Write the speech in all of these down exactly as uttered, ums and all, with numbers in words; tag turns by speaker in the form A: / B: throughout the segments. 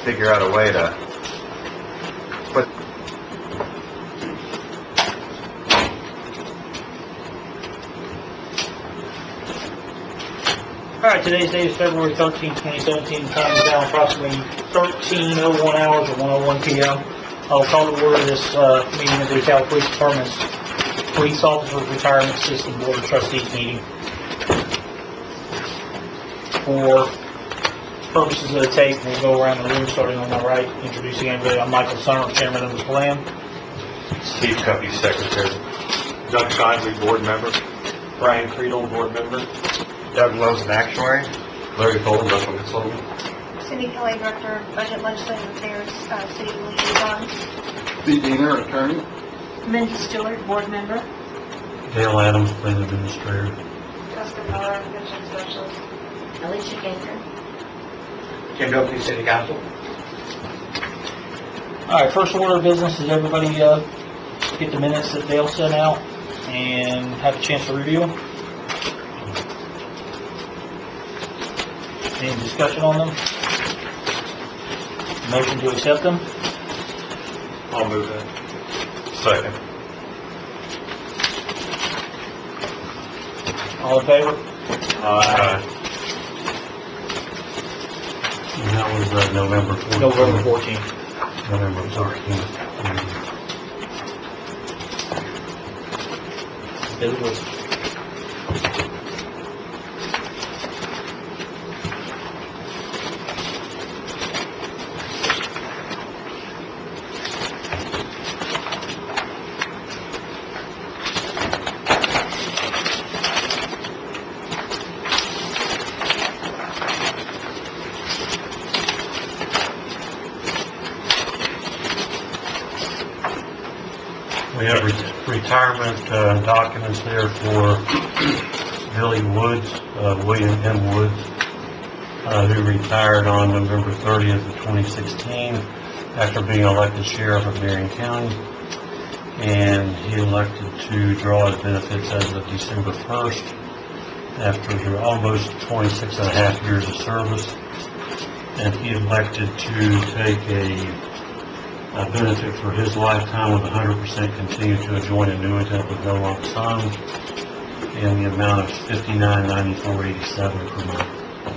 A: figure out a way to put.
B: Alright, today's date is February thirteenth, twenty seventeen. Time is now approximately thirteen oh one hours or one oh one p m I'll call to order this uh, meeting of the DeKalb Police Department's Police Officers Retirement System Board of Trustees meeting. For purposes of the tape, we'll go around the room starting on my right, introducing everybody. I'm Michael Summer, Chairman of the Plan.
A: Steve Cuppy, Secretary.
C: Doug Shively, Board Member. Brian Creedle, Board Member.
A: Doug Lowe's an actuary.
C: Larry Cole, Investment Consultant.
D: Cindy Kelly, Director of Budget Legislative Affairs, uh, City Liaison.
E: Steve Diener, Attorney.
D: Mindy Stewart, Board Member.
C: Dale Adams, Plan Administrator.
D: Jessica Miller, Pension Specialist. Alicia Ganger.
B: Jim Bilkey, City Council. Alright, first order of business is everybody uh, get the minutes that Dale sent out and have a chance to review them. Any discussion on them? Motion to accept them?
C: I'll move that.
A: Second.
B: All in favor?
A: Aye.
C: And that was uh, November fourteenth.
B: November fourteenth.
C: November fourteenth.
B: It was.
C: We have re retirement uh, documents there for Billy Woods, uh, William M. Woods, uh, who retired on November thirtieth of twenty sixteen after being elected sheriff of Marion County. And he elected to draw his benefits as of December first after almost twenty-six and a half years of service. And he elected to take a A benefit for his lifetime with one hundred percent continue to a joint annuitant with no lump sum in the amount of fifty-nine ninety-four eighty-seven per month.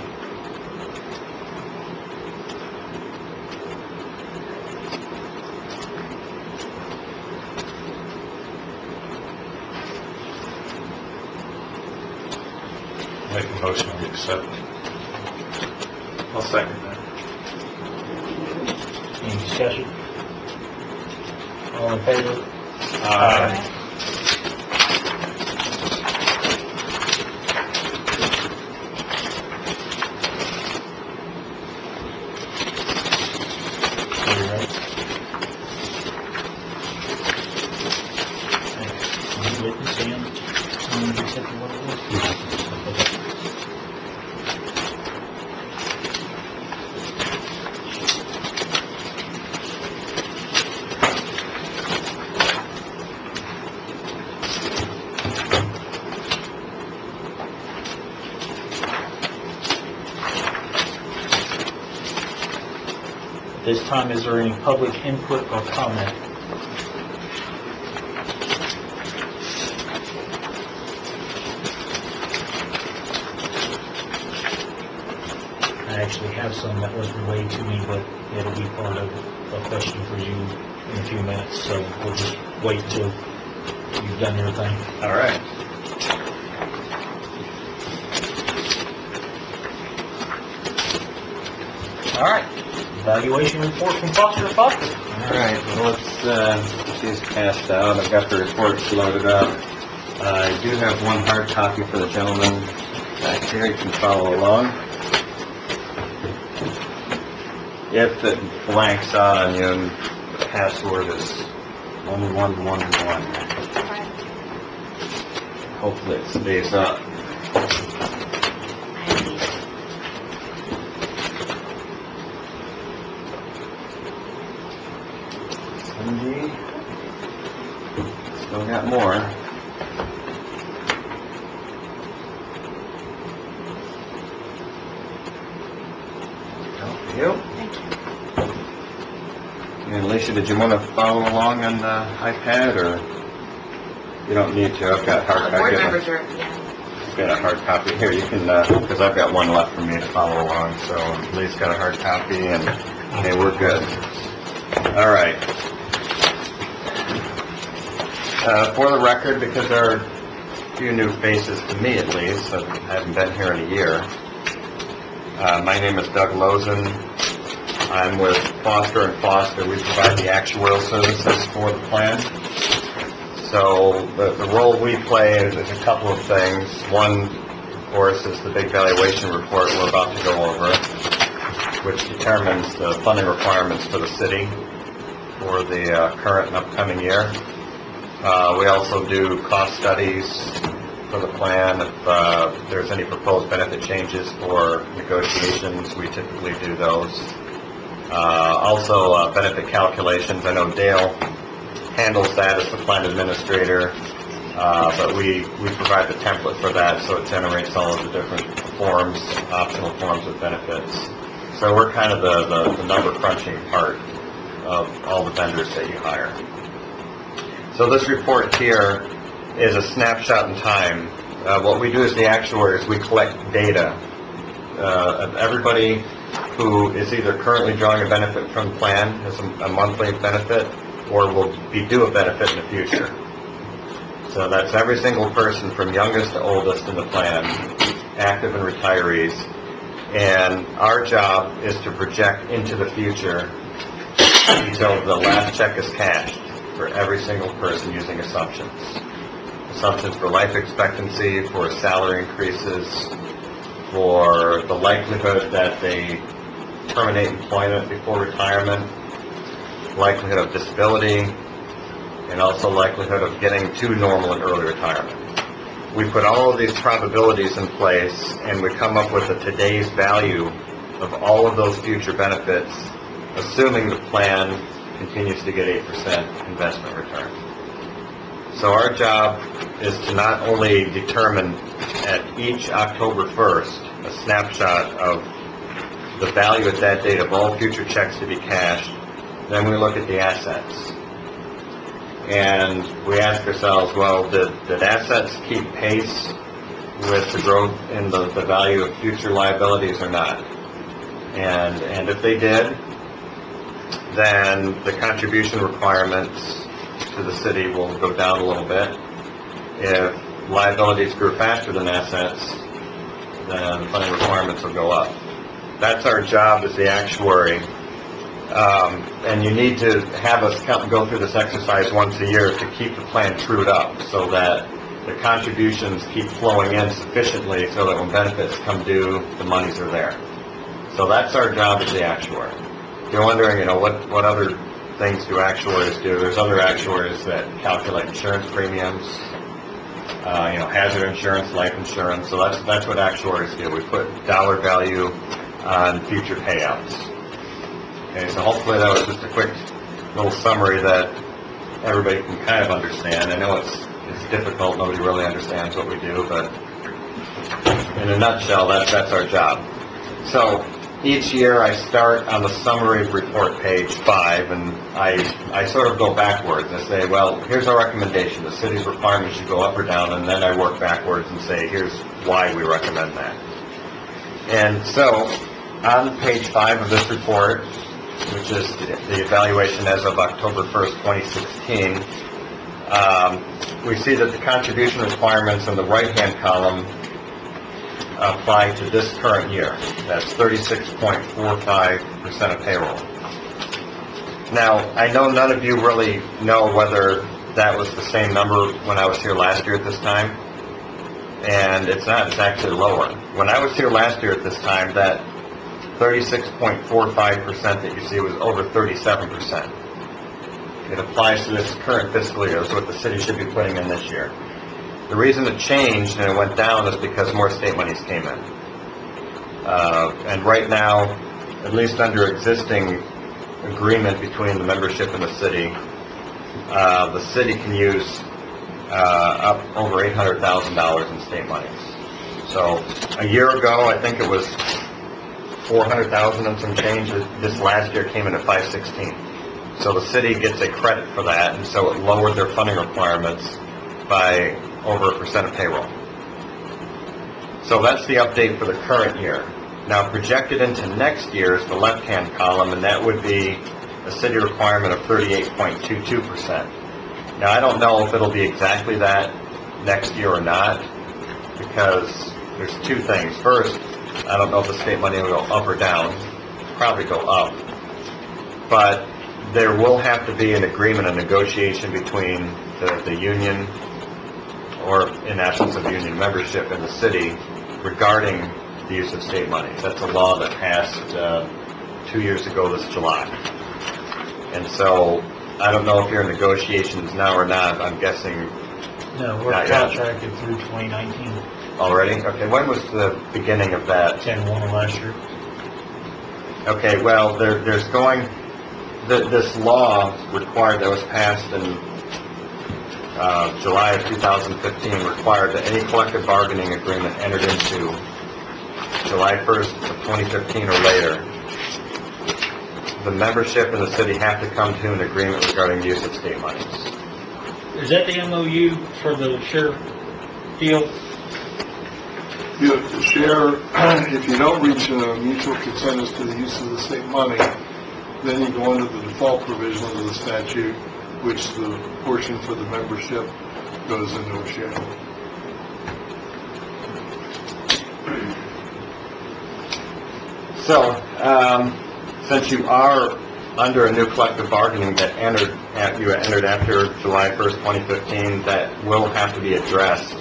A: Make a motion to accept.
C: I'll second that.
B: Any discussion? All in favor?
A: Aye.
B: At this time, is there any public input or comment? I actually have some that was relayed to me, but it'll be part of a question for you in a few minutes, so we'll just wait till you've done your thing.
A: All right.
B: All right. Evaluation report from Foster Foster.
A: All right, well, let's uh, get these passed out. I've got the reports loaded up. Uh, I do have one hard copy for the gentleman back here. You can follow along. If it blanks out on you, the password is one one one one. Hopefully it stays up. Indeed. Still got more. Help you. And Alicia, did you want to follow along on the iPad, or you don't need to? I've got hard
E: The board
A: copy.
E: members are, yeah.
A: I've got a hard copy here. You can, because I've got one left for me to follow along. So Lee's got a hard copy, and okay, we're good. All right. Uh, for the record, because there are a few new faces to me at least, I haven't been here in a year. Uh, my name is Doug Lozen. I'm with Foster and Foster. We provide the actuarial services for the plan. So the, the role we play is, is a couple of things. One, of course, is the big valuation report we're about to go over, which determines the funding requirements for the city for the uh, current and upcoming year. Uh, we also do cost studies for the plan. If uh, there's any proposed benefit changes for negotiations, we typically do those. Uh, also, uh, benefit calculations. I know Dale handles that as the plan administrator, uh, but we, we provide the template for that, so it generates all of the different forms, optional forms of benefits. So we're kind of the, the, the number crunching part of all the vendors that you hire. So this report here is a snapshot in time. Uh, what we do as the actuaries, we collect data uh, of everybody who is either currently drawing a benefit from the plan as a, a monthly benefit, or will be due a benefit in the future. So that's every single person from youngest to oldest in the plan, active and retirees. And our job is to project into the future until the last check is cashed for every single person using assumptions. Assumptions for life expectancy, for salary increases, for the likelihood that they terminate employment before retirement, likelihood of disability, and also likelihood of getting to normal and early retirement. We put all of these probabilities in place, and we come up with a today's value of all of those future benefits, assuming the plan continues to get eight percent investment return. So our job is to not only determine at each October first a snapshot of the value at that date of all future checks to be cashed, then we look at the assets. And we ask ourselves, well, did, did assets keep pace with the growth in the, the value of future liabilities or not? And, and if they did, then the contribution requirements to the city will go down a little bit. If liabilities grew faster than assets, then the funding requirements will go up. That's our job as the actuary. Um, and you need to have us come, go through this exercise once a year to keep the plan trued up so that the contributions keep flowing in sufficiently so that when benefits come due, the monies are there. So that's our job as the actuary. If you're wondering, you know, what, what other things do actuaries do? There's other actuaries that calculate insurance premiums, uh, you know, hazard insurance, life insurance. So that's, that's what actuaries do. We put dollar value on future payouts. Okay, so hopefully that was just a quick little summary that everybody can kind of understand. I know it's it's difficult, nobody really understands what we do, but in a nutshell, that's, that's our job. So each year I start on the summary report page five, and I, I sort of go backwards. I say, well, here's our recommendation. The city's requirements should go up or down, and then I work backwards and say, here's why we recommend that. And so on page five of this report, which is the evaluation as of October first, twenty sixteen, um, we see that the contribution requirements in the right-hand column apply to this current year. That's thirty-six point four five percent of payroll. Now, I know none of you really know whether that was the same number when I was here last year at this time, and it's not. It's actually lower. When I was here last year at this time, that thirty-six point four five percent that you see was over thirty-seven percent. It applies to this current fiscal year. That's what the city should be putting in this year. The reason it changed and it went down is because more state monies came in. Uh, and right now, at least under existing agreement between the membership and the city, uh, the city can use uh, up over eight hundred thousand dollars in state monies. So a year ago, I think it was four hundred thousand and some change. This last year came in at five sixteen. So the city gets a credit for that, and so it lowered their funding requirements by over a percent of payroll. So that's the update for the current year. Now projected into next year is the left-hand column, and that would be a city requirement of thirty-eight point two two percent. Now I don't know if it'll be exactly that next year or not, because there's two things. First, I don't know if the state money will go up or down. Probably go up. But there will have to be an agreement, a negotiation between the, the union, or in absence of union membership in the city, regarding the use of state money. That's a law that passed uh, two years ago this July. And so I don't know if you're in negotiations now or not. I'm guessing
B: No, we're
A: Not yet.
B: contracted through twenty nineteen,
A: already. Okay, when was the beginning of that?
B: ten one of last year.
A: Okay, well, there, there's going, th this law required that was passed in uh, July of two thousand fifteen required that any collective bargaining agreement entered into July first of twenty fifteen or later, the membership in the city have to come to an agreement regarding the use of state monies.
B: Is that the M O U for the sheriff deal?
E: You have to share, if you don't reach a mutual consent as to the use of the state money, then you go under the default provision of the statute, which the portion for the membership goes into a share.
A: So, um, since you are under a new collective bargaining that entered, at, you entered after July first, twenty fifteen, that will have to be addressed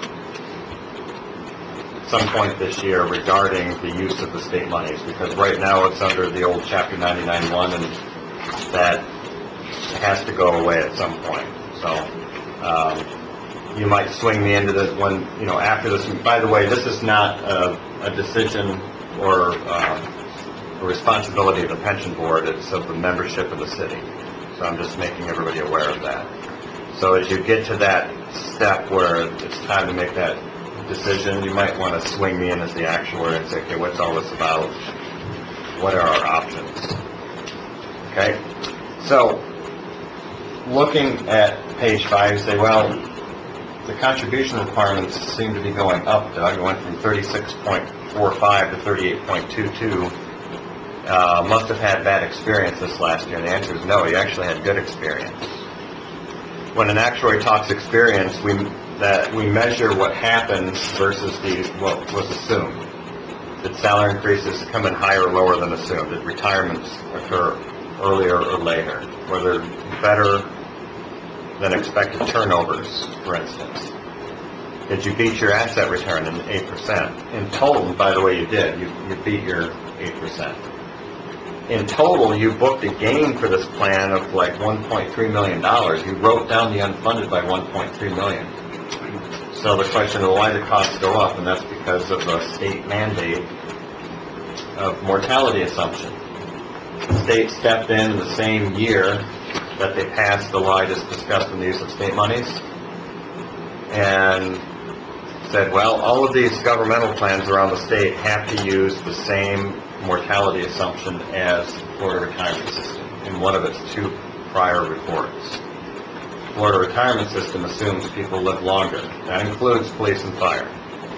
A: at some point this year regarding the use of the state monies, because right now it's under the old Chapter ninety-nine one, and that has to go away at some point. So, um, you might swing me into this when, you know, after this. By the way, this is not a, a decision or uh, a responsibility of the pension board. It's of the membership of the city. So I'm just making everybody aware of that. So as you get to that step where it's time to make that decision, you might want to swing me in as the actuary and say, okay, what's all this about? What are our options? Okay? So, looking at page five, you say, well, the contribution requirements seem to be going up, Doug. It went from thirty-six point four five to thirty-eight point two two. Uh, must have had bad experience this last year. And the answer is no, you actually had good experience. When an actuary talks experience, we that we measure what happens versus the what was assumed. Did salary increases come in higher or lower than assumed? Did retirements occur earlier or later? Were there better than expected turnovers, for instance? Did you beat your asset return in eight percent? In total, by the way, you did. You, you beat your eight percent. In total, you booked a gain for this plan of like one point three million dollars. You wrote down the unfunded by one point three million dollars. So the question of why did costs go up, and that's because of a state mandate of mortality assumption. The state stepped in in the same year that they passed the law I just discussed on the use of state monies, and said, well, all of these governmental plans around the state have to use the same mortality assumption as Florida Retirement System in one of its two prior reports. Florida Retirement System assumes people live longer. That includes police and fire.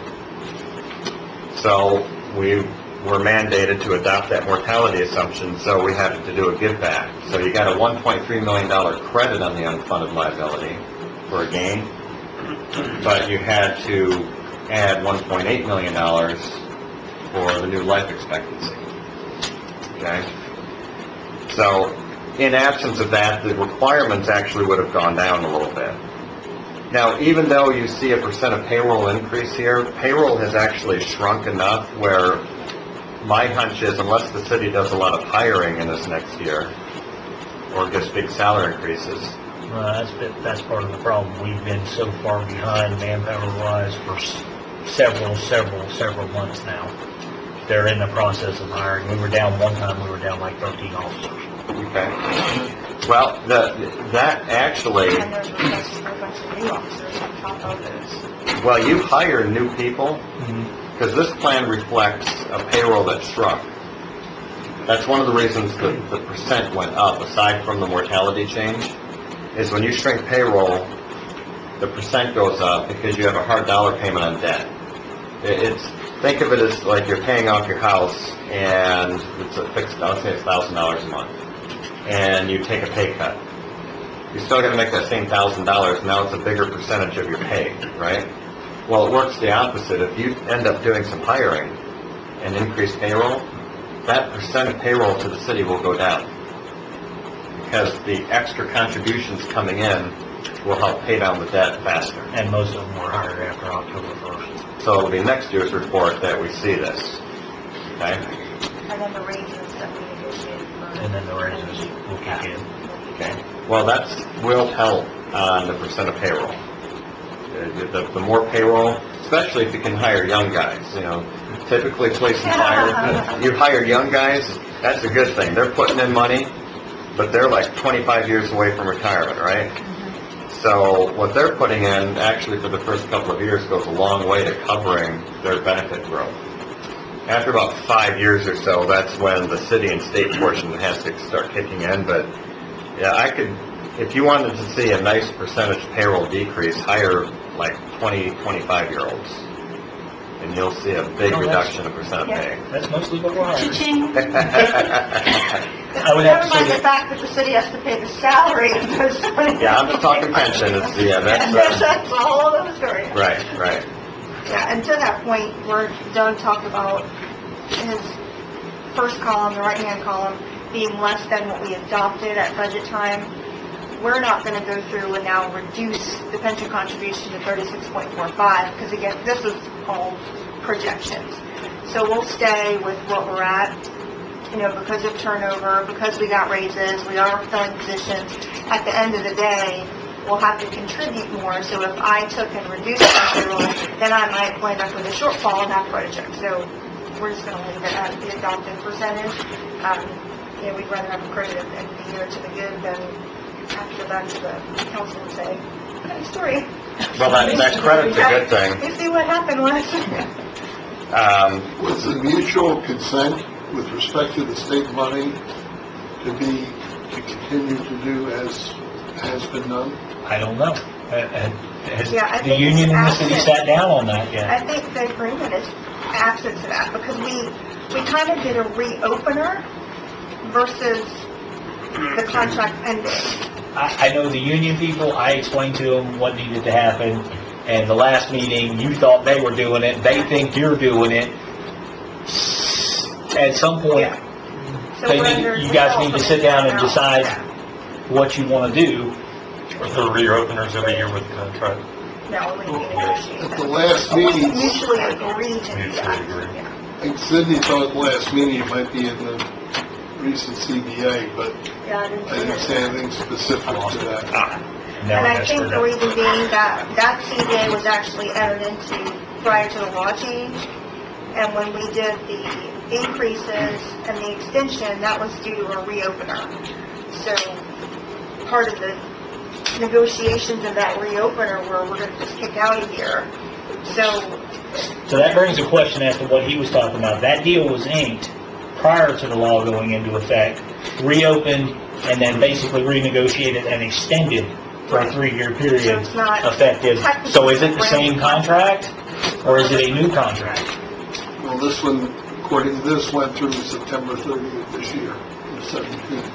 A: So we were mandated to adopt that mortality assumption, so we had to do a give back. So you got a one point three million dollars credit on the unfunded liability for a gain, but you had to add one point eight million dollars for the new life expectancy. Okay? So, in absence of that, the requirements actually would have gone down a little bit. Now, even though you see a percent of payroll increase here, payroll has actually shrunk enough where my hunch is, unless the city does a lot of hiring in this next year, or gets big salary increases.
B: Uh, that's, been- that's part of the problem. We've been so far behind manpower-wise for s- several, several, several months now. They're in the process of hiring. We were down one time, we were down like thirteen officers.
A: Okay. Well, the, that actually,
D: And there's requests for a bunch of new officers on top of those.
A: well, you hire new people,
B: Mm-hmm.
A: because this plan reflects a payroll that shrunk. That's one of the reasons the, the percent went up, aside from the mortality change, is when you shrink payroll, the percent goes up because you have a hard dollar payment on debt. It- It's, think of it as like you're paying off your house, and it's a fixed, I'll say it's a thousand dollars a month, and you take a pay cut. You're still gonna make that same thousand dollars, now it's a bigger percentage of your pay, right? Well, it works the opposite. If you end up doing some hiring and increase payroll, that percent of payroll to the city will go down, because the extra contributions coming in will help pay down the debt faster.
B: And most of them were hired after October first.
A: So it'll be next year's report that we see this, okay?
D: And then the raises that we negotiated for.
B: And then the raises will kick in.
A: Okay. Well, that's, will help on the percent of payroll. The, the, the more payroll, especially if you can hire young guys, you know, typically police and fire, you hire young guys, that's a good thing. They're putting in money, but they're like twenty-five years away from retirement, right? So what they're putting in, actually for the first couple of years, goes a long way to covering their benefit growth. After about five years or so, that's when the city and state portion has to start kicking in, but yeah, I could, if you wanted to see a nice percentage payroll decrease, hire like twenty, twenty-five-year-olds, and you'll see a big
B: Oh, that's-
A: reduction of percent of pay.
B: That's mostly what we're hiring.
D: Cha-ching.
B: I would have
D: Never
B: to
D: mind
B: say
D: the
B: that,
D: fact that the city has to pay the salary of those twenty.
A: Yeah, I'm just talking pension, it's, yeah, that's,
D: That's,
A: uh,
D: that's a whole other story.
A: right, right.
D: Yeah, and to that point, where Doug talked about his first column, the right-hand column, being less than what we adopted at budget time, we're not going to go through and now reduce the pension contribution to thirty-six point four five, because again, this is all projections. So we'll stay with what we're at, you know, because of turnover, because we got raises, we are filling positions. At the end of the day, we'll have to contribute more, so if I took and reduced my payroll, then I might wind up with a shortfall and have to write a check. So we're just going to leave it at the adopted percentage. Um, you know, we'd rather have a credit at the end of the year to the good than after that to the council and say, nice story.
A: Well, that, that credit's a good thing.
D: You see what happened last year.
A: Um,
E: Was the mutual consent with respect to the state money to be, to continue to do as has been done?
B: I don't know. Uh, uh, Has
D: Yeah, I
B: the
D: think
B: union
D: it's
B: and the city
D: absent.
B: sat down on that yet?
D: I think the agreement is absent to that, because we, we kind of did a reopener versus the contract ending.
B: I, I know the union people, I explained to them what needed to happen, and the last meeting, you thought they were doing it, they think you're doing it. At some point,
D: So
B: they
D: we're
B: need,
D: under
B: you guys need to sit down and
D: default
B: decide
D: now.
B: what you want to do.
C: Are there reopeners every year with the contract?
D: No, we negotiate
E: At
D: that.
E: the last meeting,
D: Mutually agreed to do
C: Mutually
D: that.
C: agreed.
D: Yeah.
E: I think Sydney thought last meeting it might be in the recent C B A, but
D: Yeah, I didn't
E: I didn't
D: see
E: say
D: it.
E: anything specific to that.
B: Now
D: And I
B: that's
D: think
B: for
D: the
B: them.
D: reason being that that C B A was actually entered into prior to the law change. And when we did the increases and the extension, that was due to a reopener. So part of the negotiations of that reopener were, we're going to just kick out a year. So,
B: So that brings a question as to what he was talking about. That deal was inked prior to the law going into effect, reopened, and then basically renegotiated and extended for a three-year
D: so
B: period
D: it's not
B: effective.
D: technically
B: So is it the
D: brand
B: same
D: new
B: contract, or is it a new contract?
E: Well, this one, according to this, went through September thirtieth this year, the seventeenth.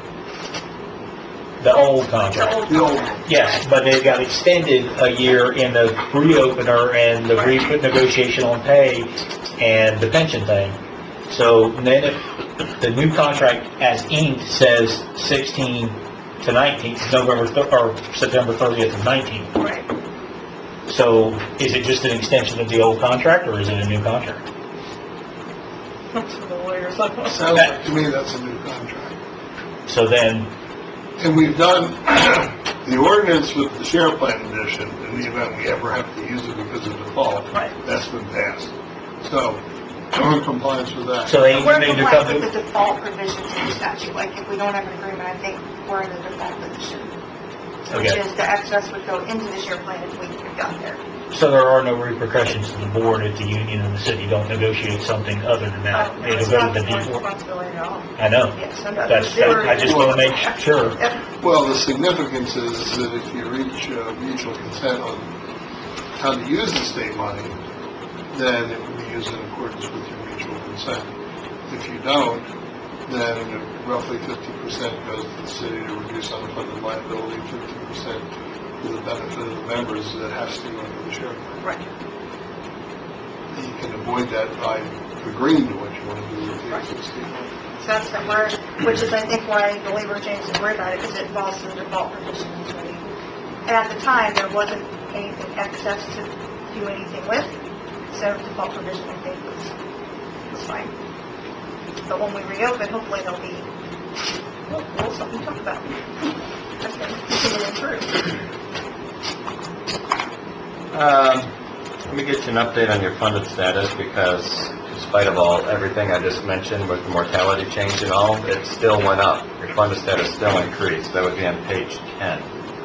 B: The old
D: The
B: contract?
D: old
E: The old
D: contract.
E: one.
B: Yes, but they got extended a year in the reopener and the renegotiation on pay and the pension thing. So then if the new contract as inked says sixteen to nineteen, November, th- or September thirtieth of nineteen.
D: Right.
B: So is it just an extension of the old contract, or is it a new contract?
D: That's for the lawyers.
E: Sounds like to me that's a new contract.
B: So then,
E: And we've done the ordinance with the share plan edition in the event we ever have to use it because of default.
D: Right.
E: That's been passed. So, we're in compliance with that.
B: so they
D: We're
B: need to
D: compliant
B: come
D: with
B: to,
D: the default provisions in the statute. Like, if we don't have an agreement, I think we're in the default position. which
B: Okay.
D: is the excess would go into the share plan if we got there.
B: So there are no repercussions to the board if the union and the city don't negotiate something other than that.
D: Um,
B: It'll
D: It's
B: go
D: not
B: to
D: the
B: the
D: board's
B: D four.
D: responsibility at all.
B: I know.
D: Yes, no, no,
B: That's,
D: they were-
B: I just want to make sure.
D: Yep.
E: Well, the significance is that if you reach uh, mutual consent on how to use the state money, then it will be used in accordance with your mutual consent. If you don't, then roughly fifty percent goes to the city to reduce unfunded liability, fifty percent for the benefit of the members that has to go into the share plan.
D: Right.
E: You can avoid that by agreeing to what you want to do with the excess state money.
D: So that's the word, which is I think why the labor change is worried about it, because it involves the default provision in twenty. And at the time, there wasn't anything excess to do anything with, so default provision I think was, was fine. But when we reopen, hopefully there'll be, oh, well, something to talk about. That's going to continue to improve.
A: Um, let me get you an update on your funded status, because in spite of all, everything I just mentioned with the mortality change and all, it still went up. Your funded status still increased. That would be on page ten.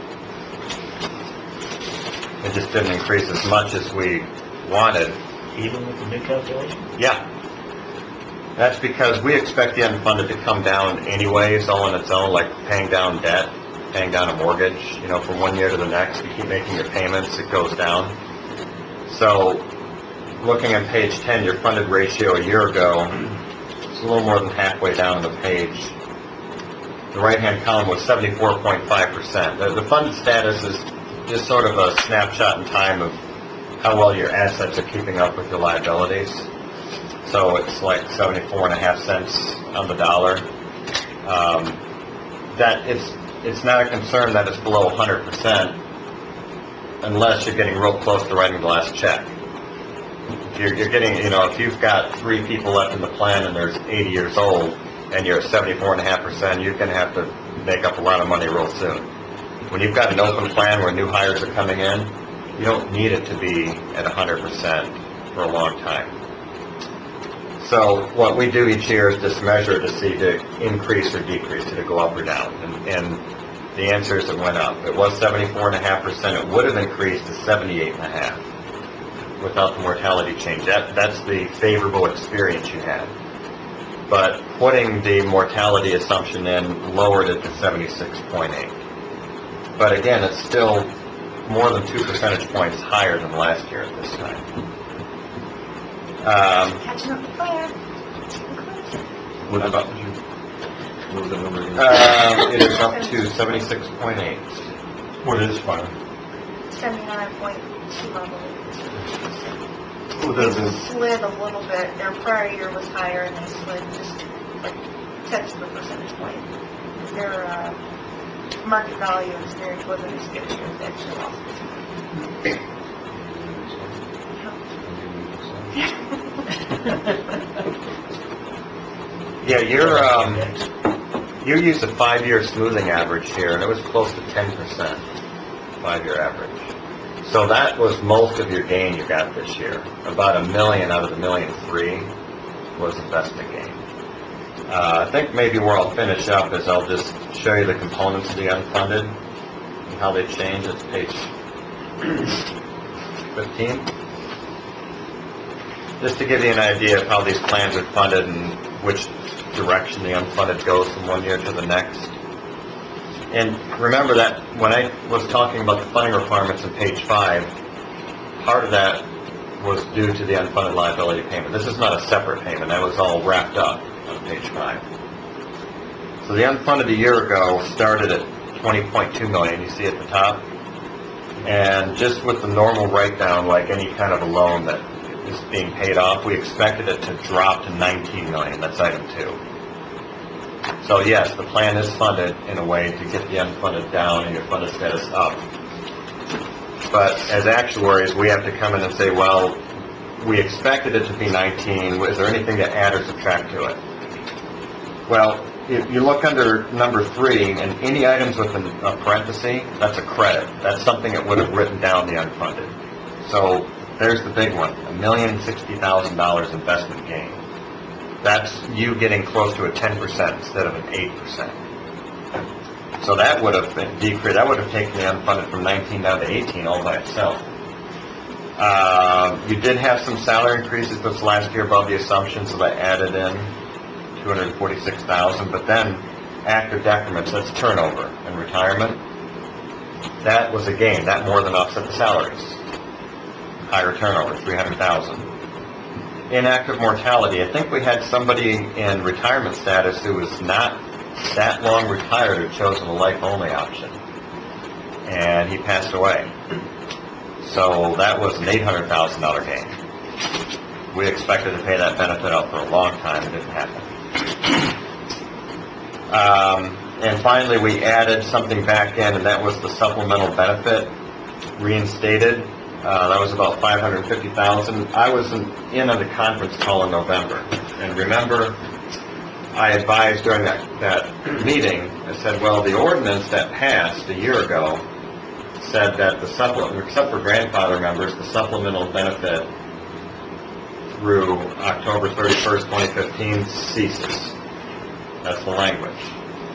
A: It just didn't increase as much as we wanted.
B: Even with the new calculation?
A: Yeah. That's because we expect the unfunded to come down anyways, all on its own, like paying down debt, paying down a mortgage, you know, from one year to the next. You keep making your payments, it goes down. So, looking at page ten, your funded ratio a year ago, it's a little more than halfway down the page. The right-hand column was seventy-four point five percent. The, the funded status is just sort of a snapshot in time of how well your assets are keeping up with your liabilities. So it's like seventy-four and a half cents on the dollar. Um, that it's it's not a concern that it's below one hundred percent unless you're getting real close to writing the last check. If you're, you're getting, you know, if you've got three people left in the plan and there's eighty years old and you're at seventy-four and a half percent, you're going to have to make up a lot of money real soon. When you've got an open plan where new hires are coming in, you don't need it to be at one hundred percent for a long time. So what we do each year is just measure to see if it increase or decrease, did it go up or down? And, and the answer is it went up. It was seventy-four and a half percent. It would have increased to seventy-eight and a half without the mortality change. That, that's the favorable experience you had. But putting the mortality assumption in lowered it to seventy-six point eight. But again, it's still more than two percentage points higher than last year at this time. Um,
D: Catching up the plan.
A: what about, what was the number again? Um, it is up to seventy-six point eight.
C: What is fine?
D: seventy-nine point two, I believe.
A: Who
D: They
A: doesn't,
D: slid a little bit. Their prior year was higher, and they slid just like tenths of a percentage point. Their uh, market value experience wasn't as good as they actually lost.
A: yeah, you're, um, you used a five-year smoothing average here, and it was close to ten percent, five-year average. So that was most of your gain you got this year. About a million out of the million three was investment gain. Uh, I think maybe where I'll finish up is I'll just show you the components of the unfunded and how they change. It's page fifteen. Just to give you an idea of how these plans are funded and which direction the unfunded goes from one year to the next. And remember that when I was talking about the funding requirements on page five, part of that was due to the unfunded liability payment. This is not a separate payment. That was all wrapped up on page five. So the unfunded a year ago started at twenty point two million. You see at the top. And just with the normal write-down, like any kind of a loan that is being paid off, we expected it to drop to nineteen million. That's item two. So yes, the plan is funded in a way to get the unfunded down and your funded status up. But as actuaries, we have to come in and say, well, we expected it to be nineteen. Is there anything to add or subtract to it? Well, if you look under number three, and any items with a parenthesis, that's a credit. That's something that would have written down the unfunded. So there's the big one, a million sixty thousand dollars investment gain. That's you getting close to a ten percent instead of an eight percent. So that would have been decreased, that would have taken the unfunded from nineteen down to eighteen all by itself. Uh, you did have some salary increases this last year above the assumptions, so I added in two hundred forty-six thousand, but then active decrements, that's turnover and retirement. That was a gain, that more than offset the salaries. Higher turnover, three hundred thousand. Inactive mortality, I think we had somebody in retirement status who was not that long retired who chose a life-only option, and he passed away. So that was an eight hundred thousand dollar gain. We expected to pay that benefit out for a long time, it didn't happen. Um, and finally, we added something back in, and that was the supplemental benefit reinstated. Uh, that was about five hundred fifty thousand dollars. I was in, in on the conference call in November, and remember, I advised during that, that meeting, I said, well, the ordinance that passed a year ago said that the supplement, except for grandfather members, the supplemental benefit through October thirty-first, twenty fifteen ceases. That's the language.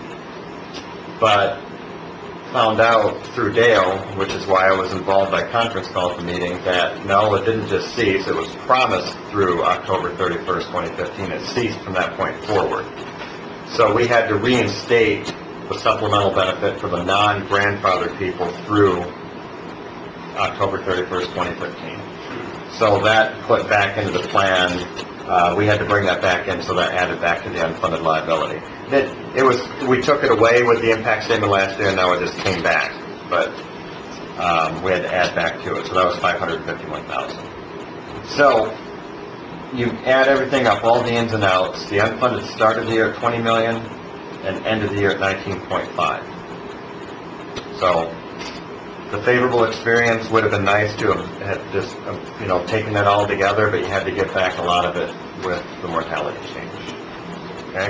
A: But found out through Dale, which is why I was involved by conference call at the meeting, that no, it didn't just cease, it was promised through October thirty-first, twenty fifteen. It ceased from that point forward. So we had to reinstate the supplemental benefit for the non-grandfathered people through October thirty-first, twenty fifteen. So that put back into the plan, uh, we had to bring that back in, so that added back to the unfunded liability. It, it was, we took it away with the impact statement last year, and now it just came back. But um, we had to add back to it, so that was five hundred fifty-one thousand. So you add everything up, all the ins and outs. The unfunded started the year at twenty million and ended the year at nineteen point five. So the favorable experience would have been nice to have, have just, uh, you know, taken that all together, but you had to get back a lot of it with the mortality change. Okay?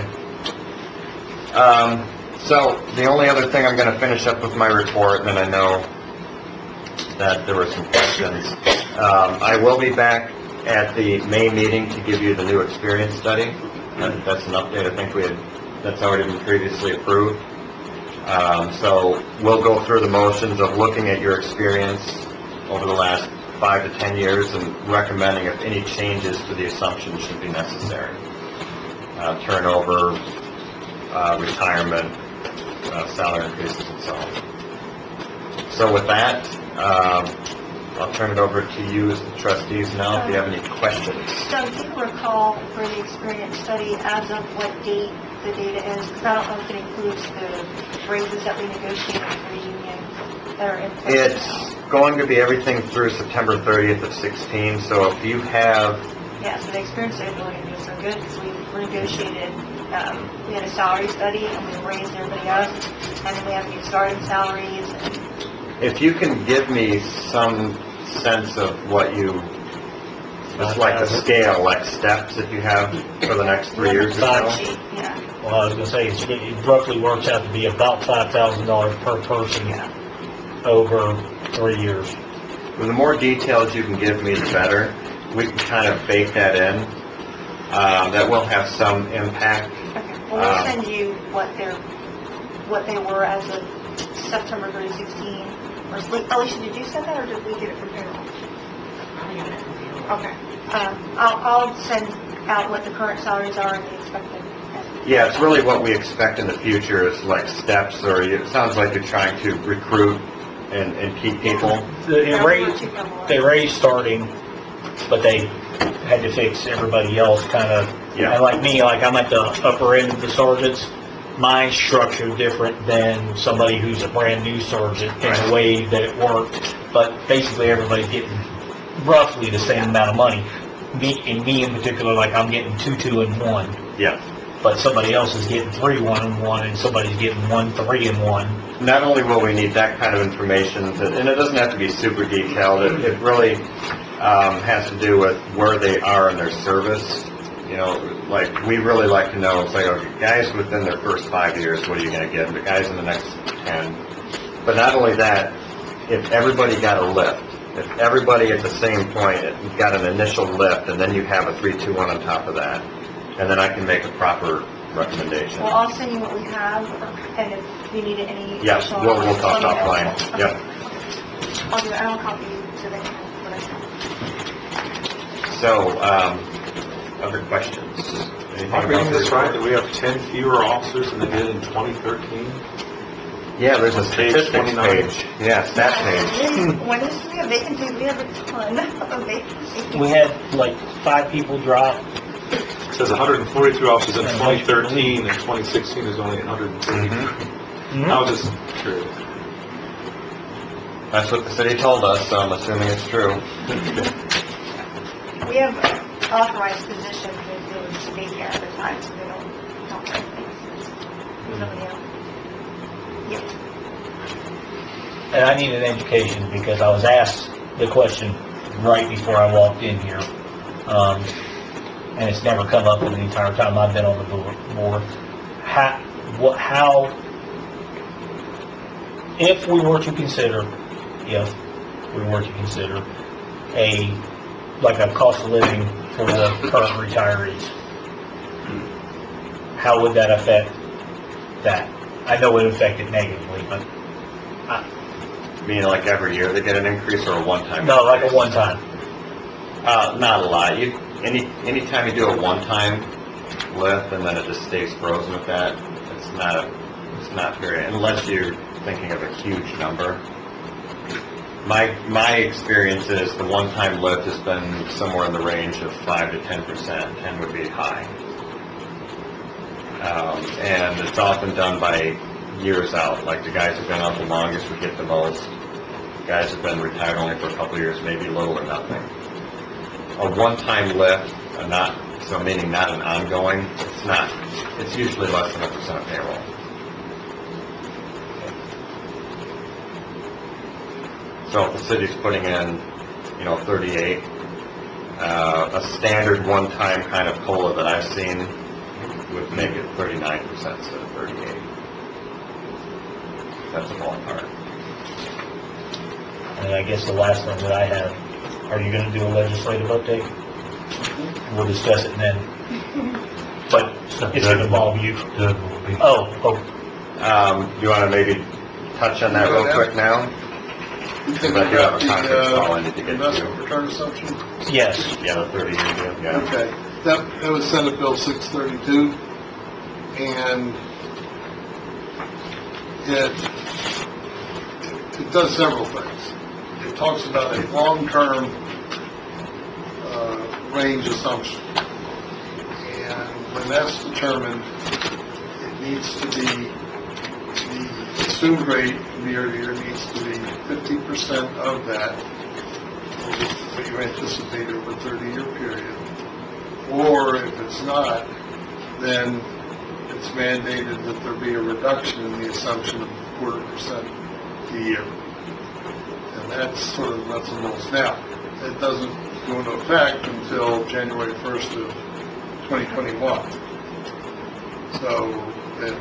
A: Um, so the only other thing, I'm going to finish up with my report, and then I know that there were some questions. Um, I will be back at the May meeting to give you the new experience study. That, that's an update. I think we had, that's already been previously approved. Um, so we'll go through the motions of looking at your experience over the last five to ten years and recommending if any changes to the assumptions should be necessary. Uh, turnover, uh, retirement, uh, salary increases, and so on. So with that, um, I'll turn it over to you as the trustees now if you have any questions.
D: Doug, do you recall for the experience study as of what date the data is? Because I don't know if it includes the raises that we negotiated for the union that are in place
A: It's
D: now.
A: going to be everything through September thirtieth of sixteen, so if you have,
D: Yeah, so the experience study is going to be so good because we renegotiated, um, we had a salary study and we raised everybody up, and then we have new starting salaries. And
A: if you can give me some sense of what you, it's like the scale, like steps that you have for the next three years or
B: Five
A: so.
B: sheet.
D: yeah,
B: Well, I was gonna say, it's- it roughly works out to be about five thousand dollars per person
D: yeah.
B: over three years.
A: The more details you can give me, the better. We can kind of bake that in. Um, that will have some impact.
D: Okay, well, we'll
A: Um,
D: send you what they're, what they were as of September thirtieth, sixteen. Or, Alicia, did you send that, or did we get it from payroll? Okay. Um, I'll, I'll send out what the current salaries are and the expected.
A: Yeah, it's really what we expect in the future is like steps, or you- it sounds like you're trying to recruit and, and keep people.
B: They raised, they raised starting, but they had to fix everybody else kind of.
A: Yeah.
B: And like me, like I'm at the upper end of the sergeants. My structure different than somebody who's a brand new sergeant in the way that it worked. But basically everybody's getting roughly the same amount of money. Me, and me in particular, like I'm getting two, two, and one.
A: Yeah.
B: But somebody else is getting three, one, and one, and somebody's getting one, three, and one.
A: Not only will we need that kind of information, and it doesn't have to be super detailed, it, it really um, has to do with where they are in their service. You know, like, we really like to know, it's like, okay, guys within their first five years, what are you going to get? The guys in the next ten. But not only that, if everybody got a lift, if everybody at the same point got an initial lift, and then you have a three, two, one on top of that, and then I can make a proper recommendation.
D: Well, I'll send you what we have, and if you need any
A: Yeah,
D: additional...
A: we'll, we'll talk
D: let me know.
A: offline.
D: Okay.
A: Yep.
D: I'll do it, I'll copy you so they can, what I have.
A: So, um, other questions? Anything
F: Am I reading
A: about
F: this
A: the
F: right,
A: report?
F: that we have ten fewer officers than they did in twenty thirteen?
A: Yeah, there's a
F: On page
A: statistics
F: twenty-nine.
A: page. Yeah, stat page.
D: When is we have vacancies, we have a ton of vacancies.
B: We had like five people drop.
F: It says one hundred forty-two officers in twenty thirteen, and twenty sixteen is only one hundred thirty.
A: Mhm.
F: I was just curious.
A: That's what the city told us, so I'm assuming it's true.
D: We have authorized positions that they would speak at the time, so we don't, don't have things. Somebody else. Yes.
B: And I need an education because I was asked the question right before I walked in here. Um, and it's never come up in the entire time I've been on the board. board. How, what, how, if we were to consider, if we were to consider a, like a cost of living for the current retirees, how would that affect that? I know it would affect it negatively, but
A: Meaning like every year they get an increase or a one-time?
B: no, like a one-time.
A: Uh, not a lot. You, any, anytime you do a one-time lift and then it just stays frozen with that, it's not a, it's not very, unless you're thinking of a huge number. My, my experience is the one-time lift has been somewhere in the range of five to ten percent. ten would be high. Um, and it's often done by years out, like the guys who've been out the longest would get the most. Guys who've been retired only for a couple of years, maybe little or nothing. A one-time lift, a not, so meaning not an ongoing, it's not, it's usually less than a percent of payroll. So if the city's putting in, you know, thirty-eight, uh, a standard one-time kind of COLA that I've seen would make it thirty-nine percent instead of thirty-eight. That's a ballpark.
B: And I guess the last thing that I have, are you gonna do a legislative update? We'll discuss it then. But it's gonna involve you.
C: Doug will be-
B: Oh, oh,
A: Um, do you want to maybe touch on that real quick now?
E: You think
A: Because I do have a
E: about the,
A: conference call I
E: uh,
A: need to get
E: investment
A: to.
E: return assumption?
B: yes.
A: Yeah, the thirty-year deal, yeah.
E: Okay, that, that was Senate Bill six thirty-two, and it, it does several things. It talks about a long-term, uh, range assumption. And when that's determined, it needs to be, the assumed rate from year to year needs to be fifty percent of that, which is what you anticipate over a thirty-year period. Or if it's not, then it's mandated that there be a reduction in the assumption of a quarter percent a year. And that's sort of nuts and bolts. Now, it doesn't go into effect until January first of twenty twenty-one. So, then,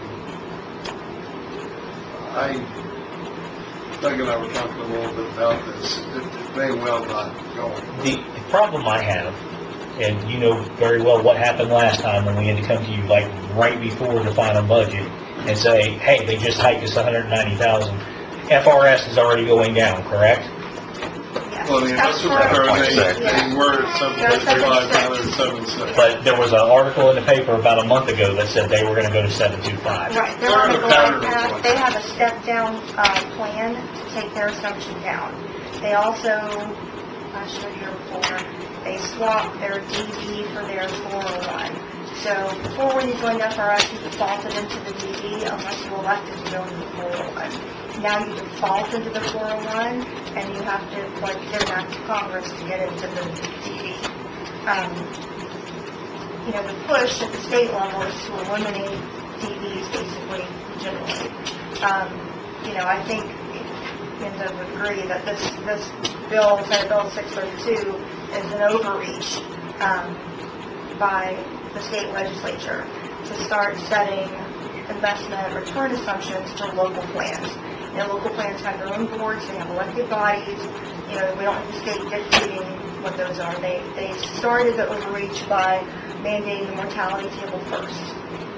E: I, Doug and I were talking a little bit about this. It, it may well not go.
B: The, the problem I have, and you know very well what happened last time when we had to come to you like right before the final budget and say, hey, they just hiked us one hundred ninety thousand. F R S is already going down, correct?
D: Yes.
E: Well, the
D: That's
E: investment
D: for-
E: return, they,
D: Yeah.
E: they were at seven thirty-five, now they're at seven six.
B: But there was an article in the paper about a month ago that said they were gonna go to seven two five.
D: Right, they're on the
E: They're on the
D: glide
E: pattern.
D: path, they have a step-down, uh, plan to take their assumption down. They also, I showed you before, they swapped their D B for their four oh one. So before when you joined F R S, you defaulted into the D B unless you elected to go into the four oh one. Now you default into the four oh one, and you have to, like, get an act of Congress to get into the D B. Um, you know, the push at the state level is to eliminate D Bs basically, generally. Um, you know, I think Linda would agree that this, this bill, Senate Bill six thirty-two, is an overreach, um, by the state legislature to start setting investment return assumptions for local plans. You know, local plans have their own boards, they have elected bodies, you know, we don't have the state dictating what those are. They, they started the overreach by mandating the mortality table first.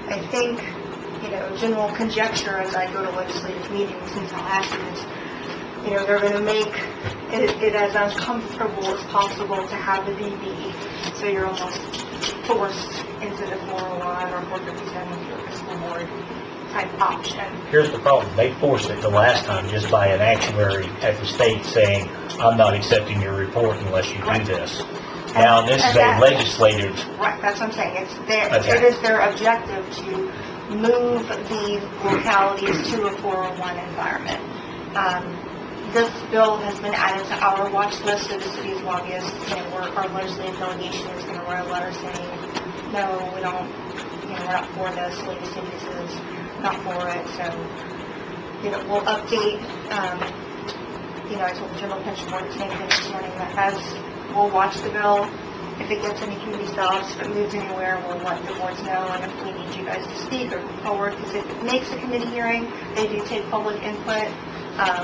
D: I think, you know, general conjecture as I go to legislative meetings in Tallahassee is, you know, they're going to make it, it as uncomfortable as possible to have the D B, so you're almost forced into the four oh one or four fifty-seven if you're a school board type option.
B: Here's the problem, they forced it the last time just by an actuary at the state saying, I'm not accepting your report unless you do this. Now, this is a legislative,
D: Right, that's what I'm saying, it's their,
B: Okay.
D: it is their objective to move these localities to a four oh one environment. Um, this bill has been added to our watch list of the city's lobbyists, and we're, our legislative delegation is going to write a letter saying, no, we don't, you know, we're not for this, League of Cities is not for it, so, you know, we'll update, um, you know, I told the General Pension Board today this morning that as we'll watch the bill, if it gets any committee stops, if it moves anywhere, we'll let the boards know, and if we need you guys to speak or come forward, because if it makes a committee hearing, they do take public input, um,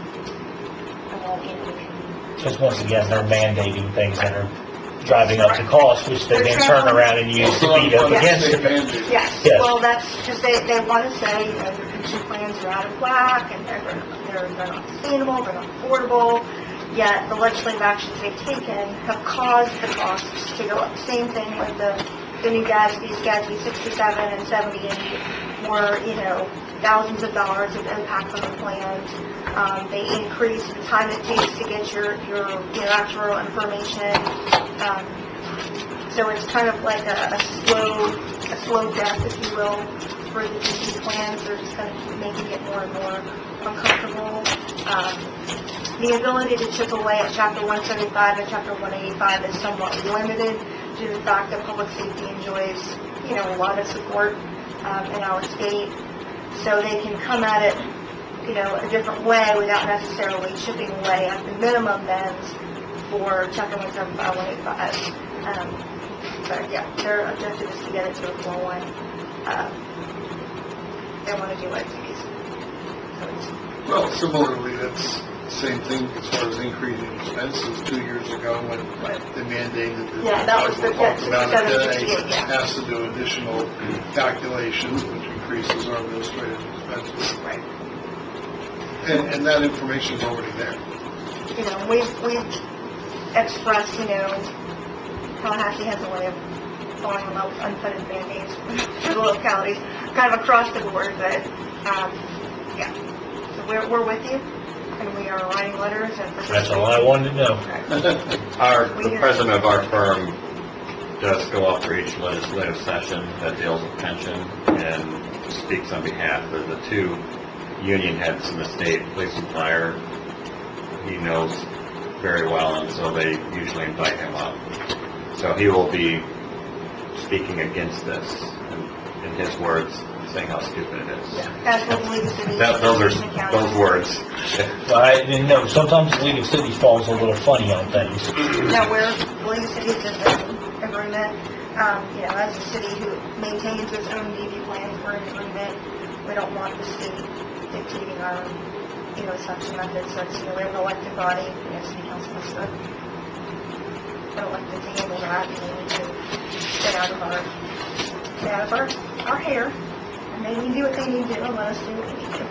D: and we'll, you know, we can...
B: because once again, they're mandating things that are driving up the cost, which they then turn around and use to beat up against it.
D: Yes,
B: Yes.
D: well, that's, because they, they want to say, you know, your pension plans are out of whack, and they're, they're, they're not sustainable, they're not affordable, yet the legislative actions they've taken have caused the costs to go up. Same thing with the, the new GASBs, GASB sixty-seven and seventy-eight, were, you know, thousands of dollars of impact on the plans. Um, they increase the time it takes to get your, your, your actual information. Um, so it's kind of like a, a slow, a slow death, if you will, for the D C plans. They're just going to keep making it more and more uncomfortable. Um, the ability to chip away at Chapter one seventy-five and Chapter one eighty-five is somewhat limited due to the fact that public safety enjoys, you know, a lot of support um, in our state. So they can come at it, you know, a different way without necessarily chipping away at the minimum bends for Chapter one seventy-five, one eighty-five. Um, but yeah, their objective is to get it to a four oh one. Uh, they want to do it. So it's,
E: Well, similarly, that's the same thing as far as increasing expenses two years ago when they mandated that.
D: Yeah, that was the-
E: we talked about it
D: yeah,
E: today,
D: sixty-seven, yeah.
E: has to do additional calculations, which increases our administrative expenses.
D: right.
E: And, and that information's already there.
D: You know, we've, we've expressed, you know, Tallahassee has a way of falling in love with unfunded mandates for the localities, kind of across the board, but, um, yeah. So we're, we're with you, and we are writing letters and...
B: That's all I wanted to know.
A: Our, the president of our firm does go up for each legislative session that deals with pension and speaks on behalf of the two union heads in the state, police and fire. He knows very well, and so they usually invite him up. So he will be speaking against this, in, in his words, saying how stupid it is.
D: That's what the League of Cities...
A: That, those are those words.
B: I didn't know, sometimes the League of Cities falls a little funny on things.
D: Now, we're, the League of Cities is in agreement. Um, you know, as a city who maintains its own D B plans, we're in agreement. We don't want the state dictating our, you know, selection methods. So it's, you know, we have an elected body, you know, city council is the an elected to handle that, and we need to get out of our, get out of our, our hair. And they need to do what they need to do, and let us do what we need to.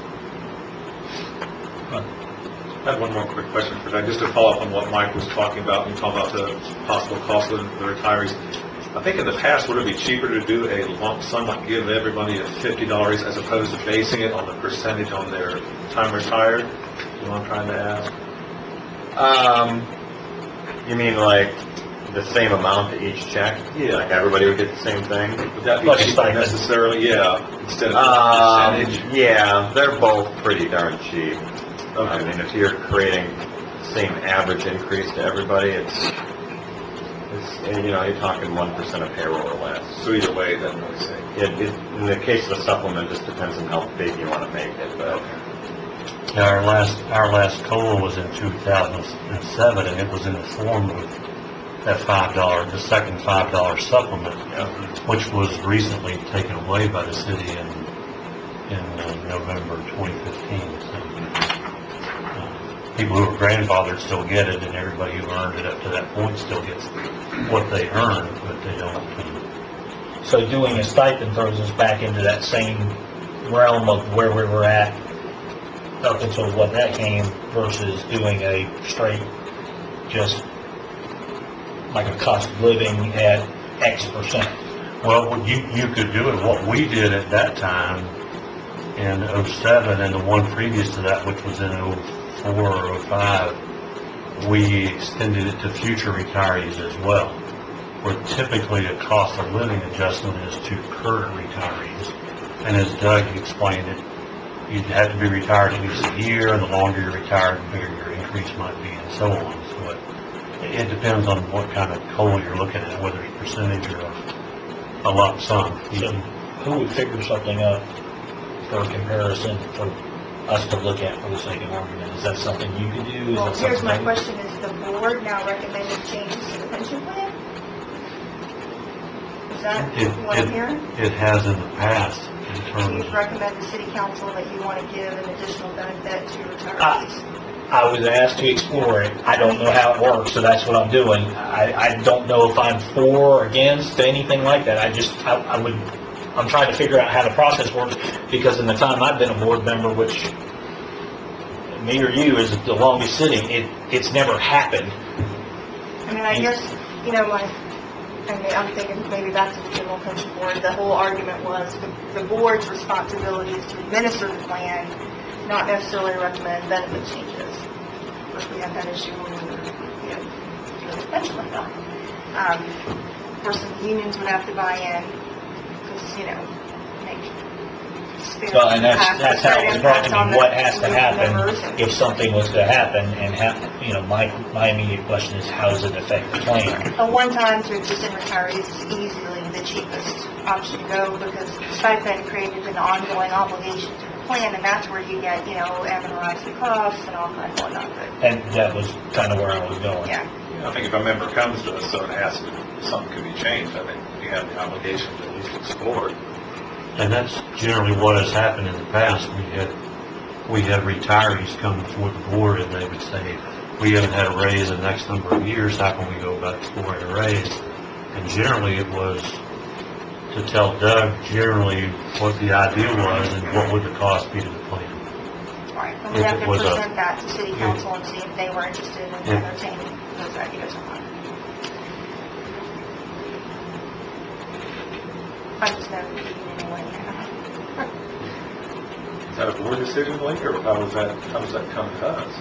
F: I have one more quick question for that, just to follow up on what Mike was talking about, and talking about the possible cost of the retirees. I think in the past, would it be cheaper to do a lump sum, like give everybody a fifty dollars as opposed to basing it on the percentage on their time retired? You know what I'm trying to ask?
A: Um, you mean like the same amount to each check?
F: Yeah.
A: Like everybody would get the same thing?
F: Would that be
B: Like a
F: cheaper
B: stipend.
F: necessarily? Yeah, instead of
A: Um,
F: percentage?
A: yeah, they're both pretty darn cheap. I
F: Okay.
A: mean, if you're creating the same average increase to everybody, it's, it's, you know, you're talking one percent of payroll or less.
F: So either way, it doesn't really say.
A: It, it, in the case of the supplement, it just depends on how big you want to make it, but,
C: Yeah, our last, our last COLA was in two thousand seven, and it was in the form of that five dollar, the second five dollar supplement, which was recently taken away by the city in, in uh, November twenty fifteen. So, uh, people who are grandfathered still get it, and everybody who earned it up to that point still gets what they earned, but they don't, um,
B: So doing a stipend throws us back into that same realm of where we were at up until what that came versus doing a straight, just like a cost of living at X percent.
C: Well, you, you could do it, what we did at that time in oh seven and the one previous to that, which was in oh four or oh five, we extended it to future retirees as well, where typically a cost of living adjustment is to current retirees. And as Doug explained it, you'd have to be retired at least a year, and the longer you're retired, the bigger your increase might be, and so on. So it, it depends on what kind of COLA you're looking at, whether it's percentage or a, a lump sum.
B: So who would figure something up for comparison for us to look at for the sake of argument? Is that something you could do? Is
D: Well,
B: that
D: here's
B: something
D: my
B: that-
D: question, is the board now recommending changes to the pension plan? Is that
C: It,
D: what I'm
C: it,
D: hearing?
C: it has in the past in
D: Do
C: terms
D: you
C: of,
D: recommend the city council that you want to give an additional benefit to retirees?
B: Ah. I was asked to explore it. I don't know how it works, so that's what I'm doing. I, I don't know if I'm for or against anything like that. I just, I, I would, I'm trying to figure out how the process works, because in the time I've been a board member, which me or you is the longest sitting, it, it's never happened.
D: I mean, I guess, you know, my, I mean, I'm thinking maybe back to the general pension board, the whole argument was the, the board's responsibility is to administer the plan, not necessarily recommend benefit changes. Of course, we have that issue when we were, you know, doing the pension plan. Um, of course, the unions would have to buy in, because, you know, make.
B: Well, and that's, that's how it was brought to
D: impact on
B: me,
D: the
B: what has to
D: members
B: happen
D: and-
B: if something was to happen, and how, you know, my, my immediate question is, how does it affect the plan?
D: A one-time to existing retirees is easily the cheapest option to go, because stipend created an ongoing obligation to the plan, and that's where you get, you know, amortized costs and all kinds of whatnot, but,
B: And that was kind of where I was going.
D: yeah.
F: I think if a member comes to us, so it asks if something could be changed, I think we have the obligation to at least explore it.
C: and that's generally what has happened in the past. We had, we had retirees come before the board and they would say, we haven't had a raise in the next number of years, how can we go about exploring a raise? And generally it was to tell Doug generally what the idea was and what would the cost be to the plan.
D: Right, and we
C: If
D: have
C: it
D: to
C: was a-
D: present that to city council and see if they were interested in
C: Yeah.
D: entertaining those ideas or not. I just know the union way now.
F: Is that a board decision, Blake, or how does that, how does that come to us?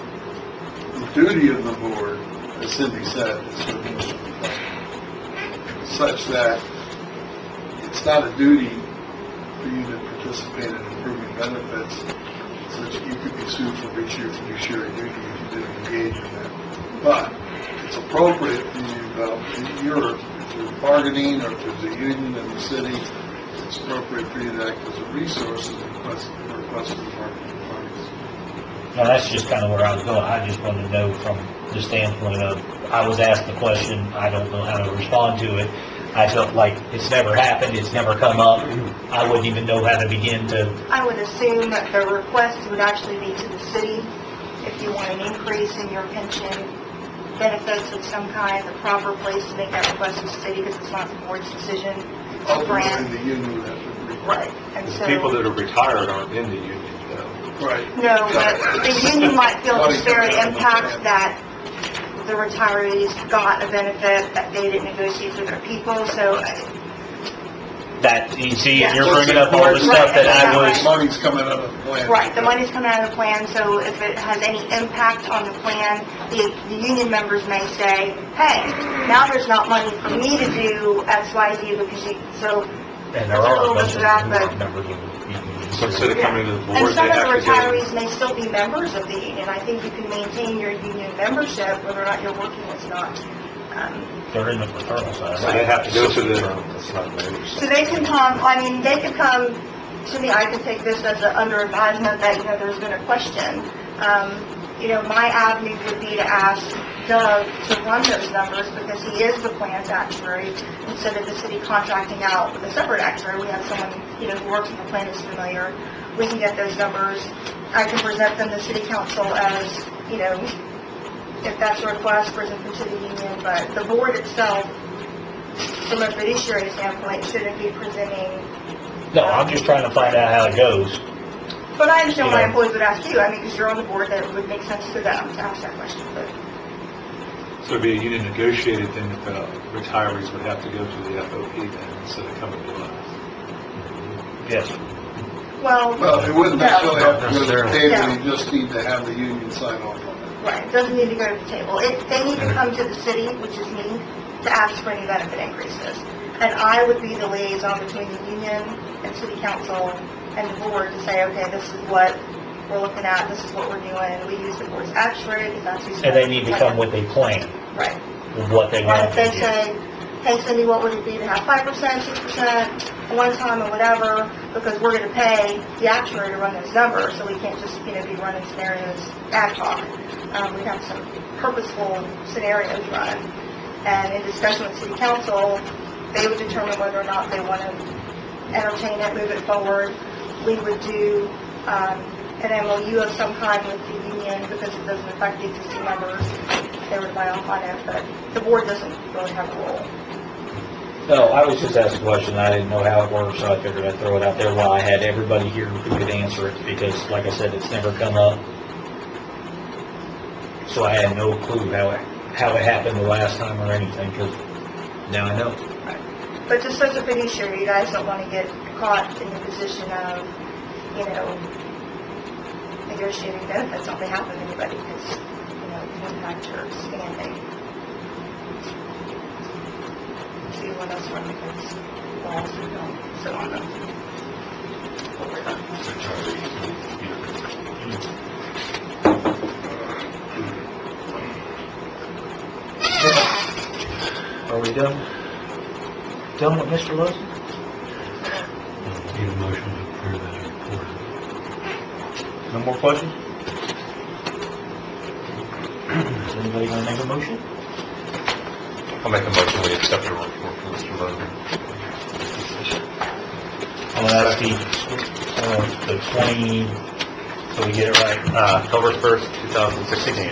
E: The duty of the board, as Cindy said, is to administer the plan, such that it's not a duty for you to participate in improving benefits, such that you could be sued for breach of your fiduciary duty if you didn't engage in that. But it's appropriate for you, though, if you're, if you're bargaining or if there's a union in the city, it's appropriate for you to act as a resource and request, request from the bargaining parties.
B: Now, that's just kind of where I was going. I just wanted to know from the standpoint of, I was asked the question, I don't know how to respond to it. I felt like it's never happened, it's never come up. I wouldn't even know how to begin to,
D: I would assume that the request would actually be to the city. If you want an increase in your pension benefits of some kind, the proper place to make that request is the city, because it's not the board's decision to
E: Ultimately,
D: grant.
E: the union would have to agree.
D: Right, and so.
F: People that are retired aren't in the union, though.
E: Right.
D: No, but the union might feel a disparate impact that the retirees got a benefit that they didn't negotiate for their people, so uh,
B: that, you see,
D: Yeah.
B: you're bringing up all the stuff that I
E: The
B: was,
E: money's coming out of the plan.
D: right, the money's coming out of the plan, so if it has any impact on the plan, the, the union members may say, hey, now there's not money for me to do X, Y, Z, because you, so,
B: and there are a bunch of
D: That,
B: who
D: but-
B: are members of the union.
F: So instead of coming to the
D: and
F: board,
D: some
F: they
D: of the
F: have to go.
D: retirees may still be members of the union. I think you can maintain your union membership whether or not you're working is not. Um,
B: They're in the fraternal side.
F: So they have to go to the,
D: So they can come, I mean, they could come to me, I can take this as a under advisement that, you know, there's been a question. Um, you know, my avenue would be to ask Doug to run those numbers, because he is the plan's actuary, instead of the city contracting out with a separate actuary. We have someone, you know, who works with the plan, is familiar. We can get those numbers. I can present them to city council as, you know, if that's a request, present them to the union, but the board itself from a fiduciary standpoint, shouldn't be presenting.
B: No, I'm just trying to find out how it goes.
D: But I understand why
B: Yeah.
D: employees would ask you, I mean, because you're on the board, that it would make sense to them to ask that question, but.
F: So it'd be a union negotiated thing that the retirees would have to go to the F O P then instead of coming to us.
B: Yes.
D: Well,
E: Well, it wouldn't
D: no.
E: necessarily have to go to the
C: Necessarily.
E: table,
D: No.
E: you just need to have the union sign off on it.
D: Right, it doesn't need to go to the table. It, they need to come to the city, which is me, to ask for any benefit increases. And I would be the liaison between the union and city council and the board to say, okay, this is what we're looking at, this is what we're doing. We use the board's actuary, because that's who's.
B: And they need to come with a plan
D: Right.
B: of what they
D: Or
B: want
D: if they
B: to do.
D: say, hey Cindy, what would it be to have five percent, six percent, one time or whatever, because we're gonna pay the actuary to run those numbers, so we can't just, you know, be running scenarios ad hoc. Um, we have some purposeful scenarios run. And in discussion with city council, they would determine whether or not they want to entertain it, move it forward. We would do, um, an M O U of some kind with the union, because it doesn't affect the existing members. They would buy off on it, but the board doesn't really have a role.
B: No, I was just asking a question, I didn't know how it works, so I figured I'd throw it out there while I had everybody here who could answer it, because like I said, it's never come up. So I had no clue how it, how it happened the last time or anything, because now I know.
D: But just as a fiduciary, you guys don't want to get caught in the position of, you know, negotiating benefits on behalf of anybody, because, you know, you impact your standing. See what else run against laws that don't sit on them.
B: Are we done? Done with Mister Lewis?
C: Need a motion to approve that report.
B: No more questions? Is anybody gonna make a motion?
A: I'll make a motion, we accept the report from Mister Logan.
B: Oh, that's the, uh, the twenty, so we get it right.
A: Uh, October first, two thousand sixteen.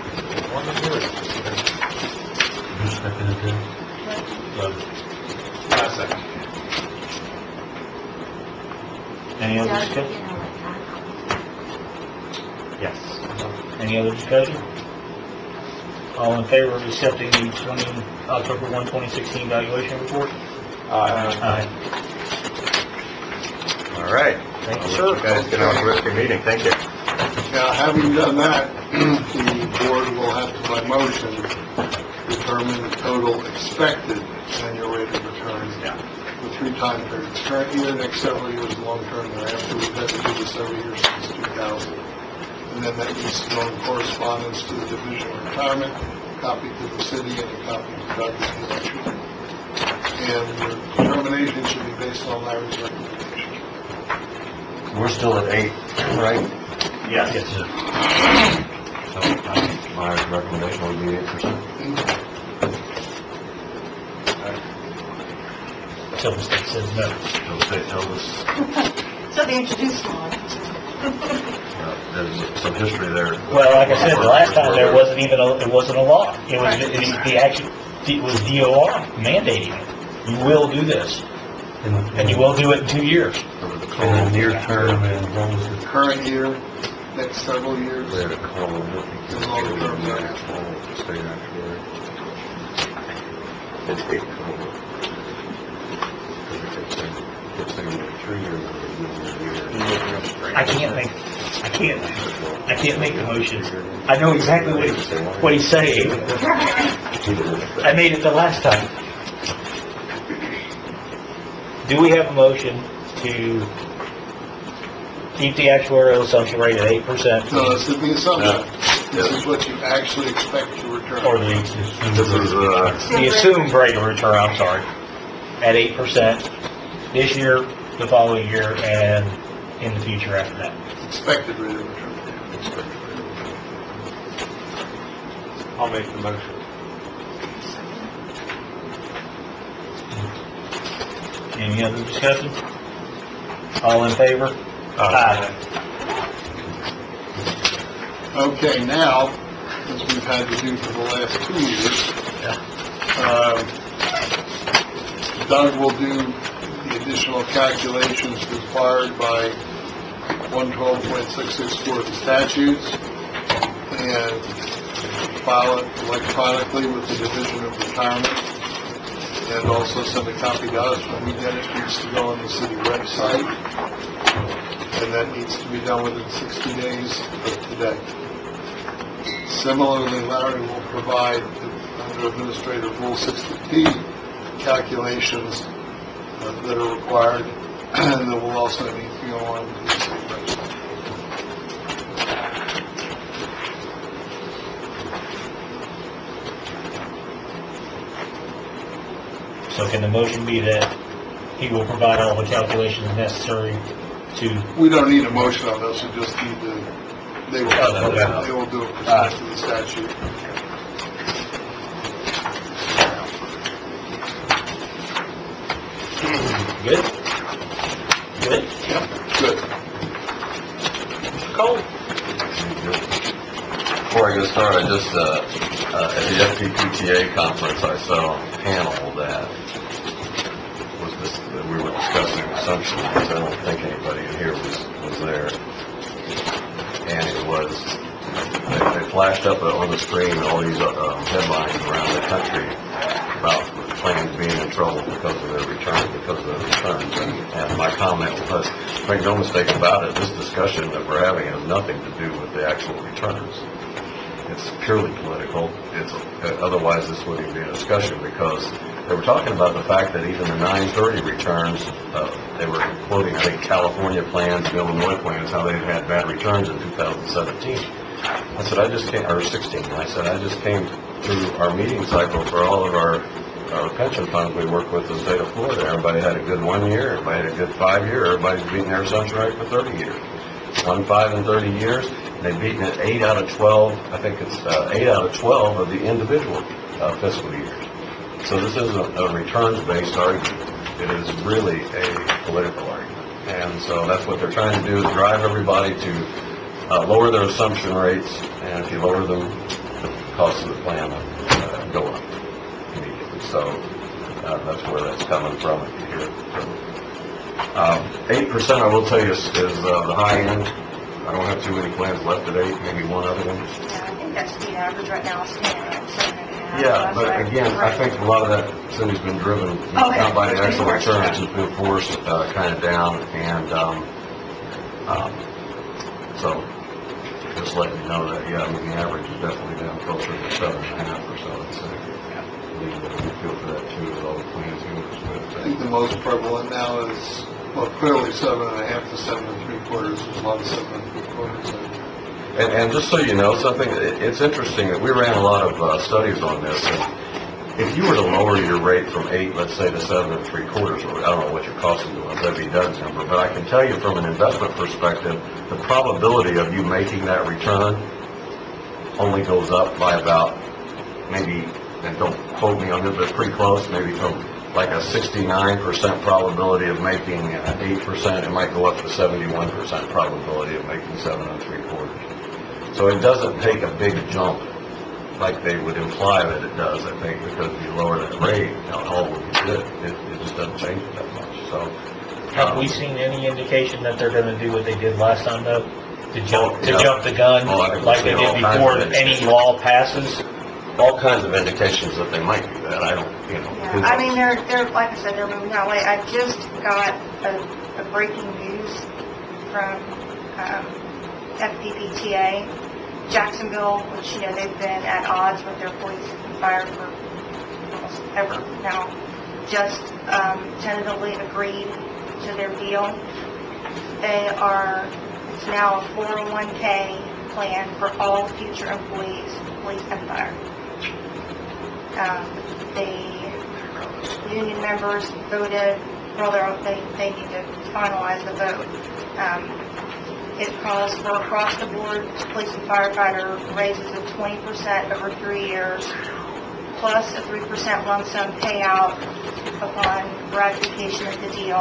C: Who seconded that?
F: Last second.
B: Any other discussion?
A: Yes.
B: Any other discussion? All in favor of accepting the twenty, October first, twenty sixteen valuation report? Aye.
A: All right.
B: Thank you,
A: I'll
B: sir.
A: let you guys get on with your meeting, thank you.
E: Now, having done that, the board will have to, by motion, determine the total expected annual rate of return for three time periods. Current year, next several years, long term thereafter. We've had to do this every year since two thousand. And then that needs to go in correspondence to the Division of Retirement, a copy to the city, and a copy to Doug, the actuary. And the determination should be based on Larry's recommendation.
A: We're still at eight, right?
B: Yes.
A: So, my recommendation would be eight percent.
B: So the state says no.
A: They'll say, tell us,
D: So they introduced law.
A: uh, there's some history there.
B: Well, like I said, the last time there wasn't even a, it wasn't a law. It was, it, the action, it was D O R mandating it. You will do this, and you will do it in two years.
A: Over the
C: In the
A: call,
C: near term, and what was it?
E: Current year, next several years.
A: they had a call, I think.
E: It's a long term there.
A: State actuary. It's eight total. It's saying three years.
B: I can't make, I can't, I can't make the motions. I know exactly what, he- what he's saying. I made it the last time. Do we have a motion to keep the actuarial assumption rate at eight percent?
E: No, this is the assumption. This is what you actually expect to return.
B: Or the,
A: This is, uh,
B: the assumed rate of return, I'm sorry, at eight percent this year, the following year, and in the future after that.
E: Expected rate of return.
F: I'll make the motion.
B: Any other discussion? All in favor? Aye.
E: Okay, now, as we've had to do for the last two years, um, Doug will do the additional calculations required by one twelve point six six four of the statutes and file it electronically with the Division of Retirement, and also send a copy to us. When we get it, it needs to go on the city website, and that needs to be done within sixty days of today. Similarly, Larry will provide, under Administrative Rule sixty P, calculations uh, that are required, and that will also need to go on the city website.
B: So can the motion be that he will provide all the calculations necessary to,
E: We don't need a motion on this, we just need to, they will,
A: Okay.
E: they will do it pursuant to the statute.
B: good? Good?
E: Good.
B: Cole?
A: Before I get started, I just, uh, uh, at the F P P T A conference, I saw a panel that was this, that we were discussing assumptions. I don't think anybody in here was, was there. And it was, they, they flashed up on the screen all these, uh, headlines around the country about plans being in trouble because of their return, because of their returns. And, and my comment was, make no mistake about it, this discussion that we're having has nothing to do with the actual returns. It's purely political. It's, uh, otherwise this wouldn't be a discussion, because they were talking about the fact that even the nine thirty returns, uh, they were quoting, I think, California plans and Illinois plans, how they've had bad returns in two thousand seventeen. I said, I just came, or sixteen, I said, I just came through our meeting cycle for all of our, our pension funds we work with in the state of Florida. Everybody had a good one year, everybody had a good five year, everybody's beating their assumption rate for thirty years. One, five, and thirty years, and they've beaten it eight out of twelve, I think it's uh, eight out of twelve of the individual uh, fiscal years. So this isn't a returns-based argument. It is really a political argument. And so that's what they're trying to do, is drive everybody to uh, lower their assumption rates, and if you lower them, the cost of the plan will uh, go up immediately. So uh, that's where that's coming from, if you hear it. So, Um, eight percent, I will tell you, is, is uh, the high end. I don't have too many plans left at eight, maybe one other one.
D: Yeah, I think that's the average right now, standing at seven and a half.
A: Yeah,
D: That's
A: but
D: right.
A: again, I think a lot of that, Cindy's been driven
D: Oh, yeah.
A: not by the
D: It's been
A: actual
D: forced,
A: returns,
D: yeah.
A: it's been forced uh, kind of down, and um, um, so just letting you know that, yeah, I mean, the average is definitely down closer to seven and a half or so, I'd say. We feel for that too, with all the plans he works with.
E: I think the most prevalent now is, well, clearly seven and a half to seven and three quarters. There's a lot of seven and three quarters.
A: And, and just so you know something, it- it's interesting that we ran a lot of uh, studies on this, and if you were to lower your rate from eight, let's say, to seven and three quarters, or I don't know what your costing was, that'd be Doug's number, but I can tell you from an investment perspective, the probability of you making that return only goes up by about maybe, and don't quote me on this, but pretty close, maybe from like a sixty-nine percent probability of making uh, eight percent, it might go up to seventy-one percent probability of making seven and three quarters. So it doesn't take a big jump like they would imply that it does, I think, because if you lower that rate, you know, all will be good. It, it just doesn't change it that much, so.
B: Have
A: um,
B: we seen any indication that they're gonna do what they did last time, though? To jump, to
A: Yeah.
B: jump the gun,
A: Oh, I think
B: like they
A: we've seen all
B: did
A: kinds
B: before
A: of
B: any
A: indications.
B: law passes?
A: all kinds of indications that they might do that. I don't, you know. who
D: Yeah, I
A: knows?
D: mean, they're, they're, like I said, they're moving that way. I just got a, a breaking news from, um, F P P T A, Jacksonville, which, you know, they've been at odds with their police and fire for almost ever now, just, um, tentatively agreed to their deal. They are, it's now a four oh one K plan for all future employees, police and fire. Um, the union members voted, well, they're, they, they need to finalize the vote. Um, it calls for across the board police and firefighter raises of twenty percent over three years, plus a three percent lump sum payout upon ratification of the deal.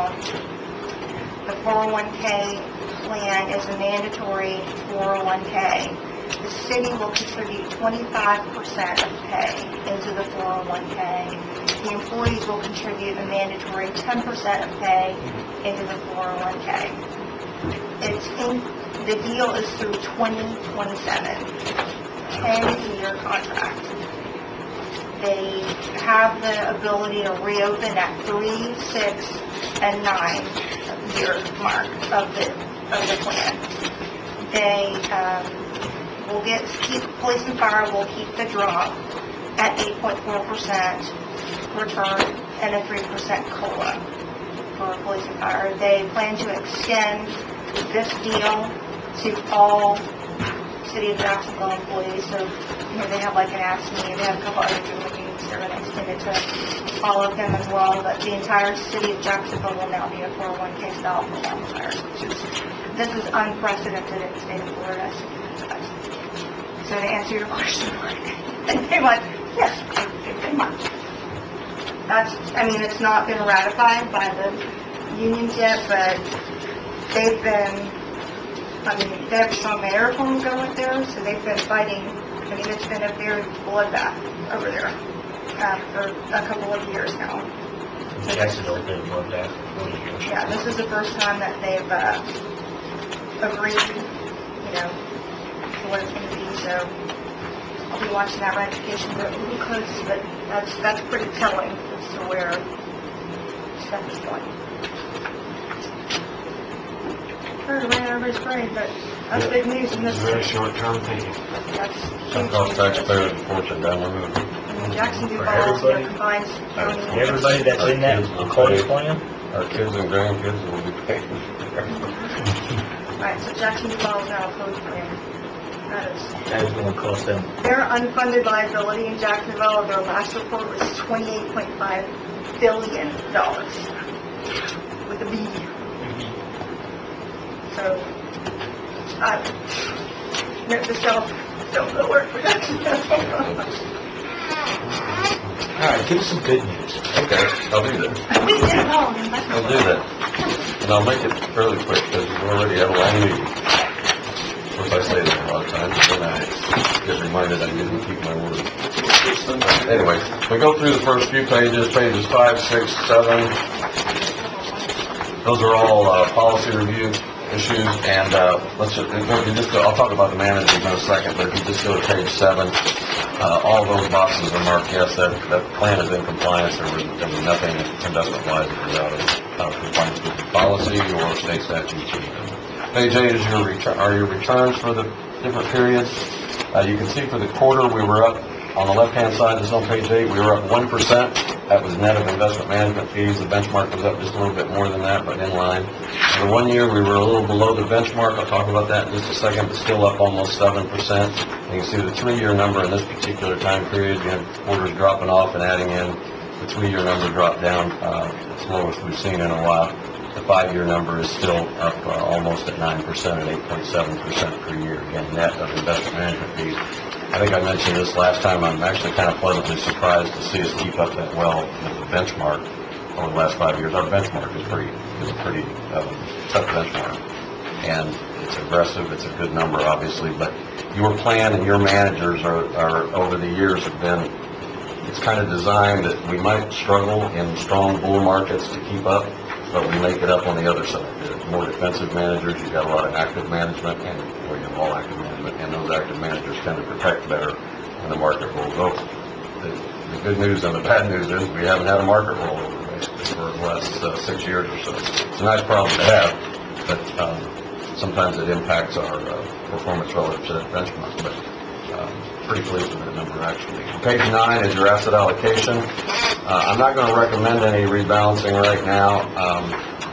D: The four oh one K plan is a mandatory four oh one K. the city will contribute twenty-five percent of pay into the four oh one k. The employees will contribute a mandatory ten percent of pay into the four oh one k. It's in, the deal is through twenty twenty-seven, ten-year contract. They have the ability to reopen at three, six, and nine year mark of the, of the plan. They, um, will get, keep, police and fire will keep the drop at eight point four percent return and a three percent COLA for police and fire. They plan to extend this deal to all City of Jacksonville employees, so, you know, they have like an ask me, they have a couple other different needs, they're gonna extend it to all of them as well, but the entire City of Jacksonville will now be a four oh one k style plan plan. This is unprecedented in the state of Florida. So to answer your question, and they went, yes, pretty much. That's, I mean, it's not been ratified by the unions yet, but they've been, I mean, they have a strong mayor form going there, so they've been fighting. I mean, it's been a very bloodbath over there um, for a couple of years now.
G: Jacksonville's been looked at for forty years.
D: Yeah, this is the first time that they've uh, agreed, you know, to what it's going to be. So I'll be watching that ratification vote really close, but that's that's pretty telling as to where stuff is going. Heard it ran over his brain, but that's big news in this.
G: Very short-term thinking.
D: That's
A: That
D: huge
A: costs
D: news.
A: taxpayers a fortune down the road.
D: I mean, Jackson
G: For
D: Duval, you know,
G: everybody?
D: combines county.
G: Everybody that's in that COLA plan?
A: Our kids and grandkids will be paying.
D: Right, so Jackson Duval is now a code plan. That is,
G: That is going to cost them.
D: their unfunded liability in Jacksonville, their last report was twenty-eight point five billion dollars with a B. So, uh, note to self, don't go work for Jacksonville.
G: All right, give us some good news.
A: Okay, I'll do that. I'll do that. And I'll make it fairly quick because we already had a long meeting. Of course, I say that a lot of times, and I get reminded I didn't keep my word. Anyway, we go through the first few pages, pages five, six, seven. Those are all uh, policy review issues, and uh, let's just, if you just go, I'll talk about the managers in a second, but if you just go to page seven, uh, all those boxes are marked yes, that, that plan is in compliance. There was, there was nothing investment-wise that was out of uh, compliance with the policy or state statutes. Page eight is your return, are your returns for the different periods. Uh, you can see for the quarter we were up, on the left-hand side, this is on page eight, we were up one percent. That was net of investment management fees. The benchmark was up just a little bit more than that, but in line. For the one year, we were a little below the benchmark. I'll talk about that in just a second, but still up almost seven percent. And you can see the three-year number in this particular time period. You had quarters dropping off and adding in. The three-year number dropped down. Uh, it's the lowest we've seen in a while. The five-year number is still up uh, almost at nine percent at eight point seven percent per year, again, net of investment management fees. I think I mentioned this last time. I'm actually kind of pleasantly surprised to see us keep up that well with the benchmark over the last five years. Our benchmark is pretty, is a pretty uh, tough benchmark. And it's aggressive, it's a good number, obviously, but your plan and your managers are, are over the years have been, it's kind of designed that we might struggle in strong bull markets to keep up, but we make it up on the other side. The more defensive managers, you've got a lot of active management, and well, you have all active management, and those active managers tend to protect better when the market rolls over. The, the good news and the bad news is we haven't had a market rollover basically for the last uh, six years or so. It's a nice problem to have, but um, sometimes it impacts our uh, performance relative to that benchmark. But um, pretty pleased with that number actually. Page nine is your asset allocation. Uh, I'm not going to recommend any rebalancing right now. Um,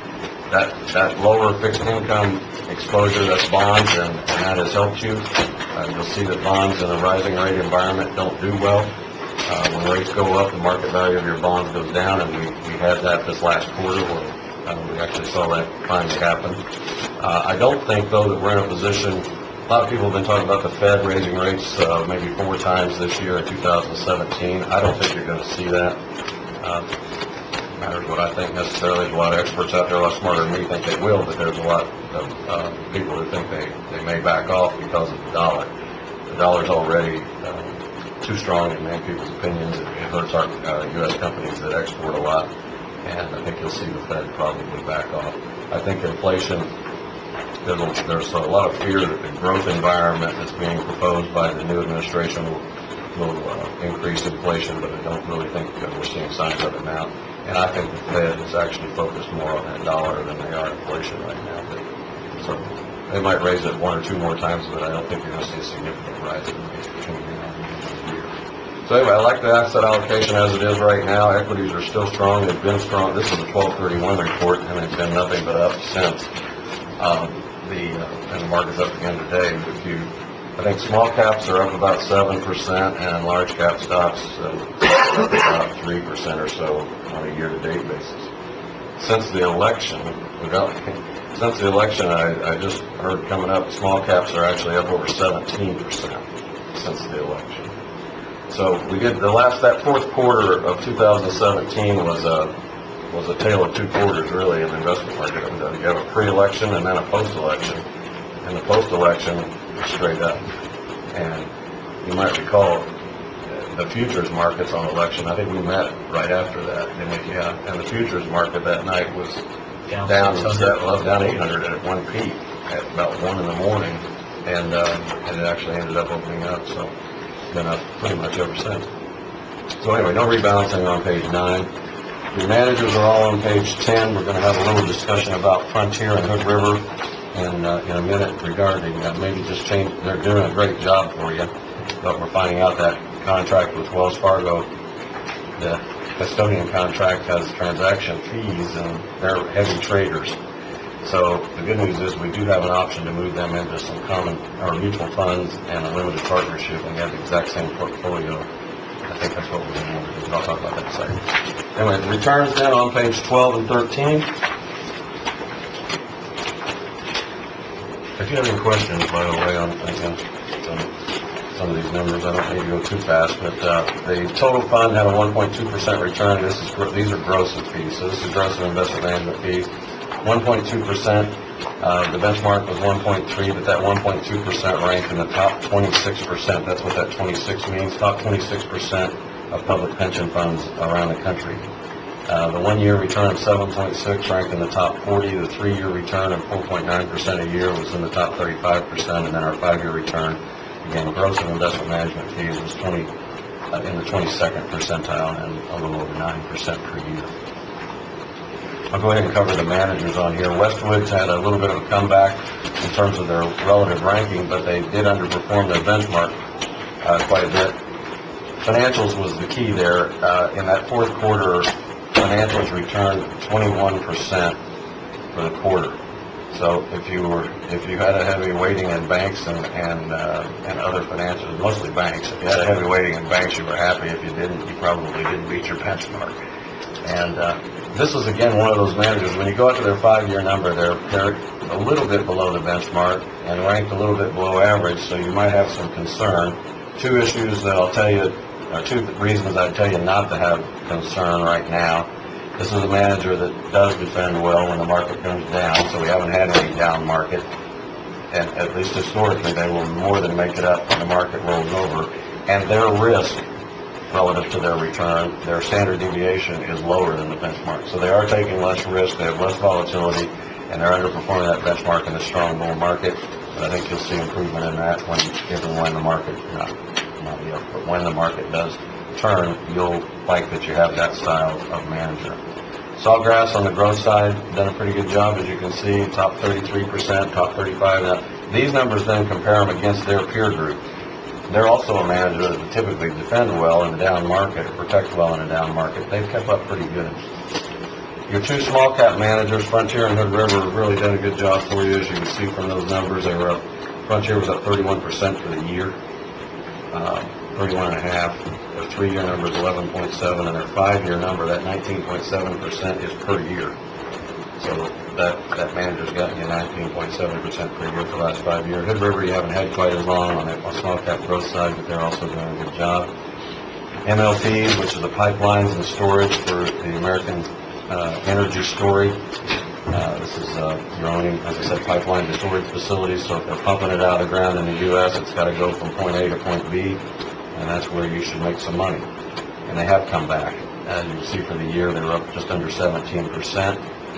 A: that that lower fixed income exposure, that's bonds, and, and that has helped you. Uh, you'll see that bonds in a rising rate environment don't do well. Uh, when rates go up, the market value of your bonds goes down, and we, we had that this last quarter where uh, we actually saw that finally happen. Uh, I don't think, though, that we're in a position. A lot of people have been talking about the Fed raising rates uh, maybe four times this year in two thousand seventeen. I don't think you're going to see that. Uh, matters what I think necessarily. There's a lot of experts out there, a lot smarter than me, think they will, but there's a lot of uh, people who think they, they may back off because of the dollar.
H: the dollar's already uh, too strong in many people's opinions. It it hurts our uh, U S companies that export a lot, and I think you'll see the Fed probably back off. I think inflation, there's a, there's a lot of fear that the growth environment that's being proposed by the new administration will, will uh, increase inflation, but I don't really think that we're seeing signs of it now. And I think the Fed is actually focused more on that dollar than they are inflation right now. But, so they might raise it one or two more times, but I don't think you're going to see a significant rise in rates between now and the end of the year. So anyway, I like the asset allocation as it is right now. Equities are still strong. They've been strong. This is a twelve thirty-one report, and they've been nothing but up since. Um, the uh, and the market's up again today. If you, I think small caps are up about seven percent, and large cap stocks uh, up about three percent or so on a year-to-date basis. Since the election, without, since the election, I, I just heard coming up, small caps are actually up over seventeen percent since the election. So we did the last, that fourth quarter of two thousand seventeen was a was a tale of two quarters, really, in the investment market. You have a pre-election and then a post-election, and the post-election is straight up. And you might recall the futures markets on election. I think we met right after that, didn't we? Yeah. And the futures market that night was
G: Down
H: down
G: six hundred.
H: well, down eight hundred at one peak at about one in the morning, and um, and it actually ended up opening up. So it's been up pretty much ever since. So anyway, no rebalancing on page nine. Your managers are all on page ten. We're going to have a little discussion about Frontier and Hood River in, uh, in a minute regarding uh, maybe just change. They're doing a great job for you, but we're finding out that contract with Wells Fargo, the custodian contract, has transaction fees, and they're heavy traders. So the good news is we do have an option to move them into some common or mutual funds and a limited partnership, and they have the exact same portfolio. I think that's what we're going to do. I'll talk about that in a second. Anyway, the returns then on page twelve and thirteen. If you have any questions, by the way, on again, some, some of these numbers, I don't need to go too fast, but uh, the total fund had a one point two percent return. This is these are gross of fees, so this is gross of investment management fees. one point two percent. Uh, the benchmark was one point three, but that one point two percent ranked in the top twenty-six percent. That's what that twenty-six means, top twenty-six percent of public pension funds around the country. Uh, the one-year return of seven point six ranked in the top forty. The three-year return of four point nine percent a year was in the top thirty-five percent, and then our five-year return, again, gross of investment management fees, was twenty uh, in the twenty-second percentile and a little over nine percent per year. I'll go ahead and cover the managers on here. Westwood's had a little bit of a comeback in terms of their relative ranking, but they did underperform their benchmark uh, quite a bit. Financials was the key there. Uh, in that fourth quarter, financials returned twenty-one percent for the quarter. So if you were, if you had a heavy weighting in banks and and, uh, and other financials, mostly banks, if you had a heavy weighting in banks, you were happy. If you didn't, you probably didn't beat your benchmark. And uh, this is, again, one of those managers, when you go out to their five-year number, they're, they're a little bit below the benchmark and ranked a little bit below average, so you might have some concern. Two issues that I'll tell you, or two reasons I'd tell you not to have concern right now. This is a manager that does defend well when the market comes down, so we haven't had any down market. And at least historically, they will more than make it up when the market rolls over. And their risk relative to their return, their standard deviation is lower than the benchmark. So they are taking less risk, they have less volatility, and they're underperforming that benchmark in a strong bull market. But I think you'll see improvement in that when, if and when the market, not, not yet, but when the market does turn, you'll like that you have that style of manager. Sawgrass on the growth side, done a pretty good job, as you can see, top thirty-three percent, top thirty-five. Now, these numbers then compare them against their peer group. They're also a manager that typically defend well in a down market, or protect well in a down market. They've kept up pretty good. Your two small cap managers, Frontier and Hood River, have really done a good job for you. As you can see from those numbers, they were up, Frontier was up thirty-one percent for the year, uh, thirty-one and a half. Their three-year number is eleven point seven, and their five-year number, that nineteen point seven percent, is per year. So that, that manager's gotten you nineteen point seven percent per year for the last five years. Hood River, you haven't had quite as long on the small cap growth side, but they're also doing a good job. M L P, which is the pipelines and storage for the American uh, energy story. Uh, this is, uh, you're owning, as I said, pipeline to storage facilities, so if they're pumping it out of the ground in the U S, it's gotta go from point A to point B, and that's where you should make some money. And they have come back. As you can see for the year, they were up just under seventeen percent.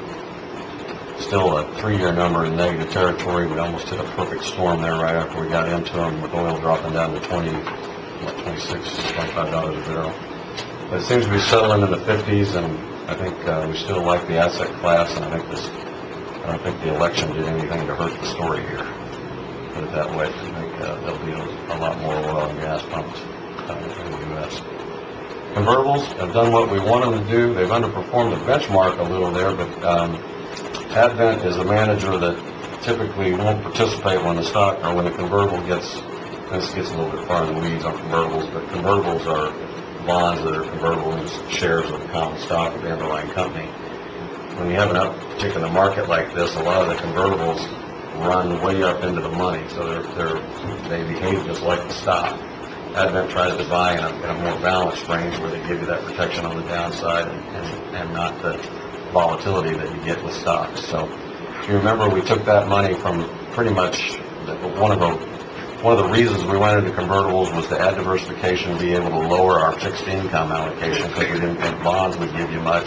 H: Still a three-year number in negative territory. We almost hit a perfect storm there right after we got into them, with oil dropping down to twenty, what, twenty-six, twenty-five dollars a barrel. But it seems to be settling in the fifties, and I think uh, we still like the asset class, and I think this, I don't think the election did anything to hurt the story here. Put it that way. I think uh, there'll be a, a lot more oil and gas pumped uh, in the U S Convertibles have done what we want them to do. They've underperformed the benchmark a little there, but um, Advent is a manager that typically won't participate when the stock, or when the convertible gets, this gets a little bit far in the weeds on convertibles, but convertibles are bonds that are convertible into shares of the common stock of the underlying company. When you have an uptick in the market like this, a lot of the convertibles run way up into the money, so they're, they're, they behave just like the stock. Advent tries to buy in a, in a more balanced range where they give you that protection on the downside and, and, and not the volatility that you get with stocks. So if you remember, we took that money from pretty much the, one of the one of the reasons we went into convertibles was to add diversification and be able to lower our fixed income allocation because we didn't think bonds would give you much.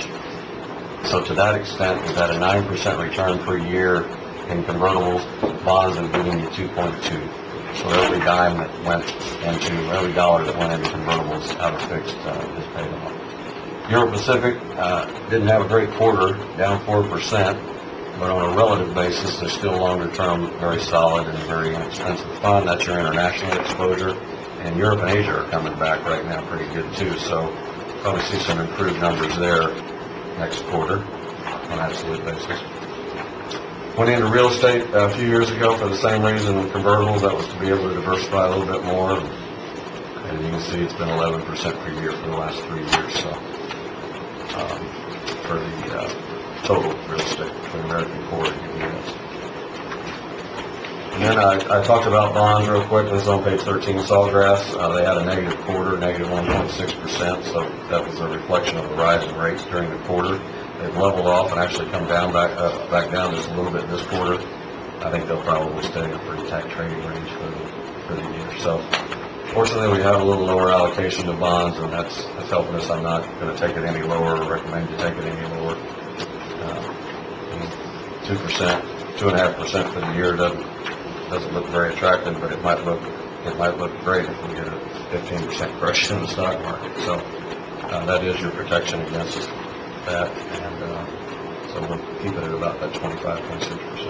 H: So to that extent, we've had a nine percent return per year in convertibles. Bonds have given you two point two. So every dime that went into, every dollar that went into convertibles out of fixed uh, is paid off. Euro Pacific uh, didn't have a great quarter, down four percent, but on a relative basis, they're still longer term, very solid and very inexpensive fund. That's your international exposure. And Europe and Asia are coming back right now pretty good too. So probably see some improved numbers there next quarter on an absolute basis. Went into real estate a few years ago for the same reason in convertibles. That was to be able to diversify a little bit more. And you can see it's been eleven percent per year for the last three years. So um, for the uh, total real estate for American Core in the U S. And then I, I talked about bonds real quick. This is on page thirteen. Sawgrass, uh, they had a negative quarter, negative one point six percent. So that was a reflection of the rise in rates during the quarter. They've leveled off and actually come down back up, back down just a little bit this quarter. I think they'll probably stay in a pretty tight trading range for the for the year. So fortunately, we have a little lower allocation to bonds, and that's that's helping us. I'm not going to take it any lower or recommend you take it any lower. Two percent, two and a half percent for the year doesn't doesn't look very attractive, but it might look it might look great if we get a fifteen percent correction in the stock market. So uh, that is your protection against that, and uh, so we'll keep it at about that twenty-five point six percent.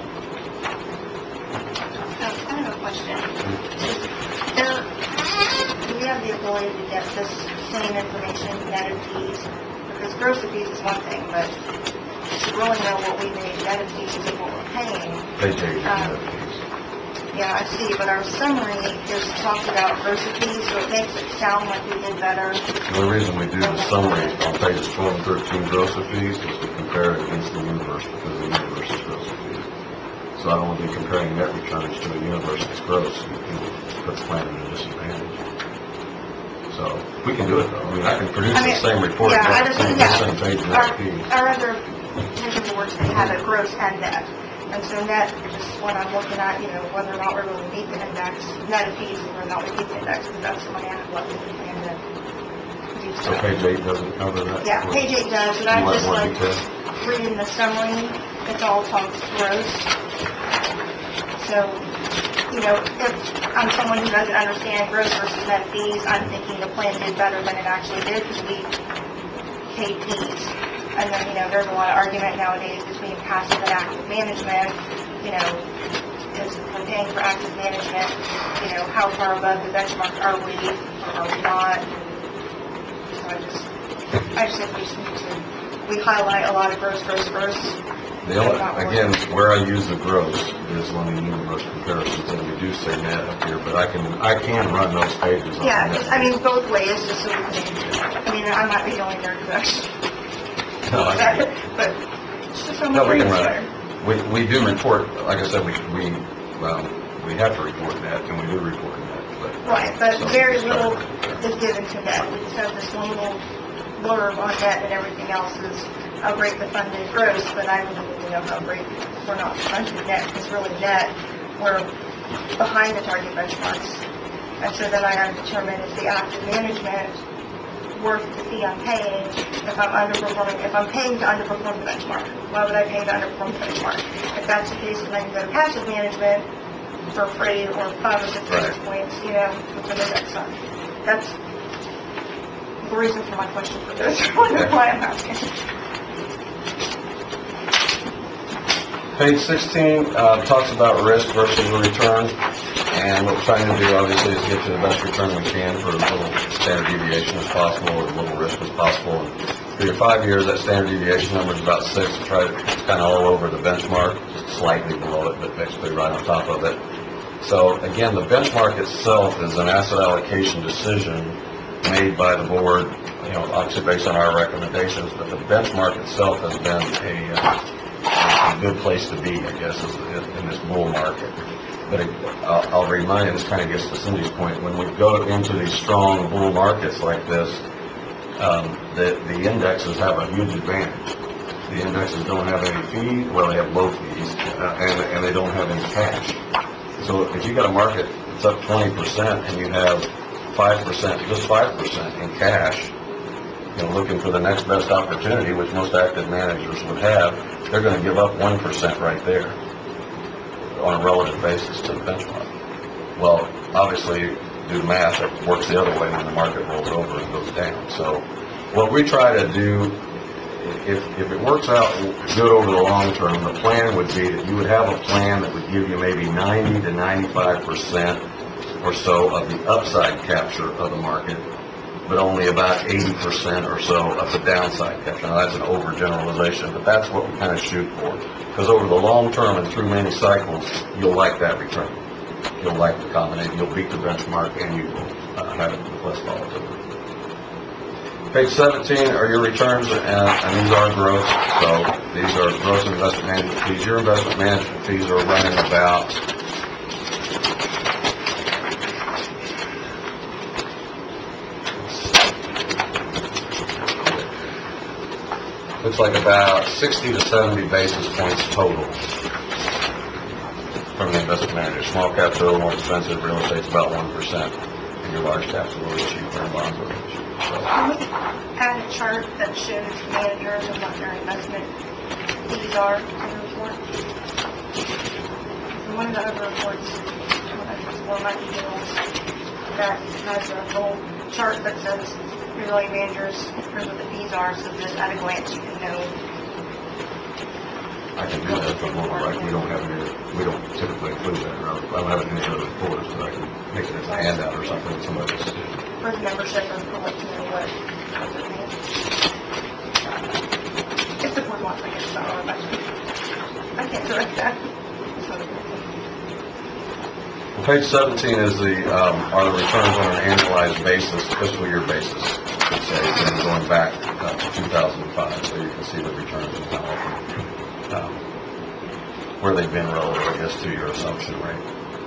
D: I have a question. There, do we have the ability to get this same information net of fees? Because gross of fees is one thing, but to really know what we made net of fees and what we're paying.
H: They take
D: Um, Yeah, I see, but our summary just talks about gross of fees, so it makes it sound like we did better.
H: The reason we do the summary on pages twelve and thirteen gross of fees is to compare it against the universe, because the universe is gross of fees. So I don't want to be comparing net returns to a universe that's gross. It puts the plan at a disadvantage. So we can do it though. I mean, I can produce
D: I mean,
H: the same report.
D: yeah, I
H: but
D: just,
H: the
D: yeah.
H: same page net
D: Our,
H: fees.
D: our other pension boards, they have it gross and net. And so net, just when I'm looking at, you know, whether or not we really meet the index, net of fees, whether or not we meet the index, because that's the money I have left in the plan to do
H: So
D: stuff.
H: page eight doesn't cover that?
D: Yeah, page eight does, and
H: You
D: I
H: want
D: just
H: more
D: like
H: detail?
D: reading the summary, it's all talks gross. So, you know, if I'm someone who doesn't understand gross versus net fees, I'm thinking the plan did better than it actually did because we paid fees. And then, you know, there's a lot of argument nowadays between passive and active management. You know, is we're paying for active management, you know, how far above the benchmark are we or are we not? So I just, I just think we just need to, we highlight a lot of gross, gross, gross.
H: The only, again, where I use the gross is on the universe comparisons, and we do say net up here, but I can, I can run those pages on
D: Yeah,
H: net.
D: just, I mean, both ways, just so we can, I mean, I might be the only nerd who actually,
H: No, I get it.
D: but it's just so
H: No,
D: much
H: we can
D: easier.
H: run it. We, we do report, like I said, we, we, well, we have to report net, and we do report net, but.
D: Right, but
H: So,
D: very
H: start
D: little
H: with that.
D: is given to net. We just have this little blurb on net and everything else is, oh great, the fund is gross, but I really need to we know how great, we're not budgeted net, because really net, we're behind the target benchmarks. And so then I gotta determine if the active management worth the fee I'm paying if I'm underperforming, if I'm paying to underperform the benchmark. Why would I pay to underperform the benchmark? If that's the case, then I can go to passive management for free or five or six basis points, you know, with some index fund. That's the reason for my question for this. That's why I'm asking.
H: Page sixteen, uh, talks about risk versus the return, and what we're trying to do, obviously, is get to the best return we can for as little standard deviation as possible, or as little risk as possible. And for your five years, that standard deviation number is about six. We try to, it's kind of all over the benchmark, just slightly below it, but basically right on top of it. So, again, the benchmark itself is an asset allocation decision made by the board, you know, obviously based on our recommendations, but the benchmark itself has been a, uh, a good place to be, I guess, is in this bull market. But it, I'll, I'll remind you, this kind of gets to Cindy's point, when we go into these strong bull markets like this, um, the, the indexes have a huge advantage. The indexes don't have any fees, well, they have low fees, uh, and, and they don't have any cash. So if you got a market that's up twenty percent and you have five percent, just five percent in cash, you know, looking for the next best opportunity, which most active managers would have, they're going to give up one percent right there on a relative basis to the benchmark. Well, obviously, do the math, it works the other way when the market rolls over and goes down. So what we try to do, if, if it works out good over the long term, the plan would be that you would have a plan that would give you maybe ninety to ninety-five percent or so of the upside capture of the market, but only about eighty percent or so of the downside capture. Now, that's an overgeneralization, but that's what we kind of shoot for. Because over the long term and through many cycles, you'll like that return. You'll like the combination. You'll beat the benchmark, and you will uh, have it with less volatility. Page seventeen are your returns, and, and these are gross. So these are gross investment management fees. Your investment management fees are running about looks like about sixty to seventy basis points total from the investment manager. Small cap's a little more expensive, real estate's about one percent, and your large cap's a little cheaper, and bonds are a little cheaper. So,
D: Can we add a chart that shows managers and what their investment fees are on the report? In one of the other reports, one might be deals that has a whole chart that says usually managers, here's what the fees are, so just at a glance you can know.
H: I can do that, but more like we don't have any, we don't typically include that. I don't have it in the other reports, but I can make it as a handout or something that somebody else did.
D: For the membership or public to know what what they're paying. If the board wants, I guess, not all about it. I can't direct that.
H: Well, page seventeen is the, um, are the returns on an annualized basis, fiscal year basis, let's say, and going back uh, to two thousand five, so you can see the returns and how often, um, where they've been relative, I guess, to your assumption rate.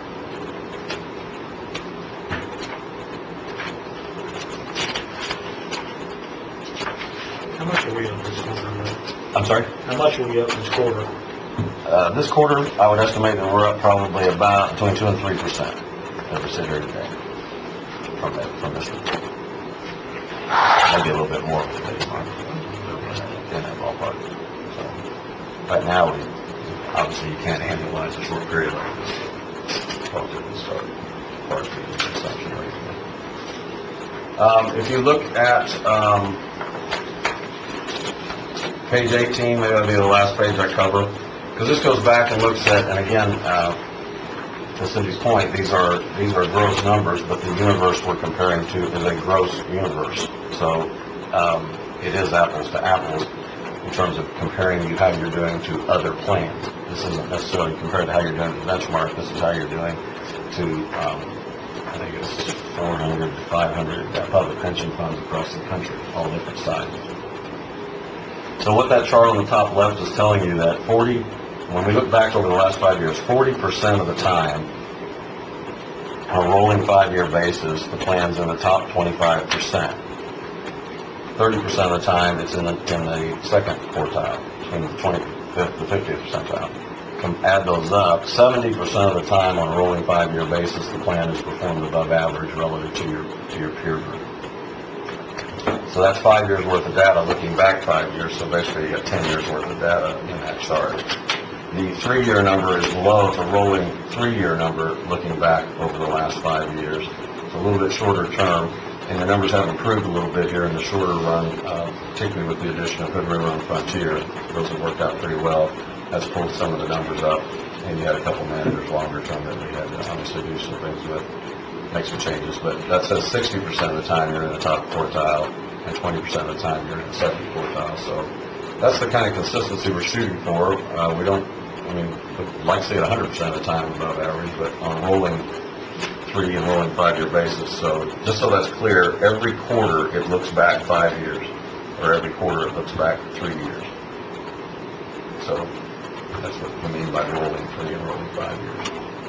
B: How much are we up this quarter, Mike?
H: I'm sorry?
B: How much are we up this quarter?
H: Uh, this quarter, I would estimate that we're up probably about between two and three percent as we sit here today from that, from this report. Maybe a little bit more for today's market in that ballpark. So, right now, we, obviously you can't annualize a short period like this. Relatively start, as far as the consumption rate. Um, if you look at, um, page eighteen, maybe that'll be the last page I cover. Because this goes back and looks at, and again, uh, to Cindy's point, these are these are gross numbers, but the universe we're comparing to is a gross universe. So um, it is apples to apples in terms of comparing you how you're doing to other plans. This isn't necessarily compared to how you're doing to the benchmark. This is how you're doing to, um, I think it's four hundred to five hundred public pension funds across the country, all different sizes. So what that chart on the top left is telling you that forty, when we look back over the last five years, forty percent of the time, on a rolling five-year basis, the plan's in the top twenty-five percent. thirty percent of the time, it's in the, in the second quartile, between the twenty, fifth to fiftieth percentile. Come add those up, seventy percent of the time on a rolling five-year basis, the plan is performed above average relative to your, to your peer group. So that's five years worth of data looking back five years, so basically you got ten years worth of data in that chart. The three-year number is below, it's a rolling three-year number looking back over the last five years. It's a little bit shorter term, and the numbers have improved a little bit here in the shorter run, uh, particularly with the addition of Hood River and Frontier. Those have worked out pretty well. That's pulled some of the numbers up, and you had a couple managers longer term that we had to obviously do some things with, make some changes, but that says sixty percent of the time you're in the top quartile, and twenty percent of the time you're in the second quartile. So that's the kind of consistency we're shooting for. Uh, we don't, I mean, we'd like to see it one hundred percent of the time above average, but on a rolling three and rolling five-year basis. So just so that's clear, every quarter it looks back five years, or every quarter it looks back three years. So that's what we mean by rolling three and rolling five years.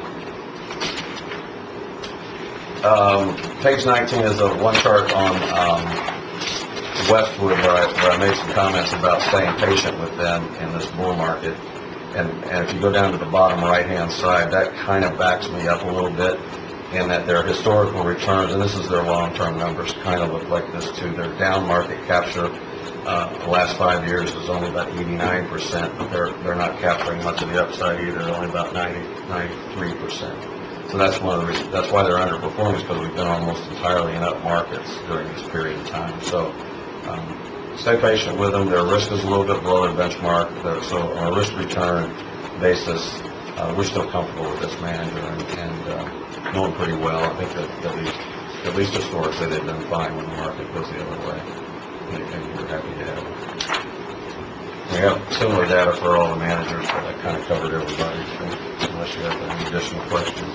H: Um, page nineteen is a one chart on um, Westwood where I, where I made some comments about staying patient with them in this bull market. And, and if you go down to the bottom right-hand side, that kind of backs me up a little bit in that their historical returns, and this is their long-term numbers, kind of look like this too. Their down market capture uh, the last five years is only about eighty-nine percent, but they're, they're not capturing much of the upside either, only about ninety, ninety-three percent. So that's one of the reasons, that's why they're underperforming, because we've been almost entirely in up markets during this period of time. So um, stay patient with them. Their risk is a little bit below their benchmark. They're, so on a risk return basis, uh, we're still comfortable with this manager and, and uh, know them pretty well. I think that at least, at least historically they've been fine when the market goes the other way. And, and we're happy to have them. We have similar data for all the managers, but I kind of covered everybody, so unless you have any additional questions.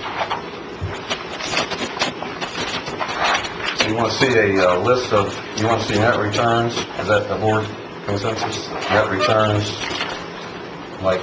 H: So you want to see a uh, list of, you want to see net returns? Is that the board consensus? Net returns, like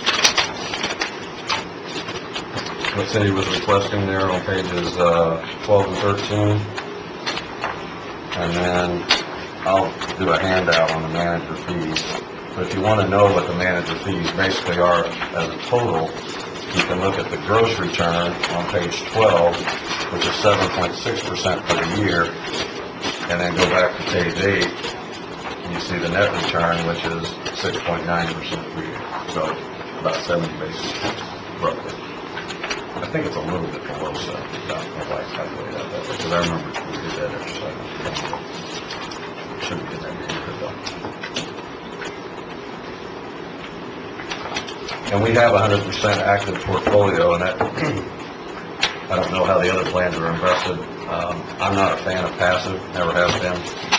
H: what Cindy was requesting there on pages uh, twelve and thirteen. And then I'll do a handout on the manager fees. But if you want to know what the manager fees basically are as a total, you can look at the gross return on page twelve, which is seven point six percent for the year, and then go back to page eight, and you see the net return, which is six point nine percent per year. So about seventy basis points, roughly. I think it's a little bit below seventy. I don't know why I calculated that that way, because I remember we did that exercise. Shouldn't be that either, though. And we have a one hundred percent active portfolio, and that, I don't know how the other plans are invested. Um, I'm not a fan of passive, never have been.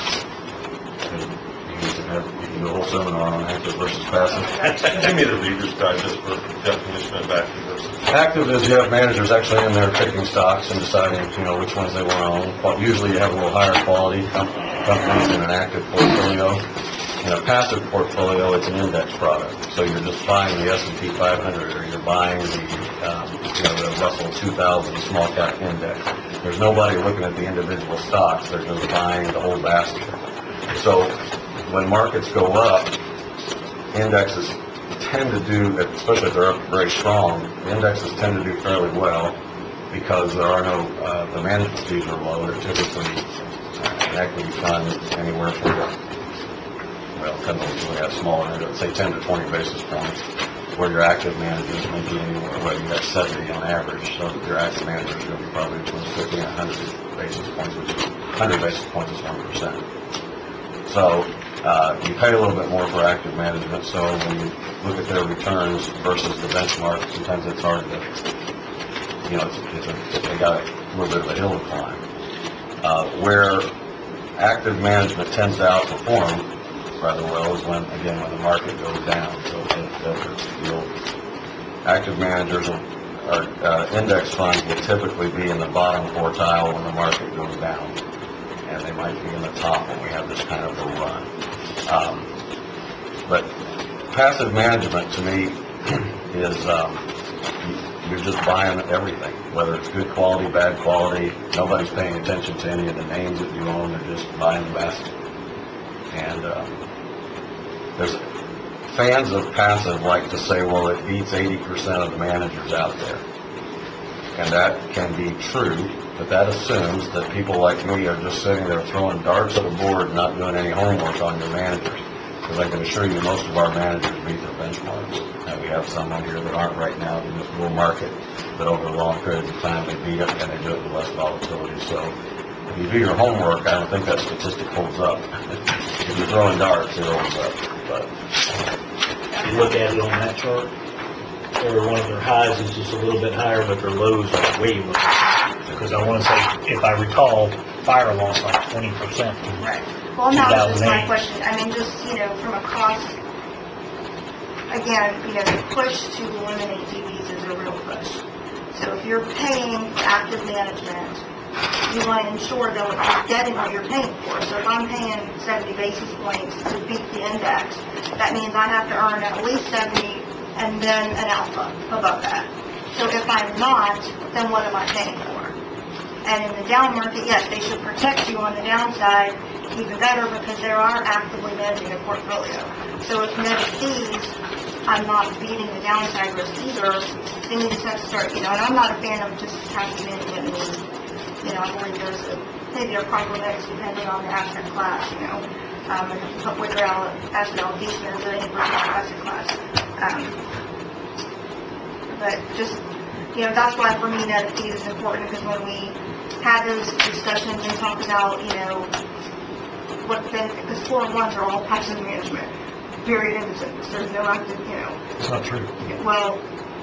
H: You can, have, you can do a whole seminar on active versus passive.
C: Give me the Reader's Digest for definition of active versus.
H: Active is you have managers actually in there picking stocks and deciding, you know, which ones they want to own. Well, usually you have a little higher quality com- companies in an active portfolio. In a passive portfolio, it's an index product. So you're just buying the S and P five hundred, or you're buying the, um, you know, the Russell two thousand small cap index. There's nobody looking at the individual stocks. They're just buying the whole basket. So when markets go up, indexes tend to do, especially if they're up very strong, the indexes tend to do fairly well because there are no, uh, the management fees are low. They're typically uh, an equity fund anywhere from, well, companies really have smaller, I'd say ten to twenty basis points, where your active managers may be anywhere, well, you got seventy on average, so your active manager is going to be probably between fifty and one hundred basis points, which is, one hundred basis points is one percent. So, uh, you pay a little bit more for active management, so when you look at their returns versus the benchmark, sometimes it's hard to, you know, it's, it's a, they got a little bit of a hill to climb. Uh, where active management tends to outperform rather well is when, again, when the market goes down. So the, the active managers or uh, index funds will typically be in the bottom quartile when the market goes down, and they might be in the top when we have this kind of a run. Um, but passive management, to me, is um, you're just buying everything, whether it's good quality, bad quality. Nobody's paying attention to any of the names that you own. They're just buying the basket. And um, there's fans of passive like to say, well, it beats eighty percent of the managers out there. And that can be true, but that assumes that people like me are just sitting there throwing darts at a board, not doing any homework on your managers. Because I can assure you, most of our managers beat their benchmarks. And we have some on here that aren't right now in this bull market, but over long periods of time they beat it, and they do it with less volatility. So if you do your homework, I don't think that statistic holds up. If you're throwing darts, it holds up. But
G: You look at it on that chart, every one of their highs is just a little bit higher, but their lows are way lower. Because I want to say, if I recall, fire lost like twenty percent.
D: Right. Well, and that was just my
G: two thousand eight.
D: question. I mean, just, you know, from a cost, again, you know, the push to eliminate T Vs is a real push. So if you're paying for active management, you want to ensure that you're getting what you're paying for. So if I'm paying seventy basis points to beat the index, that means I have to earn at least seventy and then an alpha above that. So if I'm not, then what am I paying for? And in the down market, yes, they should protect you on the downside even better because they are actively managing a portfolio. So if net fees, I'm not beating the downside risk either, then you just have to start, you know, and I'm not a fan of just passive management. You know, I believe there's a, maybe a proper mix depending on the asset class, you know, um, and what your al- asset allocation is in any particular asset class. Um, but just, you know, that's why for me net fees is important because when we had those discussions and talked about, you know, what the benefit, because four oh ones are all passive management, period, end of sentence. There's no active, you know.
G: It's not true.
D: Well,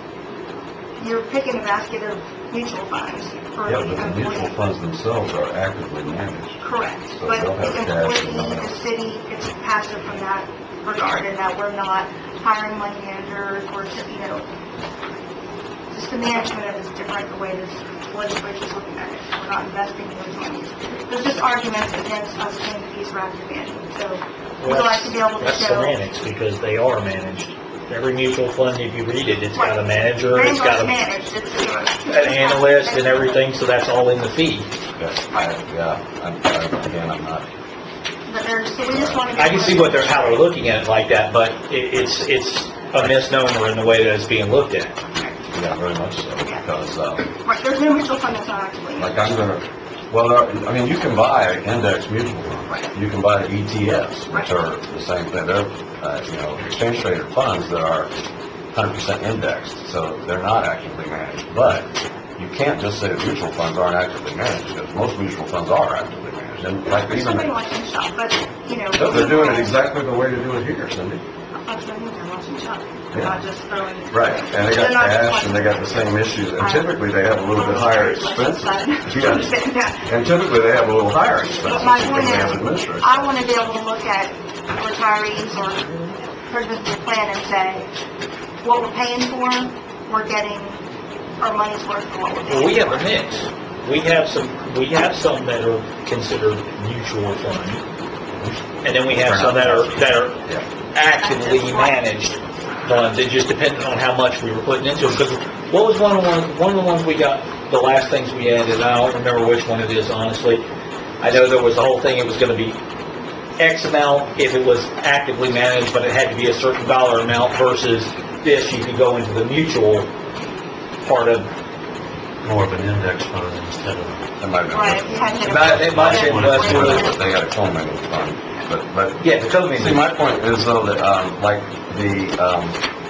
D: you're picking a basket of mutual funds for
H: yeah,
D: the
H: but the mutual
D: employee.
H: funds themselves are actively managed.
D: Correct.
H: So
D: But
H: they'll have
D: the
H: cash and
D: employee,
H: money.
D: the city, it's passive from that regard, and that we're not hiring money managers or, you know, just the management of it is different the way this legislature is looking at it. We're not investing in those monies. There's just arguments against us paying fees for active management, so we'd like to be able to
G: That's
D: show.
G: semantics, because they are managed. Every mutual fund, if you read it, it's got a manager, it's got
D: Rainbow's
G: a,
D: managed, it's,
G: an analyst and everything, so that's all in the fee.
H: Yes, I, yeah, I'm, I, again, I'm not,
D: but there's, so we just want to be.
G: I can see what they're, how they're looking at it like that, but it, it's, it's a misnomer in the way that it's being looked at.
H: yeah, very much so, because, uh,
D: Right, there's no mutual fund that's not actively.
H: like I'm gonna, well, there- I mean, you can buy index mutual funds. You can buy E T Fs, which are the same thing. They're, uh, you know, exchange traded funds that are one hundred percent indexed, so they're not actively managed. But you can't just say that mutual funds aren't actively managed, because most mutual funds are actively managed. And like
D: There's
H: even,
D: somebody watching shop, but, you know.
H: no, they're doing it exactly the way to do it here, Cindy.
D: That's what I mean, they're watching shop. They're not just throwing.
H: Right, and they got
D: They're not just
H: cash, and they got the same issues, and typically they have a little bit higher expenses. Yeah.
D: Yeah.
H: And typically they have a little higher
D: But
H: expenses
D: my
H: because
D: point
H: they have
D: is,
H: administrators.
D: I want to be able to look at retirees or participants in the plan and say, what we're paying for, we're getting our money's worth for what we're
G: Well, we
D: paying
G: have a
D: for.
G: mix. We have some, we have some that are considered mutual fund, and then we have some that are, that are actively managed funds. It just depended on how much we were putting into them. Because what was one of the ones, one of the ones we got, the last things we added, and I don't remember which one it is, honestly. I know there was the whole thing, it was gonna be X amount if it was actively managed, but it had to be a certain dollar amount versus this, you could go into the mutual part of,
C: More of an index fund instead of,
H: That might have been
D: Right,
H: what-
D: you had to.
G: It might- it might have been less
H: what
G: than-
H: it was. They had a commingled fund, but, but,
G: yeah, the code
H: see, my point is though that, um, like the, um,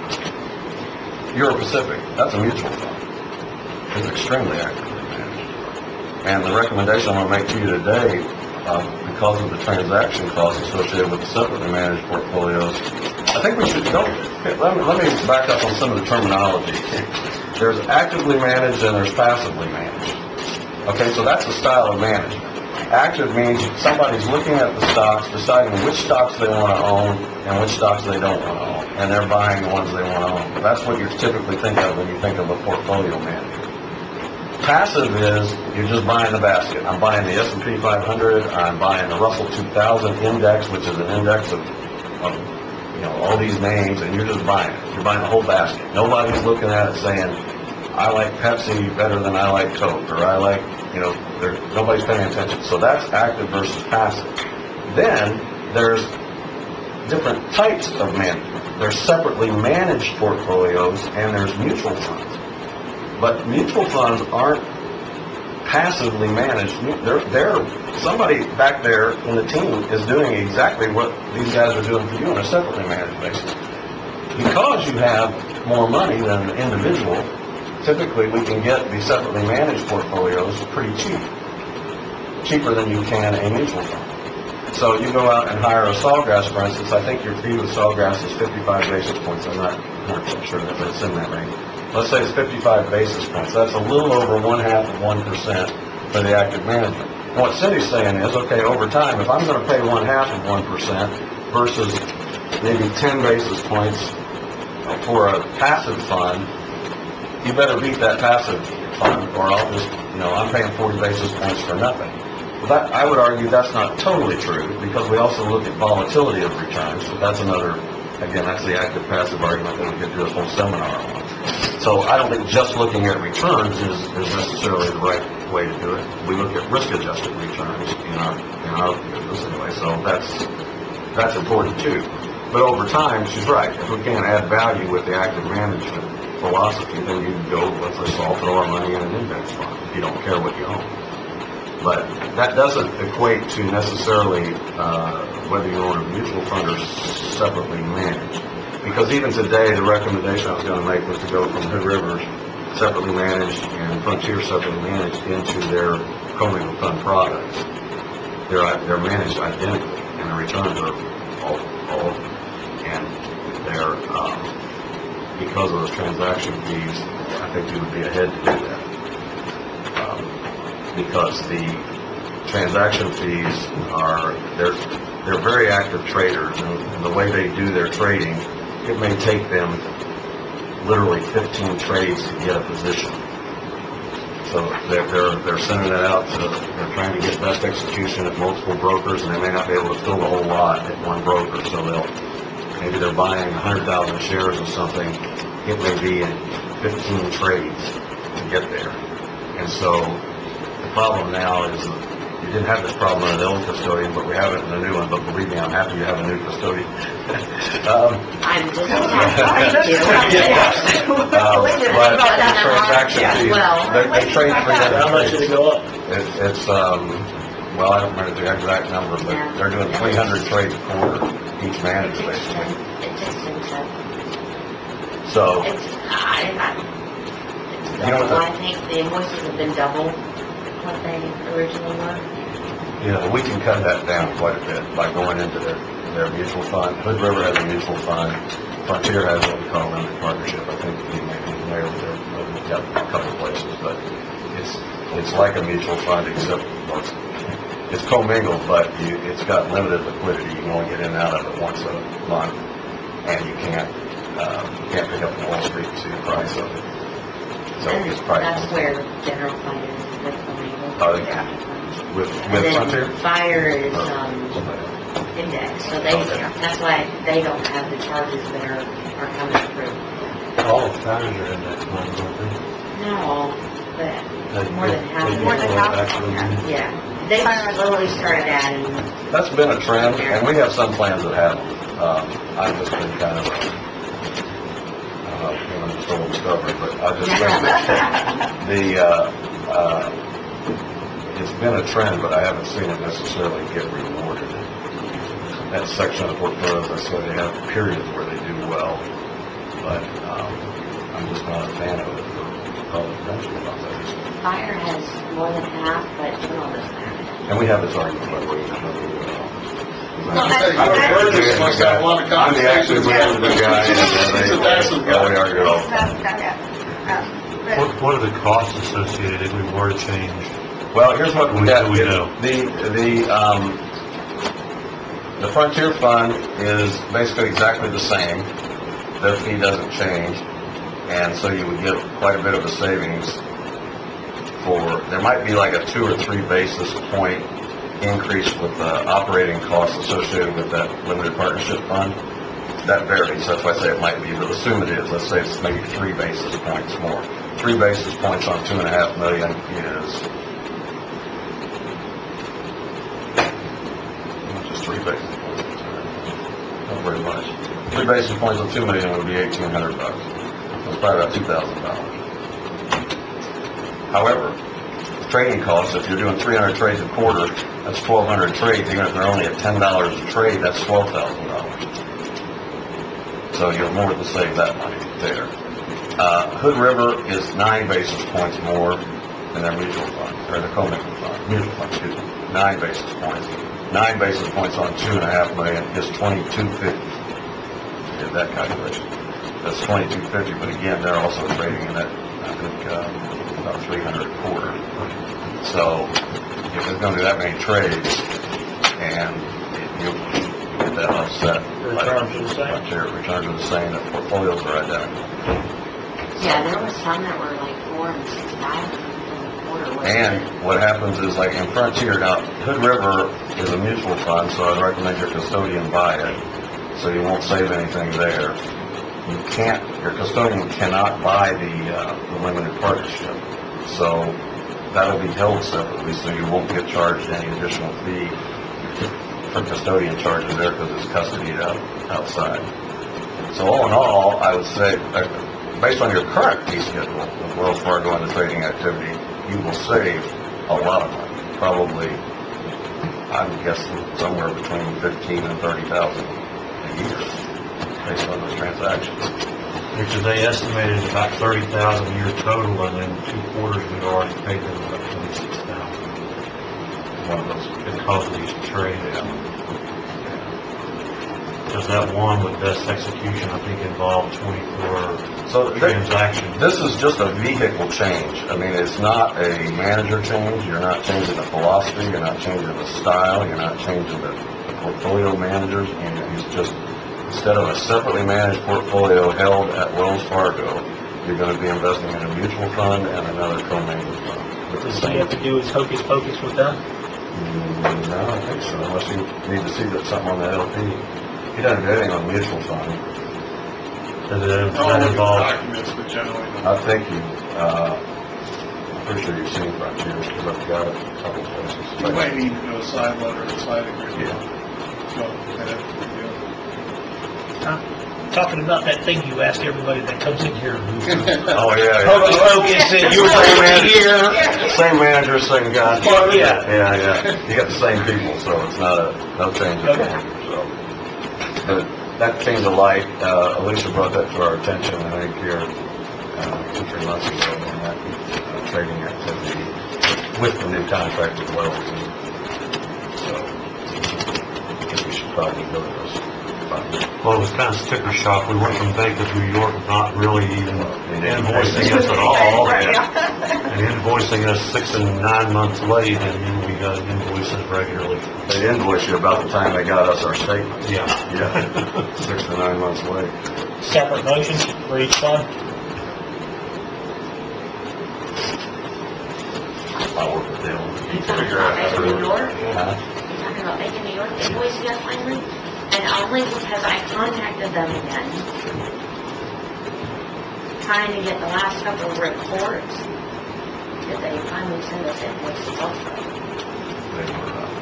H: Euro Pacific, that's a mutual fund. It's extremely actively managed. And the recommendation I'm gonna make to you today, uh, because of the transaction costs associated with the separately managed portfolios, I think we should go, let me, let me back up on some of the terminology. There's actively managed and there's passively managed. Okay, so that's the style of management. Active means somebody's looking at the stocks, deciding which stocks they want to own and which stocks they don't want to own, and they're buying the ones they want to own. That's what you typically think of when you think of a portfolio manager. Passive is you're just buying the basket. I'm buying the S and P five hundred, I'm buying the Russell two thousand index, which is an index of, of, you know, all these names, and you're just buying it. You're buying the whole basket. Nobody's looking at it saying, I like Pepsi better than I like Coke, or I like, you know, there, nobody's paying attention. So that's active versus passive. Then there's different types of management. there's separately managed portfolios and there's mutual funds. But mutual funds aren't passively managed. They're, they're, somebody back there in the team is doing exactly what these guys are doing for you on a separately managed basis. Because you have more money than the individual, typically we can get these separately managed portfolios pretty cheap. Cheaper than you can a mutual fund. So you go out and hire a Sawgrass, for instance. I think your fee with Sawgrass is fifty-five basis points. I'm not one hundred percent sure that it's in that range. Let's say it's fifty-five basis points. That's a little over one half of one percent for the active management. And what Cindy's saying is, okay, over time, if I'm going to pay one half of one percent versus maybe ten basis points for a passive fund, you better beat that passive fund, or I'll just, you know, I'm paying forty basis points for nothing. Well, that, I would argue that's not totally true, because we also look at volatility of returns. So that's another, again, that's the active passive argument that we could do a whole seminar on. So I don't think just looking at returns is, is necessarily the right way to do it. We look at risk-adjusted returns in our, in our business anyway, so that's, that's important too. But over time, she's right. If we can't add value with the active management philosophy, then you can go, let's just all throw our money in an index fund if you don't care what you own. But that doesn't equate to necessarily uh, whether you own a mutual fund or separately managed. Because even today, the recommendation I was going to make was to go from Hood River separately managed and Frontier separately managed into their commingled fund products. They're, they're managed identically, and the returns are all, all and they're, um, because of those transaction fees, I think you would be ahead to do that. Um, because the transaction fees are, they're, they're very active traders, and, and the way they do their trading, it may take them literally fifteen trades to get a position. So they're, they're, they're sending that out to, they're trying to get best execution at multiple brokers, and they may not be able to fill the whole lot at one broker, so they'll, maybe they're buying one hundred thousand shares of something, it may be in fifteen trades to get there. And so the problem now is, you didn't have this problem in the old custodian, but we have it in the new one, but believe me, I'm happy you have a new custodian. um,
I: I'm just happy to.
H: um, but the transaction fees,
I: Well,
H: they, they trade three
B: How
H: hundred
B: much did it
H: trades.
B: go up?
H: It, it's, um, well, I don't remember the exact number, but
I: Yeah.
H: they're doing three hundred trades a quarter, each
I: It's
H: manager, basically.
I: expensive. It's expensive.
H: So,
I: It's, I, I, it's
H: You know what
I: double.
H: the-
I: I think the invoices have been double what they originally were.
H: you know, we can cut that down quite a bit by going into their, their mutual fund. Hood River has a mutual fund. Frontier has what we call a limited partnership. I think you may be familiar with their, they've got a couple places, but it's, it's like a mutual fund except, well, it's, it's commingled, but you, it's got limited liquidity. You can only get in and out of it once a month, and you can't, uh, you can't pick up the Wall Street to see the price of it. So
I: And
H: it's priced.
I: that's where general fund is with the
H: Oh, yeah. With,
I: And
H: with
I: then
H: Frontier?
I: fire is,
H: Oh,
I: um,
H: somebody else.
I: index, so they,
H: Okay.
I: that's why they don't have the charges that are, are coming through.
C: All towns are in that fund, aren't they?
I: Not all, but
C: They-
I: more than half.
C: they
I: of
C: do
D: More than
C: all
D: half,
C: actually
D: yeah.
C: do.
I: Yeah, they slowly started adding,
H: That's been a trend, and we have some plans that have them. Um, I've just been kind of, uh, I don't know, I'm just old and stubborn, but I just think that the, uh, uh, it's been a trend, but I haven't seen it necessarily get rewarded. That section of the portfolios, I swear they have periods where they do well, but, um, I'm just not a fan of it for public pension funds. I just,
I: fire has more than half, but general doesn't have it.
H: and we have this argument, by the way, that nobody will.
D: Well,
E: Hey, you
D: that's-
E: heard this, must have a lot of
H: I'm the active
E: conversations.
H: management guy, and
E: He's a
H: uh,
E: Datsun
H: they, yeah, we
E: guy.
H: argue all the time.
D: That's, that, um, but-
C: What, what are the costs associated if we were to change?
H: Well, here's what we
C: We-
H: got.
C: we know.
H: The, the, um, the Frontier Fund is basically exactly the same. Their fee doesn't change, and so you would get quite a bit of a savings for, there might be like a two or three basis point increase with the operating costs associated with that limited partnership fund. That varies, that's why I say it might be, but assume it is. Let's say it's maybe three basis points more. Three basis points on two and a half million is, not just three basis points, not very much. Three basis points on two million would be eighteen hundred bucks. So it's probably about two thousand dollars. However, trading costs, if you're doing three hundred trades a quarter, that's twelve hundred trades. Even if they're only at ten dollars a trade, that's twelve thousand dollars. So you'll more than save that money there. Uh, Hood River is nine basis points more than their mutual fund, or the commingled fund, mutual fund, excuse me, nine basis points. Nine basis points on two and a half million is twenty-two fifty. Did that calculation. That's twenty-two fifty, but again, they're also trading in at, I think, uh, about three hundred a quarter. So, if there's going to be that many trades, and you get that offset,
B: Returns are the same.
H: like your returns are the same, the portfolios are identical.
I: Yeah, there were some that were like four and six thousand in the quarter. wasn't it?
H: And what happens is, like in Frontier, now, Hood River is a mutual fund, so I'd recommend your custodian buy it, so you won't save anything there. You can't, your custodian cannot buy the, uh, the limited partnership, so that'll be held separately, so you won't get charged any additional fee for custodian charges there, because it's custodied out, outside. So all in all, I would say, uh, based on your current fee schedule with Wells Fargo and the trading activity, you will save a lot of money. Probably, I'm guessing somewhere between fifteen and thirty thousand a year, based on those transactions.
C: Because they estimated about thirty thousand a year total, and in two quarters, we'd already paid them about twenty-six thousand.
H: One of those,
C: Because of these trades. Because that one with best execution, I think, involved twenty-four
H: so th-
C: transactions.
H: this is just a vehicle change. I mean, it's not a manager change. You're not changing the philosophy. You're not changing the style. You're not changing the, the portfolio managers. And it's just, instead of a separately managed portfolio held at Wells Fargo, you're going to be investing in a mutual fund and another commingled fund. With the
B: Does he
H: same.
B: have to do his hocus pocus with them?
H: Mm, No, I don't think so, unless you need to see that something on the L P. He doesn't do anything on the mutual fund.
C: Does it
E: All
C: that
E: of the
C: involve?
E: documents, but generally not.
H: I think you, uh, I'm pretty sure you've seen Frontier, because I've got it a couple places.
E: You might need to do a side letter or side agreement.
H: Yeah.
E: So, that's a big deal.
B: Huh? Talking about that thing you asked everybody that comes in here.
H: Oh, yeah,
B: Hocus
H: yeah.
B: pocus, and you were over here.
H: Same manager, same guy.
B: Oh, yeah.
H: Yeah, yeah. You got the same people, so it's not a, no change in
B: Okay.
H: manager, so. But that came to light, uh, Alicia brought that to our attention, I think, here, uh, two, three months ago, on that, uh, trading activity with the new contract with Wells. So, I guess we should probably go to those.
C: Well, it was kind of sticker shock. We went from Bank of New York not really even invoicing us at all, and invoicing us six and nine months late, and then we got invoices regularly.
H: They invoice you about the time they got us our statement.
C: Yeah.
H: Yeah, six to nine months late.
B: Separate motions for each fund.
H: I'll work with them.
I: You talking about Bank of New York?
H: Huh?
I: You talking about Bank of New York invoicing us finally? And only because I contacted them again, trying to get the last couple of reports, did they finally send us invoices also?
H: They were, uh,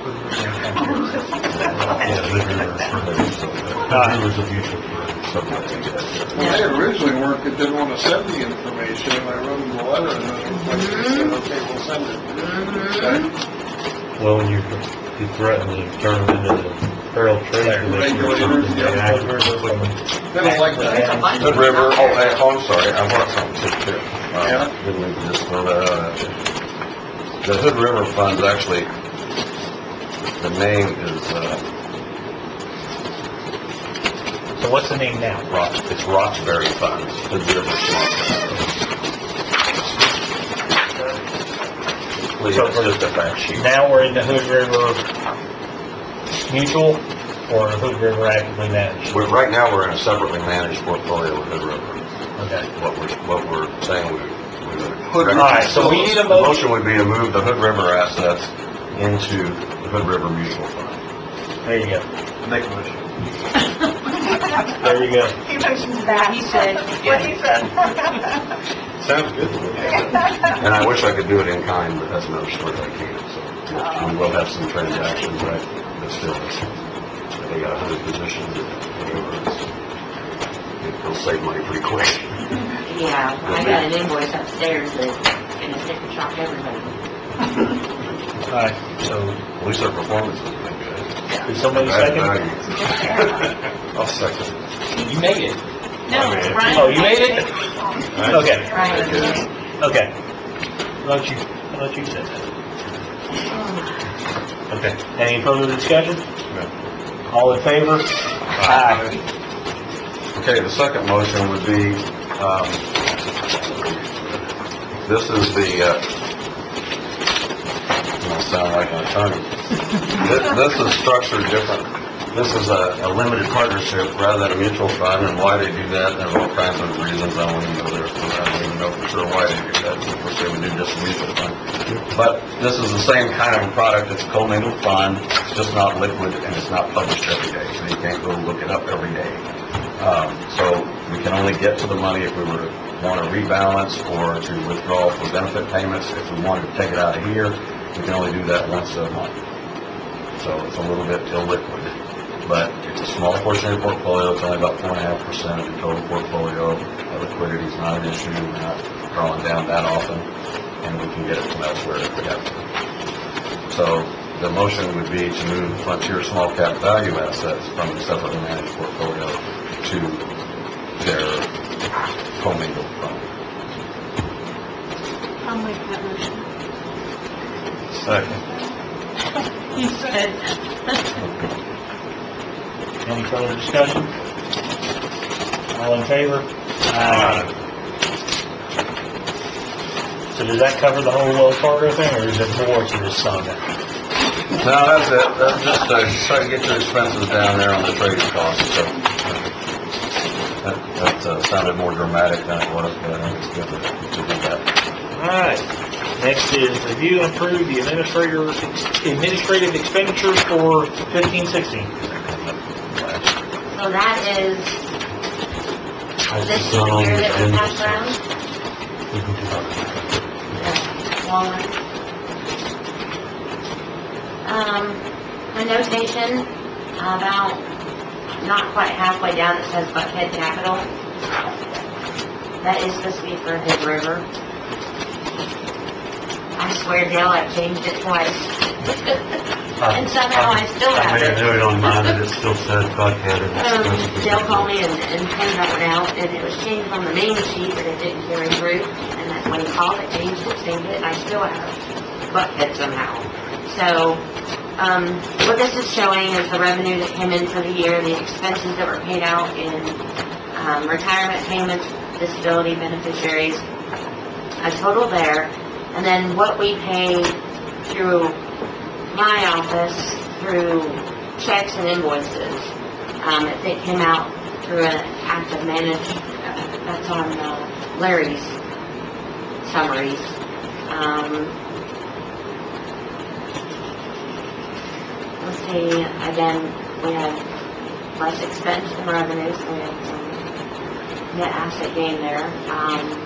C: Yeah, Hood River's a mutual fund.
E: Well, they originally weren't, they didn't want to send the information, and I wrote them a letter, and then they said, okay, we'll send it. Okay?
C: Well, when you, you threaten to turn them into the Federal Trade Commission or something, they act quickly.
E: They don't like that.
H: Hood River, oh, hey, oh, I'm sorry, I brought something too, too. Uh,
E: Yeah?
H: Didn't mean to just throw that out at you. The Hood River Fund's actually, the name is, uh,
B: So what's the name now?
H: Rox, it's Roxbury Funds, Hood River Fund. Please,
B: So
H: it's
B: for the-
H: just a fact sheet.
B: Now we're in the Hood River Mutual or Hood River actively managed?
H: We're, right now, we're in a separately managed portfolio with Hood River.
B: Okay.
H: What we're, what we're saying we, we would.
E: Hood River.
B: All right, so we need a
H: The
B: motion.
H: motion would be to move the Hood River assets into the Hood River Mutual Fund.
B: There you go.
F: Make a motion.
B: There you go.
D: He mentions that, he said, what he said.
H: Sounds good to me. And I wish I could do it in kind, but that's another story I can't, so. We will have some transactions, right, but still, it's, they got a hundred positions, whatever, it's it'll save money pretty quick.
I: Yeah, I got an invoice upstairs that's gonna sticker shock everybody.
B: Alright, so,
H: At least our performance has been good.
B: did somebody second?
H: I'll second.
G: You made it.
I: No, Ryan.
B: Oh, you made it? Okay,
I: Ryan.
B: okay. I'll let you, I'll let you say that. Okay, any further discussion? All in favor? Aye.
H: Okay, the second motion would be, um, this is the, uh, I don't sound like an attorney. This, this is structured different. This is a, a limited partnership rather than a mutual fund, and why they do that, there's all kinds of reasons, I don't even know there, I don't even know for sure why they do that, of course they would do just a mutual fund. But this is the same kind of a product, it's a commingled fund, it's just not liquid, and it's not published every day, so you can't go look it up every day. Um, so we can only get to the money if we were to want to rebalance or to withdraw for benefit payments. If we wanted to take it out of here, we can only do that once a month. So it's a little bit illiquid. But it's a small portion of your portfolio. It's only about four and a half percent of your total portfolio. Liquidity is not an issue. We're not drawing down that often, and we can get it from elsewhere if we have to. So the motion would be to move Frontier small cap value assets from the separately managed portfolio to their commingled fund.
D: I'll make that motion.
H: Second.
I: He said.
B: Any further discussion? All in favor? Aye. So does that cover the whole Wells Fargo thing, or is it more to this saga?
H: No, that's it. That's just to try to get your expenses down there on the trading costs. So that, that uh, sounded more dramatic than it was, but I think it's good to, to do that.
B: Alright, next is review and approve the administrator, administrative expenditures for fifteen sixteen.
I: So that is this sheet here that we passed around. Long one. Um, a notation about not quite halfway down, it says Buckhead Capital. That is supposed to be for Hood River. I swear, Dale, I've changed it twice. And somehow I still
C: I
I: have
C: made a
I: it.
C: note on mine that it still says Buckhead. and it's
I: Um,
C: supposed to be
I: Dale called me
C: Buckhead.
I: and, and pointed that one out, and it was changed on the main sheet, but it didn't carry through. And that when he called, I changed it, saved it, and I still have Buckhead somehow. So, um, what this is showing is the revenue that came in for the year, the expenses that were paid out in, um, retirement payments, disability beneficiaries, a total there, and then what we pay through my office, through checks and invoices. Um, if it came out through an active managed, uh, that's on uh, Larry's summaries. Um, let's see, again, we had less expense than revenue, so we had some net asset gain there. Um,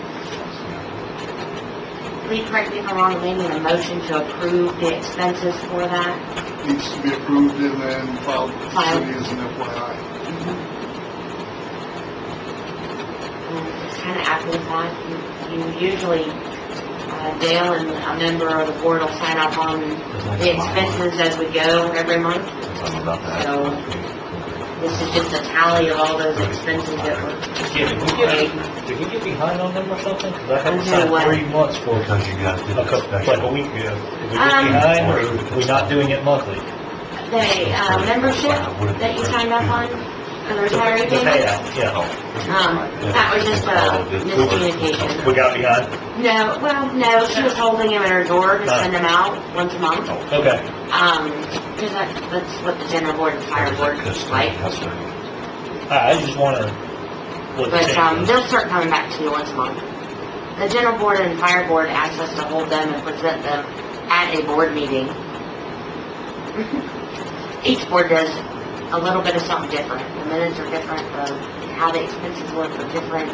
I: Please correct me if I'm wrong, maybe a motion to approve the expenses for that.
E: Needs to be approved and then filed with the
I: Filed.
E: city as an F Y I.
I: And just kind of after the fact, you, you usually, uh, Dale and a member of the board will sign up on the expenses as we go every month.
H: Something about that.
I: So, this is just a tally of all those expenses that were
B: Yeah, did we
I: paid.
B: get, did we get behind on them or something? Cause I had
I: Okay,
B: to sign
I: what?
B: three months for,
C: Because you guys did
B: a
C: the
B: couple, like a
C: special.
B: week ago. Did we get
I: Um,
B: behind, or are we not doing it monthly?
I: The, uh, membership that you signed up on, for the retiree
B: The
I: payment,
B: payout, yeah.
I: um, that was just a miscommunication.
B: We got behind?
I: No, well, no, she was holding him at her door to send them out once a month.
B: Okay.
I: Um, because that, that's what the general board and fire board is like.
B: I, I just wonder what the
I: But,
B: change
I: um,
B: was.
I: they'll start coming back to you once a month. The general board and fire board asks us to hold them and present them at a board meeting. Each board does a little bit of something different. The minutes are different, the, how the expenses work are different.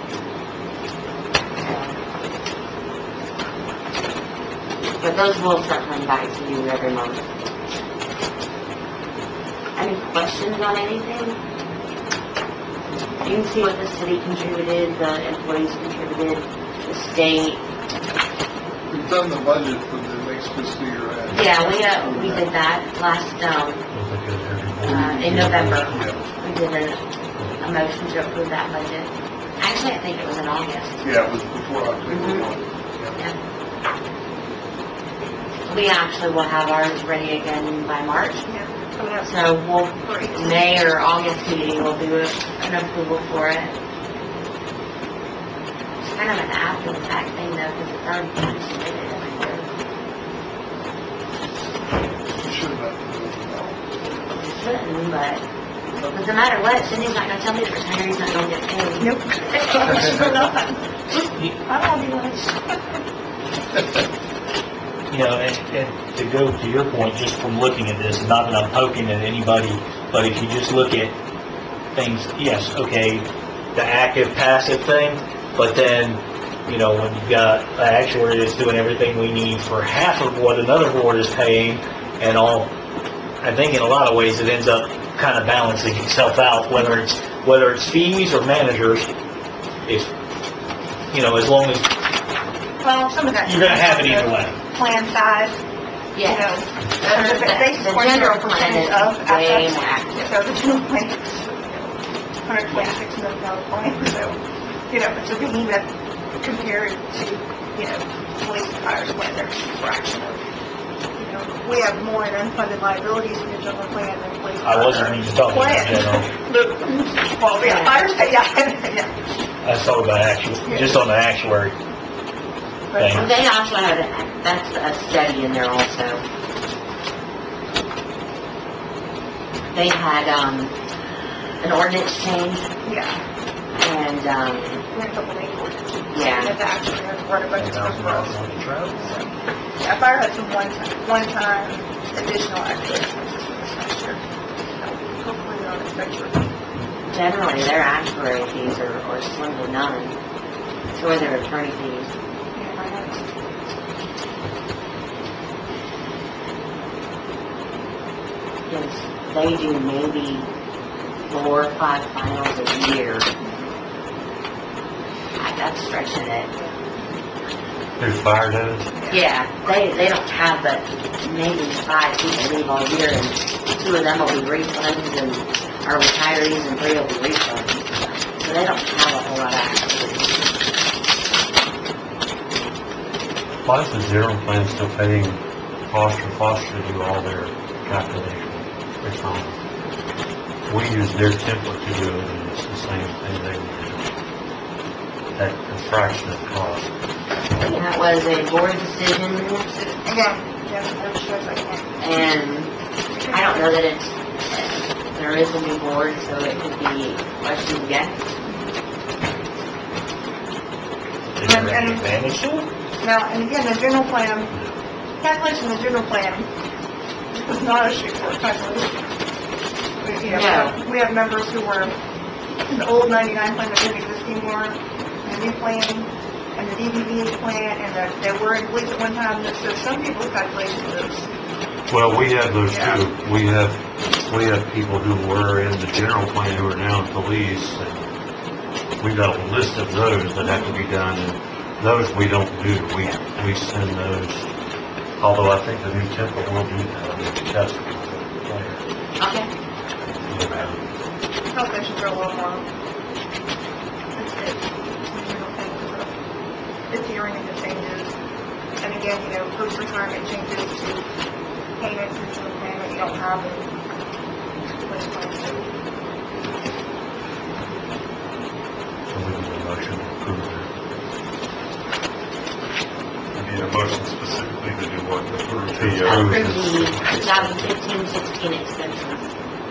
I: So, but those will start coming back to you every month. Any questions on anything? You can see what the city contributed, the employees contributed, the state.
E: We've done the budget for the next fiscal year. ahead.
I: Yeah, we, uh, we did that last, um, uh, in November. We did a, a motion to approve that budget. Actually, I think it was in August.
E: Yeah, it was before October one.
I: Yeah. We actually will have ours ready again by March. So we'll, May or August meeting, we'll do a- an approval for it. It's kind of an after the fact thing though, because it's already been submitted every year.
E: We should have done it.
I: We shouldn't, but doesn't matter what, Cindy's not gonna tell me the retiree's not gonna get paid.
D: Nope. We're not. I don't be nice.
B: You know, and, and to go to your point, just from looking at this, not that I'm poking at anybody, but if you just look at things, yes, okay, the active, passive thing, but then, you know, when you've got an actuary that's doing everything we need for half of what another board is paying, and all, I think in a lot of ways it ends up kind of balancing itself out, whether it's, whether it's fees or managers, if, you know, as long as
D: Well, some of that.
B: you're gonna have it either way.
D: Plan size, you know.
I: Yes.
D: uh,
I: The,
D: they
I: the
D: support
I: general
D: their
I: plan
D: percentage
I: is
D: of
I: way
D: assets.
I: more active.
D: So the general plan is one hundred twenty-six million dollar plan, so, you know, it's a behemoth compared to, you know, police and fires when they're just a fraction of, you know, we have more in unfunded liabilities in the general plan than police.
B: I wasn't even talking about general.
D: Well, yeah, fires, yeah, yeah.
B: I was talking about actual, just on the actuary thing.
I: They also have, a- that's a study in there also. They had, um, an ordinance change,
D: Yeah,
I: and, um,
D: we had a couple of ordinances.
I: Yeah.
D: That's actually part of budget stuff for us.
B: on the trail.
D: Yeah, fire had some one, one-time additional extra expenses for this next year. So hopefully we don't expect to.
I: generally their actuary fees are, are slim to none. So are their attorney fees.
D: Yeah, I know.
I: Because they do maybe four or five finals a year. I- That's stretching it.
C: There's fire does.
I: Yeah, they, they don't have but maybe five people leave all year, and two of them will be refunds and are retirees, and three will be refunds. So they don't have a whole lot of activity.
C: Why is the general plan still paying Foster, Foster to do all their calculations? It's fine. We use their template to do it, and it's the same thing they would do. At a fraction of the cost.
I: That was a board decision,
D: Yeah, yeah, that shows like that.
I: and I don't know that it's, there is a new board, so it could be questioned again.
B: Is there any advantage to it?
D: Now, and again, the general plan, calculation of the general plan is not a straightforward calculation. We, you know, we have- we have members who were in the old ninety-nine plan that didn't exist anymore, and the new plan, and the D B V A plan, and the, they were in police at one time, so some people's calculations is,
C: Well, we have those too. We have, we have people who were in the general plan who are now in police. And we've got a list of those that have to be done, and those we don't do. We, we send those, although I think the new template will do that on the test.
I: Okay.
D: calculations are a little more, it's, it's, you know, things, so it's hearing and the changes. And again, you know, post-retirement changes to payments and to the plan that you don't have in police plans.
C: So we need a motion to approve that.
F: We need a motion specifically to do what, approve
C: To
F: the, uh,
C: approve
I: Approve
C: this.
I: the two thousand fifteen sixteen expenses.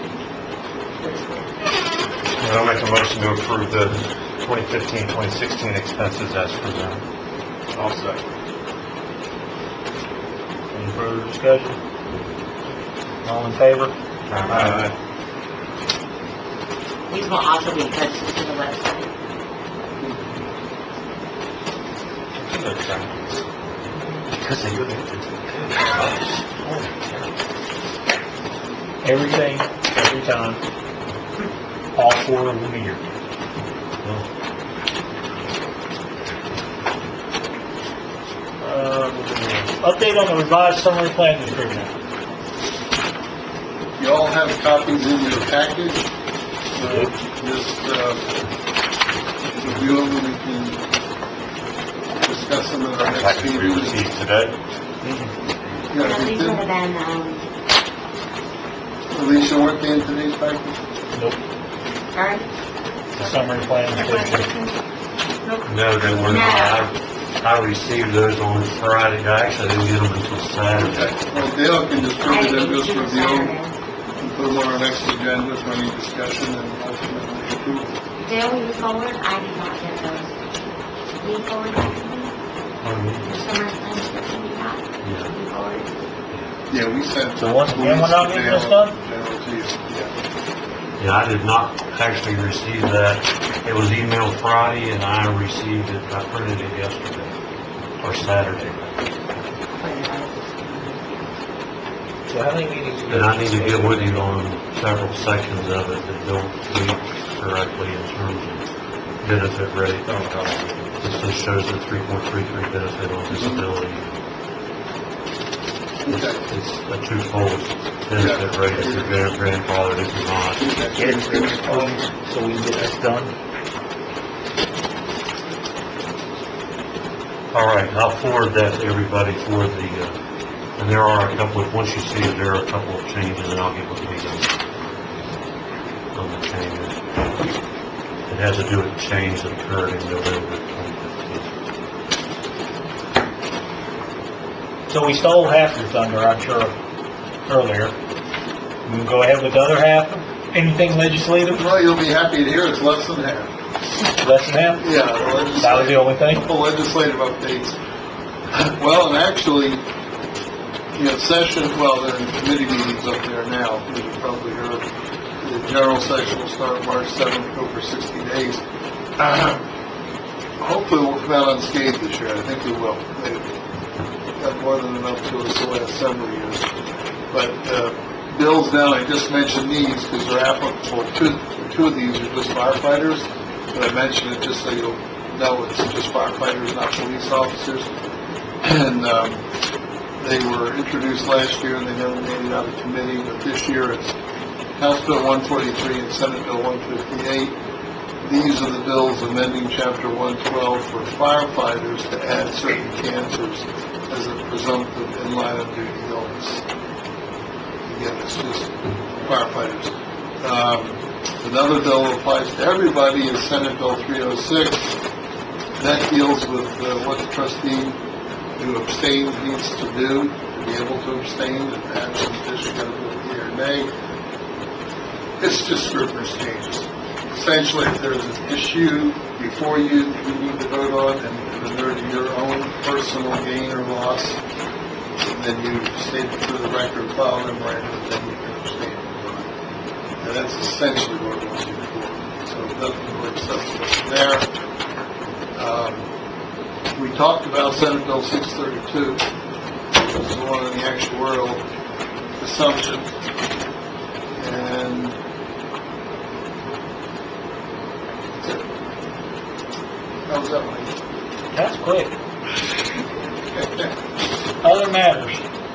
F: I'll make a motion to approve the twenty fifteen twenty sixteen expenses as presented. I'll second.
B: Any further discussion? All in favor?
F: Aye.
I: These will also be posted to the website.
B: Because they really everything, every time, all four of them a year. Uh, update on the revised summary plan agreement.
E: You all have copies in your package. Uh, Just, uh, review them, we can discuss them at our next
C: Package we
E: meeting.
C: received today.
E: Yeah,
I: Yeah,
E: you
I: these would have
E: did.
I: been, um,
E: Alicia, weren't they in today's package?
B: Nope.
I: sorry?
B: Summary plan agreement.
C: No, they were not. I I received those on Friday. I actually didn't get them until Saturday.
E: Well, Dale can just
I: I
E: put it in,
I: didn't
E: just
I: see the
E: review,
I: Saturday.
E: and put them on our next agenda for any discussion and ultimately approve.
I: Dale, will you forward? I did not get those. Will you forward that to me?
C: Um,
I: The summary plan description you got? Will you forward it?
E: Yeah, we sent.
B: So once again, we're not getting this done?
E: General to you, yeah.
C: Yeah, I did not actually receive that. It was emailed Friday and I received it, I printed it yesterday, or Saturday.
G: So how many meetings?
C: And I need to get with you on several sections of it that don't read correctly in terms of benefit rate. This just shows the three point three three benefit on disability. It's it's a twofold benefit rate if you're grand- grandfathered, if you're not.
G: Get it to me, please, so we can get this done.
C: All right, I'll forward that to everybody for the, uh, and there are a couple of, once you see it, there are a couple of changes, and I'll get with you on the changes. It has to do with the change that occurred in November twenty fifteen.
B: So we stole half your thunder, I'm sure, earlier. We can go ahead with the other half. Anything legislative?
E: Well, you'll be happy to hear it's less than half.
B: Less than half?
E: Yeah.
B: That was the only thing?
E: Couple legislative updates. Well, and actually, you know, session, well, they're in committee meetings up there now, as you probably heard. The general session will start March seventh, go for sixty days. Uh, hopefully we'll come out unscathed this year. I think we will. They've got more than enough to us the last several years. But, uh, bills now, I just mentioned these because they're applicable. Two, two of these are just firefighters. But I mention it just so you'll know it's just firefighters, not police officers. And um, they were introduced last year and they never made it out of committee, but this year it's House Bill one forty-three and Senate Bill one fifty-eight. These are the bills amending Chapter one twelve for firefighters to add certain cancers as a presumptive in line of duty illness. Again, it's just firefighters. Um, Another bill applies to everybody is Senate Bill three oh six. That deals with uh, what the trustee who abstains needs to do to be able to abstain, and that's in addition to the yea or nay. It's just scrivener's changes. Essentially, if there's an issue before you you need to vote on, and and they're to your own personal gain or loss, then you state it for the record, file memorandum, and then you can abstain. And that's essentially what it was before. So nothing more accessible there. Um, we talked about Senate Bill six thirty-two, which is the one on the actuarial assumption. And that's it. That was that one.
B: That's quick. Other matters?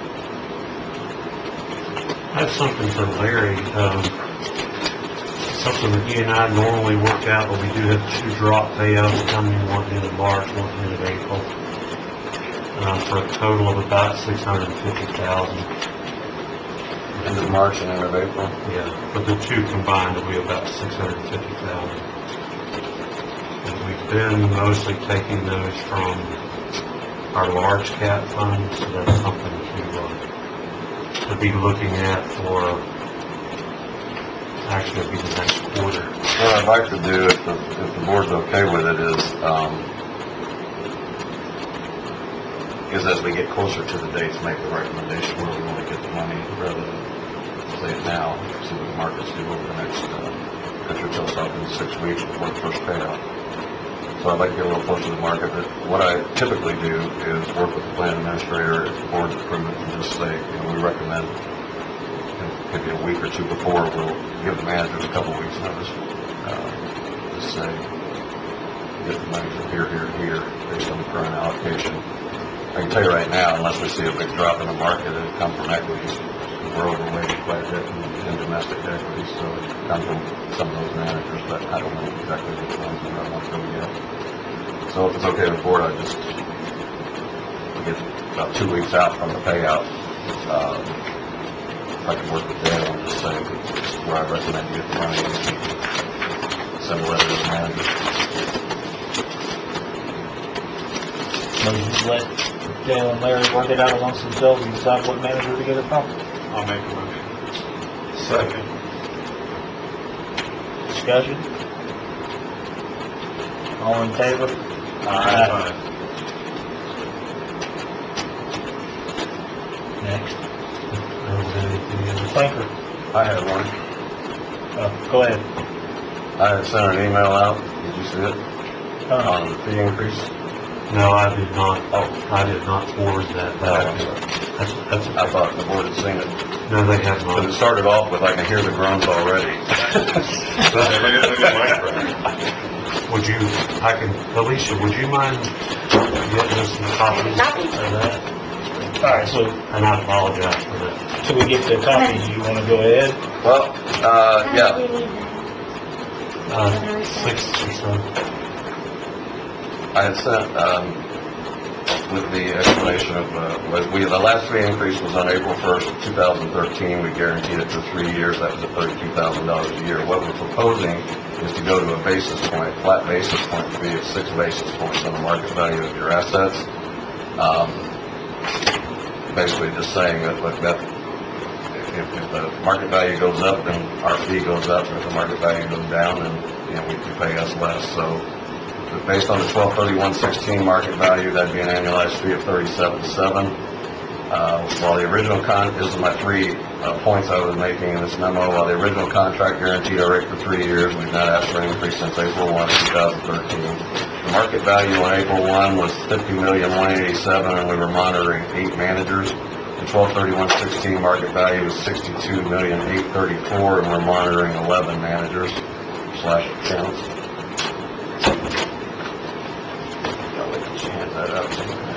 C: I have something for Larry, um, something that he and I normally work out, but we do have two drop payouts coming, one in March, one in April, um, for a total of about six hundred fifty thousand.
H: End of March and end of April.
C: Yeah, but the two combined will be about six hundred fifty thousand. And we've been mostly taking those from our large cap fund, so that's something to, uh, to be looking at for, actually it'll be the next quarter.
H: What I'd like to do, if the, if the board's okay with it, is, um, is as we get closer to the dates, make a recommendation where we want to get the money, rather than say it now, see what the markets do over the next, uh, cut your tail off in six weeks before the first payout. So I'd like to get a little closer to the market, but what I typically do is work with the plan administrator, if the board's approved it, and just say, you know, we recommend, you know, maybe a week or two before, we'll give the managers a couple of weeks notice. Uh, just say, get the money from here, here, and here, based on the current allocation. I can tell you right now, unless we see a big drop in the market, it'll come from equities. We're overweighted quite a bit in, in domestic equities, so it'll come from some of those managers, but I don't know exactly which ones and I want to go yet. So if it's okay with the board, I just, we get about two weeks out from the payout. Um, if I can work with Dale and just say where I recommend you get the money, send a letter to the manager.
B: Motion to let Dale and Larry work it out amongst themselves and decide what manager to get it from.
F: I'll make a motion.
H: Second.
B: Discussion? All in favor?
F: Aye.
B: Next.
C: I don't have anything else.
B: Thinker.
H: I had one.
B: Uh, go ahead.
H: I had sent an email out, did you see it,
B: Uh,
H: on the fee increase?
C: No, I did not, oh, I did not forward that back. That's, that's,
H: I thought the board had seen it,
C: no, they have
H: because it
C: not.
H: started off with, I can hear the groans already.
C: Would you, I can, Alicia, would you mind getting us some copies of that?
B: all right, so,
C: And I apologize for that.
B: till we get the copy, do you wanna go ahead?
H: Well, uh, yeah,
C: Uh, six or so.
H: I had sent, um, with the explanation of, uh, was we, the last fee increase was on April first, two thousand thirteen. We guaranteed it for three years. That was at thirty-two thousand dollars a year. What we're proposing is to go to a basis point, flat basis point fee of six basis points on the market value of your assets. Um, basically just saying that, look, that, if, if the market value goes up, then our fee goes up. If the market value goes down, then, you know, we can pay us less. So, but based on the twelve thirty-one sixteen market value, that'd be an annualized fee of thirty-seven seven. Uh, while the original con, this is my three uh, points I was making in this memo. While the original contract guaranteed our rate for three years, we've not asked for an increase since April first, two thousand thirteen. The market value on April first was fifty million one eighty-seven, and we were monitoring eight managers. The twelve thirty-one sixteen market value was sixty-two million eight thirty-four, and we're monitoring eleven managers slash accounts. I'll let you hand that up.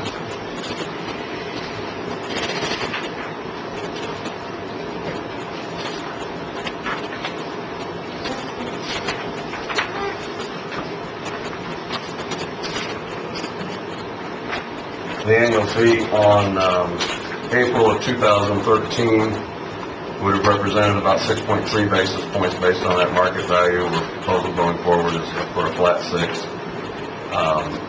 H: The annual fee on um, April of two thousand thirteen would have represented about six point three basis points based on that market value. We're proposing going forward is for a flat six. Um,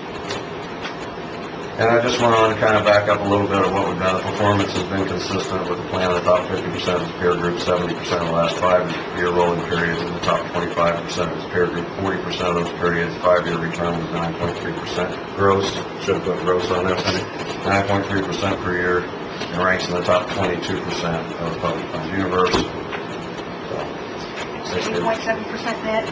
H: and I just went on to kind of back up a little bit of what we've done. The performance has been consistent with the plan of the top fifty percent of the peer group, seventy percent of the last five-year rolling periods, and the top twenty-five percent of the peer group, forty percent of those periods, five-year return was nine point three percent gross. Should have put gross on there. nine point three percent per year, and ranks in the top twenty-two percent of the public funds universe. So,
D: eight point seven percent net.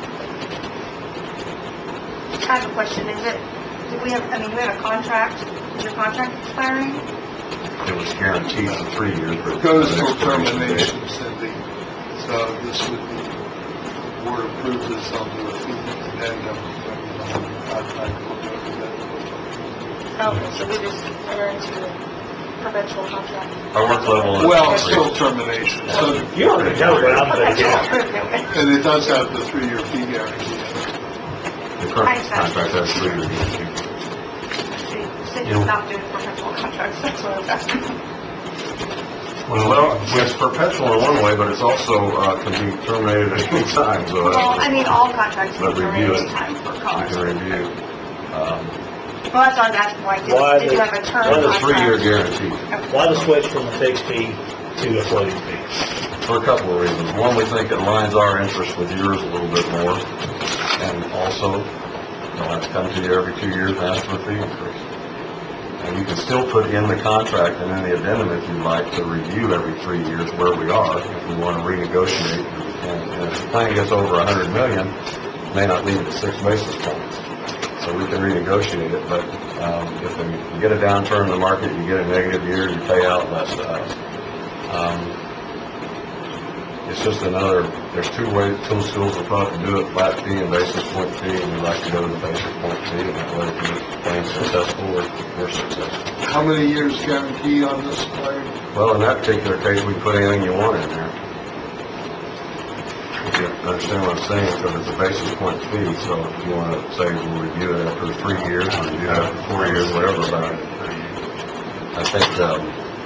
D: I have a question, is it, do we have, I mean, we have a contract, is your contract expiring?
H: it was guaranteed for three years, but
E: It goes till termination, Cindy. So this would be, the board approves this on the fee addendum, when the contract will go to that.
D: Okay, so we just enter into a perpetual contract.
H: our work level is...
E: Well, it's still termination, so,
B: You already know what I'm
D: Perpetual,
B: thinking.
D: okay.
E: and it does have the three-year fee guarantee.
H: The current contract has three years guarantee.
D: City's not doing perpetual contracts, that's what I was asking.
H: Well, it's perpetual in one way, but it's also, uh, can be terminated at any time, so...
D: Well, I mean, all contracts can
H: But
D: be
H: review
D: terminated
H: it.
D: time for
H: You
D: cause.
H: can review. Um,
D: Well, that's what I was asking, like,
B: Why
D: did, did you
B: the-
D: have a term
B: why the
H: It's a three-year
D: contract?
H: guarantee,
B: Why the switch from a fixed fee to a floating fee?
H: for a couple of reasons. One, we think it aligns our interest with yours a little bit more, and also, you don't have to come to you every two years and ask for a fee increase. And you can still put in the contract and in the addendum, if you'd like, to review every three years where we are, if we want to renegotiate. And and if the plan gets over a hundred million, it may not leave it at six basis points. So we can renegotiate it, but, um, if we- you get a downturn in the market, you get a negative year, you pay out less to us. Um, it's just another, there's two ways, two schools of thought to do it, flat fee and basis point fee, and we like to go to the basis point fee, and that way if you're playing successful, we're, we're successful.
E: How many years guarantee on this plan?
H: Well, in that particular case, we can put anything you want in there. If you understand what I'm saying, because it's a basis point fee, so if you want to say we'll review it after three years, or review it after four years, whatever about it. I think, um,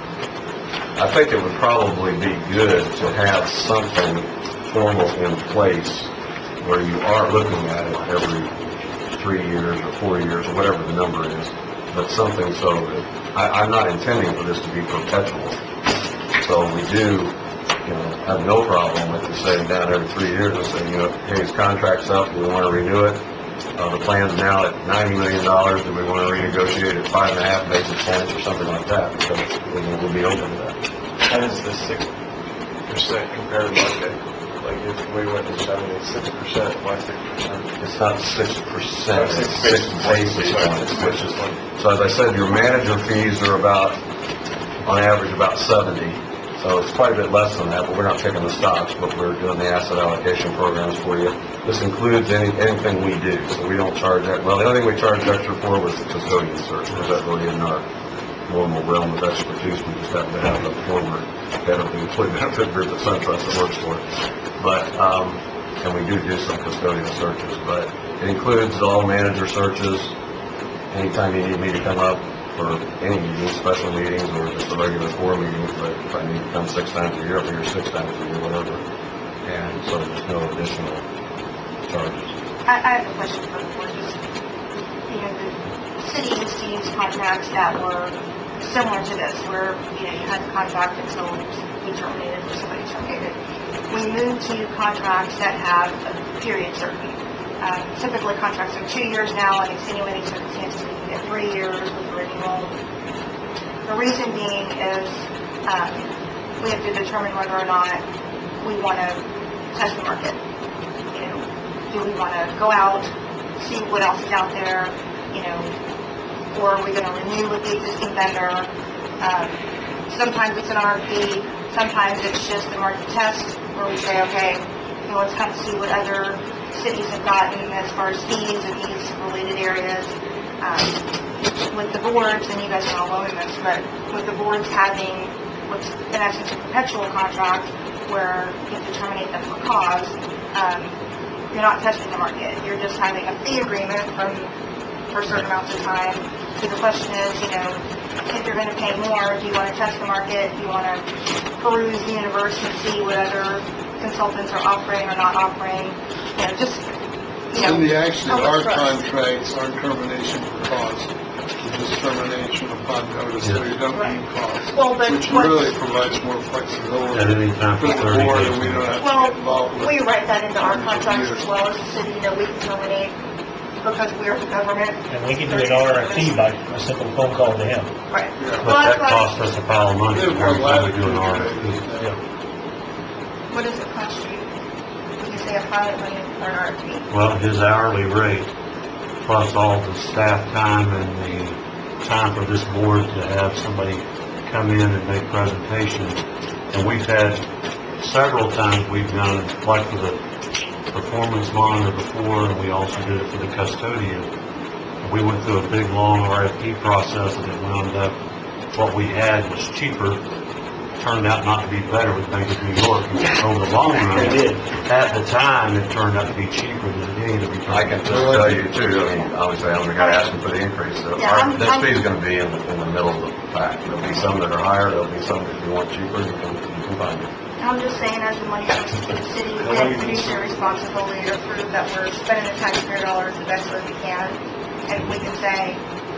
H: I think it would probably be good to have something formal in place where you are looking at it every three years or four years or whatever the number is, but something so that, I, I'm not intending for this to be perpetual. So we do, you know, have no problem with you sitting down every three years and saying, you know, hey, his contract's up, we want to renew it. Uh, the plan's now at ninety million dollars, do we want to renegotiate at five and a half basis points or something like that? Because we'll, we'll be open to that.
A: How does the six percent compare to market? Like if we went to seventy-six percent, why six percent?
H: It's not six percent, it's six basis points, which is, so as I said, your manager fees are about, on average, about seventy. So it's quite a bit less than that, but we're not picking the stocks, but we're doing the asset allocation programs for you. This includes any, anything we do, so we don't charge that. Well, the only thing we charged extra for was the custodian search, because that really isn't our normal realm of expertise. We just happen to have a former head of the employee benefit group at SunTrust that works for it. But, um, and we do do some custodial searches, but it includes all manager searches, anytime you need me to come up for any meetings, special meetings, or just a regular core meetings, but if I need to come six times a year, I'll be here six times a year, whatever. And so there's no additional charges.
D: I, I have a question for the board. Just, you know, the city used to use contracts that were similar to this, where, you know, you had the contract until you terminated or somebody terminated. We moved to contracts that have a period certain. Um, typically contracts are two years now, and extenuating circumstances, we can get three years with renewal. The reason being is um, we have to determine whether or not we want to test the market. You know, do we want to go out, see what else is out there, you know, or are we going to renew with the existing vendor? Um, sometimes it's an R F P, sometimes it's just a market test where we say, okay, you know, let's kind of see what other cities have gotten as far as fees in these related areas. Um, with the boards, and you guys are all owning this, but with the boards having what's in essence a perpetual contract where you have to terminate them for cause, um, you're not testing the market. You're just having a fee agreement from for certain amounts of time. So the question is, you know, if you're going to pay more, do you want to test the market? Do you want to peruse the universe and see what other consultants are offering or not offering? You know, just, you know.
E: In the actually,
D: how
E: our
D: much trust?
E: contracts aren't termination for cause. It's just termination upon notice, so you don't
D: Right.
E: need cause.
D: Well, but
E: Which
D: what's-
E: really provides more flexibility
C: At any time
E: for
C: for
E: the
C: thirty
E: board,
C: days.
E: and we don't have to
D: Well,
E: get involved with.
D: we write that into our
E: terms of
D: contracts
E: years.
D: as well as the city, you know, we can terminate because we're the government.
B: And we can do an R F P by a simple phone call to him.
D: Right.
E: Yeah.
C: But
D: Well,
C: that
D: that's
C: costs us a pile of money
E: They
C: every
E: have more
C: time we do an
E: latitude.
C: R F P.
E: Yeah.
D: what does it cost you when you say a pilot money for an R F P?
C: Well, his hourly rate, plus all the staff time and the time for this board to have somebody come in and make presentations. And we've had several times we've done, like for the performance monitor before, and we also did it for the custodian. We went through a big, long R F P process, and it wound up, what we had was cheaper, turned out not to be better with Bank of New York. Over the long run,
B: It did.
C: at the time, it turned out to be cheaper than it needed to be.
H: I can just tell you too, I mean, obviously I'm the guy asking for the increase, so
D: Yeah,
H: our,
D: I'm-
H: this
D: I'm-
H: fee's gonna be in the, in the middle of the pack. There'll be some that are higher, there'll be some that you want cheaper, you can, you can find it.
D: I'm just saying, as the money comes to the city, we have a fiduciary responsibility to prove that we're spending the taxpayer dollars the best way we can. And we can say,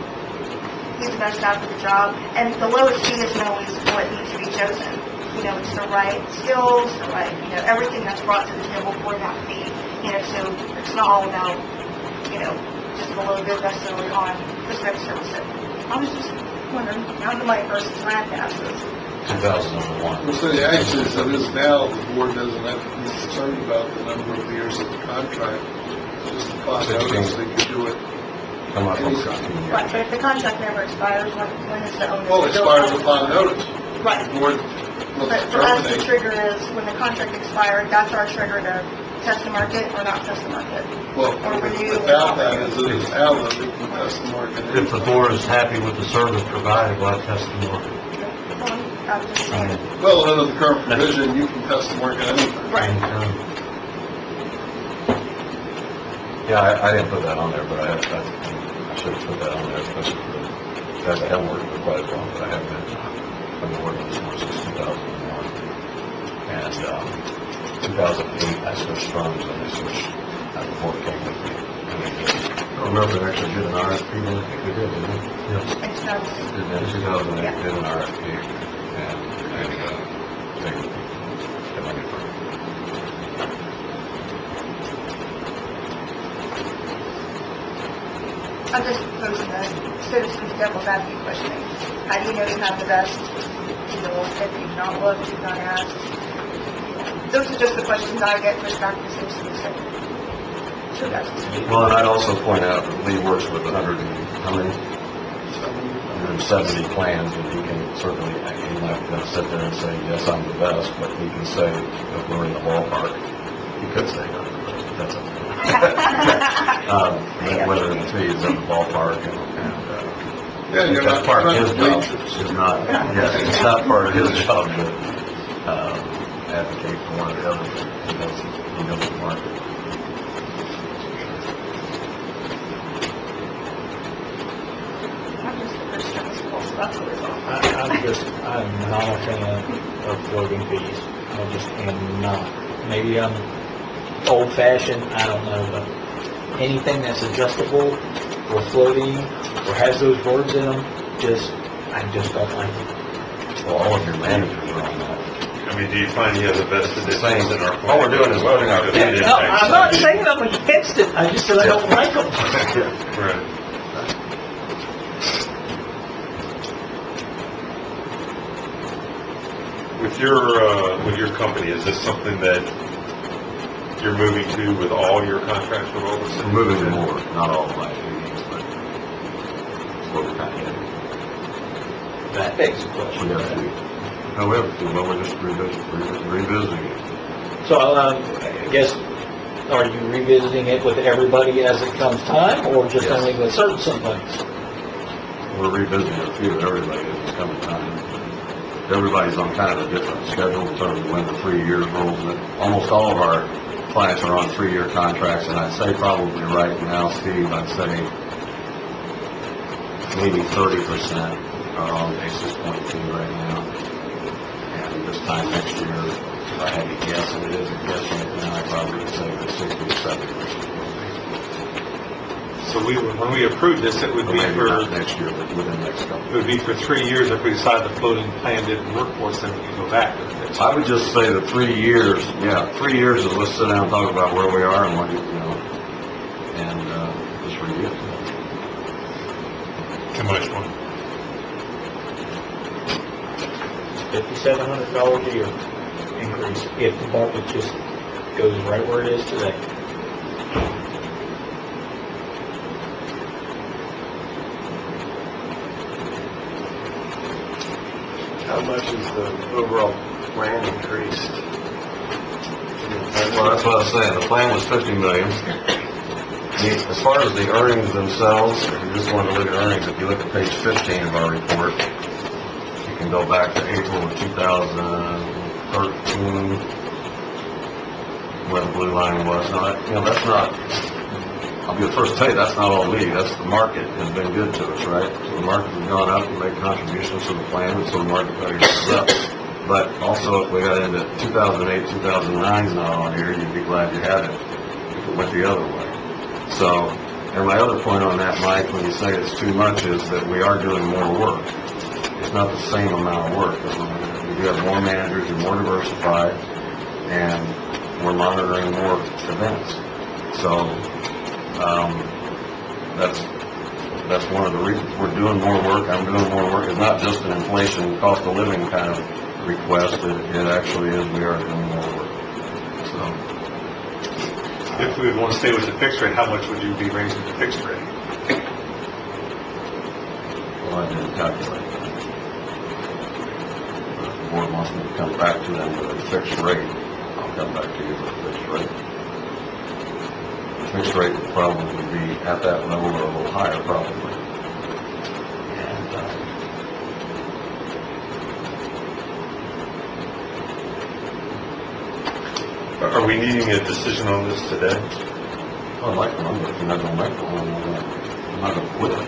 D: he's the best guy for the job. And the lowest fee isn't always what needs to be chosen. You know, it's the right skills, the right, you know, everything that's brought to the table for that fee. You know, so it's not all about, you know, just the low bid necessarily on prescriptive services. I was just wondering, how the money versus my passes.
H: two thousand one.
E: Well, so the actually, as it is now, the board doesn't have to be concerned about the number of years of the contract. Just upon notice, they can do it.
H: Come up with sixteen years.
D: Right, but if the contract never expires, when, when is the owner's
E: Well, it expires
D: bill?
E: upon notice.
D: Right.
E: The board Well,
D: But for us, the
E: terminate.
D: trigger is when the contract expired, that's our trigger to test the market or not test the market.
E: Well,
D: Or renew.
E: without that, as it is now, then we can test the market.
C: If the board is happy with the service provided, why test the market?
D: Well, I'm just saying.
E: Well, under the current provision, you can test the market anytime.
D: Right.
C: Anytime.
H: Yeah, I, I didn't put that on there, but I, I, I should have put that on there, especially for the, guys that have worked for quite a while, but I have been, I've been working this one since two thousand one. And, um, two thousand eight, I switched firms, and I switched, uh, before it came with me. I mean, I don't remember if we actually did an R F P, then I think we did, didn't we?
C: Yeah.
D: It's not-
H: Did that in two thousand eight, did an R F P, and, and, uh, they, they let me through.
D: I'm just posing the citizens devil's advocate question. How do you know you have the best deal if you've not looked, you've not asked? Those are just the questions I get pushed back to citizens. So that's,
H: Well, and I'd also point out that Lee works with a hundred and, how many? one hundred seventy plans, and he can certainly, he's not gonna sit there and say, yes, I'm the best, but he can say, if we're in the ballpark, he could say that, but that's okay. Um, whether the fee is in the ballpark, and, and, uh,
E: Yeah, you're
H: that's
E: not,
H: part of
E: you're
H: his
E: not
H: job,
E: bleachers.
H: is not, yes, it's not part of his job to, um, advocate for one or the other, he knows, he knows the market.
D: I'm just the first time this falls about the result.
G: I, I'm just, I'm not a fan of floating fees. I just am not. Maybe I'm old fashioned, I don't know, but anything that's adjustable or floating or has those words in them, just, I just don't like it.
H: Well, all of your managers are on that.
F: I mean, do you find he has a vested interest
H: Same.
F: in our?
H: All we're doing is voting our
G: Yeah,
H: fee.
G: no, I'm not saying I'm against it, I just said I don't like them.
F: Right. With your, uh, with your company, is this something that you're moving to with all your contracts with Robertson?
H: We're moving to more, not all of my meetings, but it's what we're kind of getting.
G: That begs the
H: We
G: question.
H: have to, no, we have to, well, we're just revisiting, revisiting it.
G: So, um, I guess, are you revisiting it with everybody as it comes time, or just
H: Yes.
G: only with certain somebodies?
H: We're revisiting a few, everybody is coming time. Everybody's on kind of a different schedule in terms of when the three years rolls in. Almost all of our clients are on three-year contracts, and I'd say probably right now, Steve, I'd say maybe thirty percent are on basis point two right now. And this time next year, if I had to guess, and it is a guess right now, I'd probably say that sixty to seventy percent.
F: So we, when we approve this, it would
H: Or
F: be
H: maybe
F: for,
H: not next year, but within the next couple.
F: it would be for three years. If we decide the floating plan didn't work for us, then we can go back.
H: I would just say the three years, yeah, three years is let's sit down and talk about where we are and what, you know, and, uh, just review it.
F: Too much one.
G: Fifty-seven hundred dollars a year increase if the market just goes right where it is today.
A: How much is the overall plan increased?
H: Well, that's what I was saying, the plan was fifty million. The- As far as the earnings themselves, if you just want to look at earnings, if you look at page fifteen of our report, you can go back to April of two thousand thirteen, where the blue line was. Now, that, you know, that's not, I'll be the first to tell you, that's not all me, that's the market has been good to us, right? So the market has gone up, we make contributions to the plan, and so the market value goes up. But also, if we got into two thousand eight, two thousand nine's not on here, you'd be glad you had it, if it went the other way. So, and my other point on that, Mike, when you say it's too much, is that we are doing more work. It's not the same amount of work. We do have more managers, we're more diversified, and we're monitoring more events. So, um, that's, that's one of the reasons. We're doing more work, I'm doing more work. It's not just an inflation, cost of living kind of request, it, it actually is, we are doing more work. So,
F: If we would want to stay with the fixed rate, how much would you be raising the fixed rate?
H: well, I didn't calculate that. board wants me to come back to them with a fixed rate, I'll come back to you with a fixed rate. The fixed rate would probably be at that level or a little higher probably. And, uh,
C: Are we needing a decision on this today?
H: I'd like one, but if you're not gonna make one, I'm not gonna, I'm not gonna quit.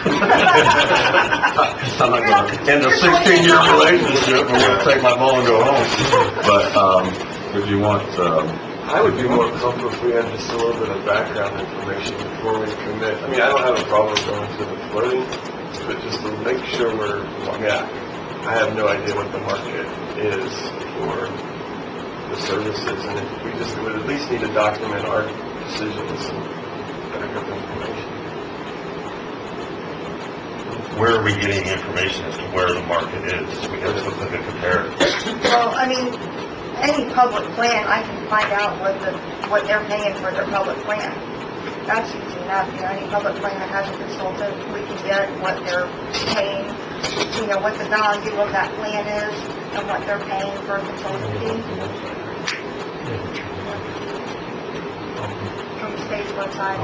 H: I'm not gonna end a sixteen-year relationship, I'm gonna take my ball and go home. But, um, if you want, um,
J: I would be more comfortable if we had just a little bit of background information before we commit. I mean, I don't have a problem going to the floating, but just to make sure we're, I mean, I, I have no idea what the market is for the services, and if we just would at least need to document our decisions and backup information.
C: Where are we getting information as to where the market is? We have something to compare.
D: Well, I mean, any public plan, I can find out what the, what they're paying for their public plan. That's easy enough, you know, any public plan that has a consultant, we can get what they're paying, you know, what the value of that plan is, and what they're paying for a consultant fee. From the state's website,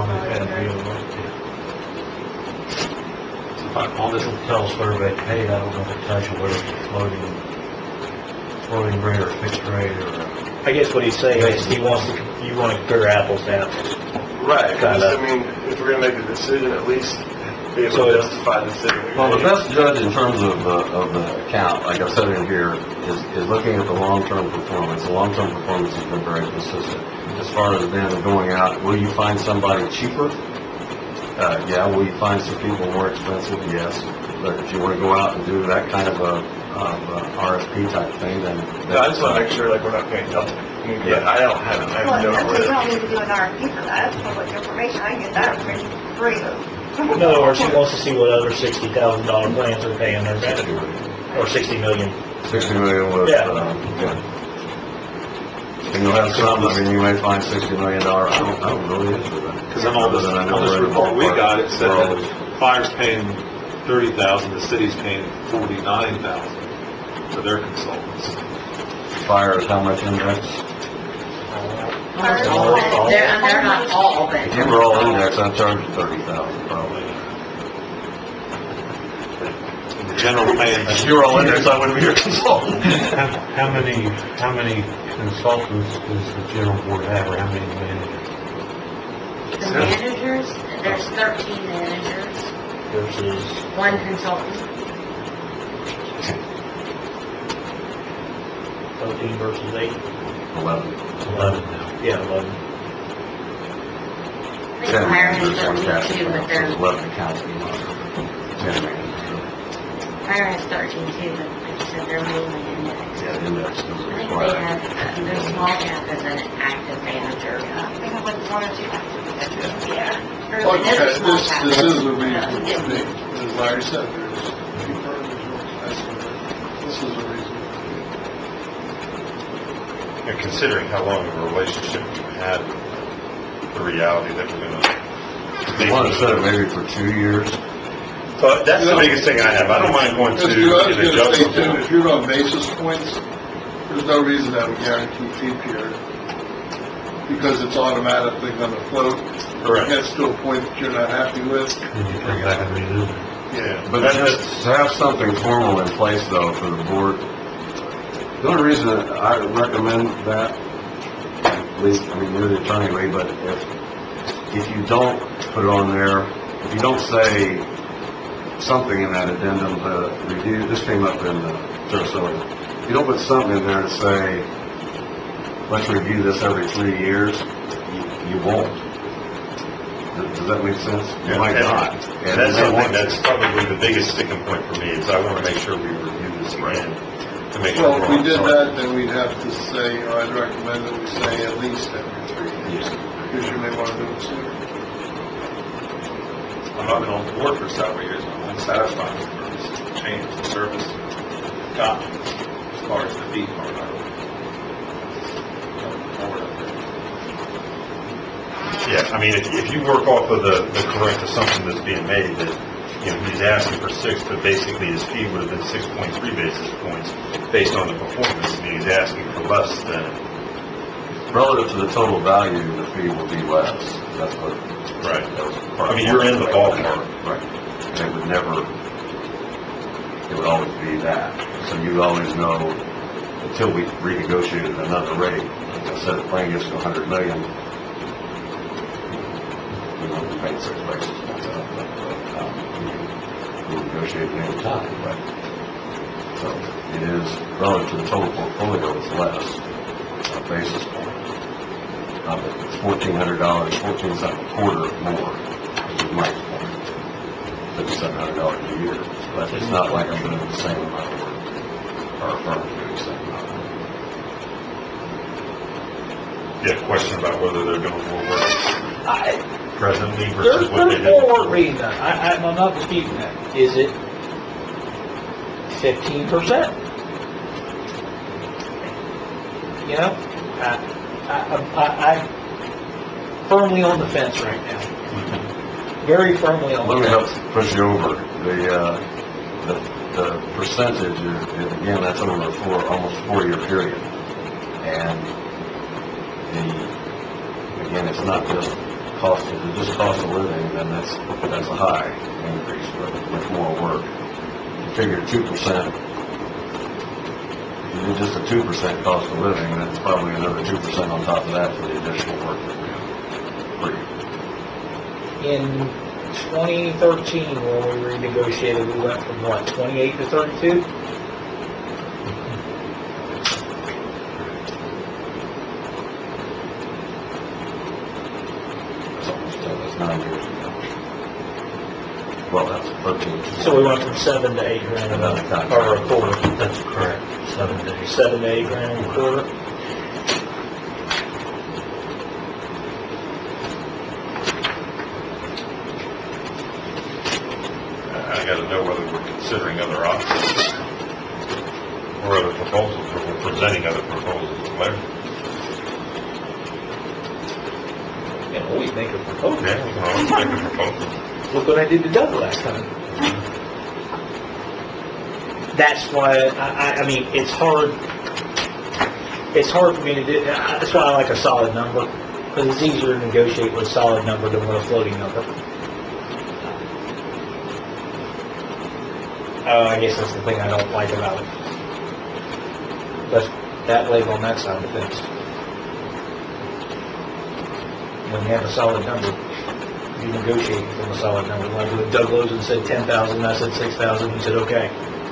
C: On this tell us where they paid, I don't know if it tells you whether it's floating, floating rate or fixed rate or. uh,
G: I guess what he's saying is he wants to, you want to compare apples to apples.
J: Right,
G: Kinda.
J: just, I mean, if we're gonna make a decision, at least be able
G: So
J: to
G: it's-
J: justify the decision.
H: well, the best judge in terms of, uh, of the account, like I said in here, is, is looking at the long-term performance. The long-term performance has been very consistent. As far as then going out, will you find somebody cheaper? Uh, yeah. Will you find some people more expensive? Yes. But if you want to go out and do that kind of a, of a R F P type thing, then.
J: No, I just wanna make sure, like, we're not paying double. I mean,
H: Yeah.
J: I don't have, I
D: Well,
J: have no
D: that's why you
J: clue.
D: don't need to do an R F P for that, it's public information, I can get that pretty free.
G: In other words, he wants to see what other sixty thousand dollar plans are paying their manager, or sixty million.
H: Sixty million was,
G: Yeah.
H: um, yeah. And you'll have some, I mean, you may find sixty million dollar, I don't, I don't know the answer to that.
F: Because on this,
H: Other than I know
F: on this
H: we're in the
F: report we
H: ballpark.
F: got, it said
H: We're
F: that
H: always-
F: the fire's paying thirty thousand, the city's paying forty-nine thousand for their consultants.
H: Fire is how much index?
I: Almost all of it. They're, and they're not all, but.
H: If you were all index, I'd charge you thirty thousand probably.
F: The general paying,
H: If you were all index, I wouldn't be your consultant.
C: How, how many, how many consultants does the general board have, or how many managers?
I: The managers, there's thirteen managers,
G: Versus,
I: one consultant.
G: thirteen versus eight,
H: Eleven.
C: Eleven now.
G: yeah, eleven.
I: I think
H: Ten
I: fire has
H: managers, one
I: thirteen
H: captain,
I: too, but
H: so
I: they're,
H: eleven accounts. Ten managers.
I: fire has thirteen too, but like you said, they're mainly indexed.
H: Yeah, index is
I: I think they
H: required.
I: have, uh, their small cap as an active manager.
D: They have like one or two active.
I: Yeah. Or
E: Okay,
I: it is a small
E: this,
I: cap.
E: this is the reason,
I: Uh, yeah.
E: as Larry said, there's two firms that are asking that. This is the reason.
C: And considering how long of a relationship we've had, the reality that we're gonna.
H: I want to set it maybe for two years.
C: But that's the biggest thing I have. I don't mind going to
E: If you, I was
C: an
E: gonna say too,
C: adjustable.
E: if you're on basis points, there's no reason to have a guaranteed fee period. Because it's automatically gonna float.
C: Correct.
E: It gets to a point that you're not happy with.
C: And you bring it back and redo it.
E: Yeah.
H: But just to have something formal in place though for the board, the only reason that I recommend that, at least, I mean, you're the attorney, Lee, but if, if you don't put it on there, if you don't say something in that addendum to review, this came up in uh, Sarasota, if you don't put something in there to say, let's review this every three years, you, you won't. Does does that make sense? You might not.
C: And that's something that's probably the biggest sticking point for me, is I want to make sure we review this again. To make sure
E: Well, if
C: we're
E: we
C: on
E: did
C: target.
E: that, then we'd have to say, or I'd recommend that we say at least every three years. Because you may want to do it sooner.
F: I've been on board for several years, and I'm satisfied with this change in service got as far as the fee part of it. Forward of it.
C: Yeah, I mean, if, if you work off of the, the correct assumption that's being made, that
K: you know, he's asking for six, but basically his fee would have been six point three basis points based on the performance, and he's asking for less than,
H: Relative to the total value, the fee will be less. That's what,
K: right?
H: that was part
K: I mean, you're in the ballpark.
H: Right. And it would never, it would always be that. So you always know, until we renegotiated another rate, instead of bringing us to a hundred million, you know, we paid six basis points out, but, but, um, we negotiate at any time, but, so it is, relative to the total portfolio, it's less, a basis point. Um, it's fourteen hundred dollars, fourteen something a quarter more, which is Mike's point, fifty-seven hundred dollars a year. But it's not like I'm doing the same amount of work, or a firm's doing the same amount of work.
K: You have a question about whether they're doing more work
G: I,
K: presently
G: there's,
K: versus what they
G: there's
K: did
G: more work
K: before?
G: being done. I, I, I'm not disputing that. Is it fifteen percent? You know, I, I, I, I'm firmly on the fence right now. Very firmly on
H: Let
G: the
H: me help
G: fence.
H: push you over. The, uh, the, the percentage is, is, again, that's over a four, almost four-year period. And the, again, it's not just cost, if it's just cost of living, then that's, that's a high increase, but with more work. You figure two percent, if you did just a two percent cost of living, that's probably another two percent on top of that for the additional work that we have.
G: In twenty thirteen, when we renegotiated, we went from what, twenty-eight to thirty-two?
H: That's almost, uh, that's nine years ago. Well, that's thirteen.
G: So we went from seven to eight grand a month, or a quarter.
C: That's correct, seven days.
G: Seven to eight grand a quarter.
K: I gotta know whether we're considering other options or other proposals, or we're presenting other proposals to Larry.
G: You can always make a proposal.
K: Yeah, we can always make a proposal.
G: Look what I did to Doug last time. That's why, I, I, I mean, it's hard, it's hard for me to do, that's why I like a solid number, because it's easier to negotiate with a solid number than with a floating number. Uh, I guess that's the thing I don't like about it. But that leg on that side of the fence. When you have a solid number, you negotiate from a solid number. Like when Doug Lozen said ten thousand, I said six thousand, he said, okay.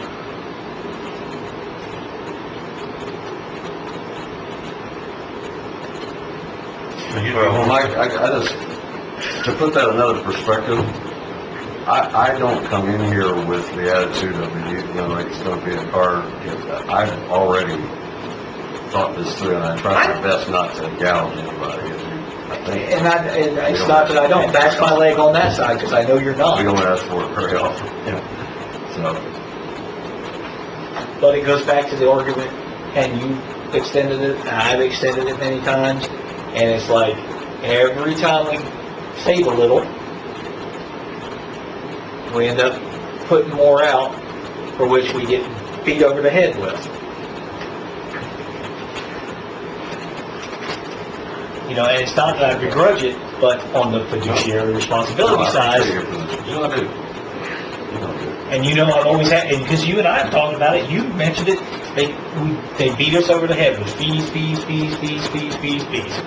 H: Well, Mike, I, I just, to put that in another perspective, I, I don't come in here with the attitude of, you know, like it's gonna be a car. I've already thought this through, and I try my best not to gouge anybody. I think
G: And I, and it's not that I don't, that's my leg on that side, because I know you're
H: we
G: not.
H: don't ask for it very often. So,
G: But it goes back to the argument, and you extended it, and I've extended it many times, and it's like, every time we save a little, we end up putting more out, for which we get beat over the head with. You know, and it's not that I begrudge it, but on the fiduciary responsibility side,
H: you don't do. You don't do.
G: and you know I've always had, and because you and I have talked about it, you mentioned it, they, we, they beat us over the head with fees, fees, fees, fees, fees, fees, fees.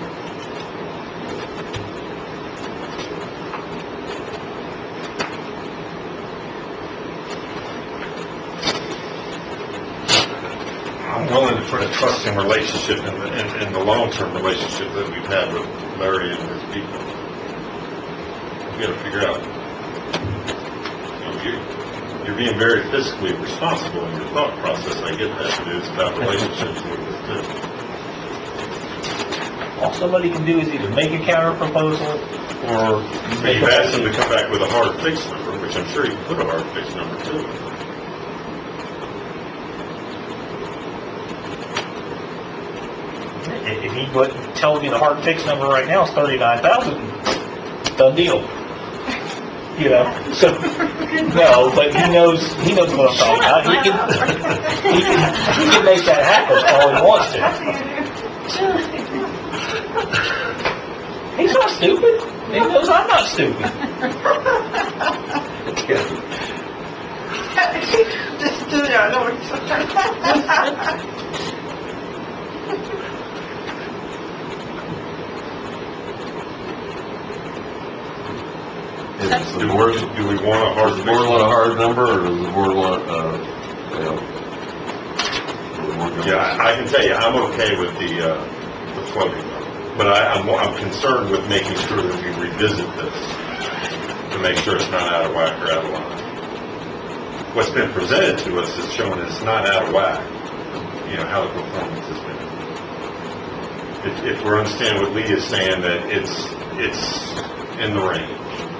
K: I'm willing to put a trusting relationship in the, in, in the long-term relationship that we've had with Larry and his people. We gotta figure out, you know, you, you're being very fiscally responsible in your thought process, I get that, but it's about relationships with this too.
G: All somebody can do is either make a counter proposal, or
K: But you've asked him to come back with a hard fix number, which I'm sure you can put a hard fix number to it.
G: if he would tell me the hard fix number right now is thirty-nine thousand, done deal. You know, so, No, but he knows, he knows what I'm talking about. He can, he can, he can make that happen all he wants to. He's not stupid. He knows I'm not stupid.
D: Just do that, I know what
H: Is the
K: Do
H: board,
K: we, do we want a hard
H: does the board want a hard number, or does the board want, uh, you know? does the board go-
K: Yeah, I I can tell you, I'm okay with the, uh, the floating number, but I, I'm, I'm concerned with making sure that we revisit this to make sure it's not out of whack or out of line. What's been presented to us is showing it's not out of whack, you know, how the performance has been. If, if we're understanding what Lee is saying, that it's, it's in the range.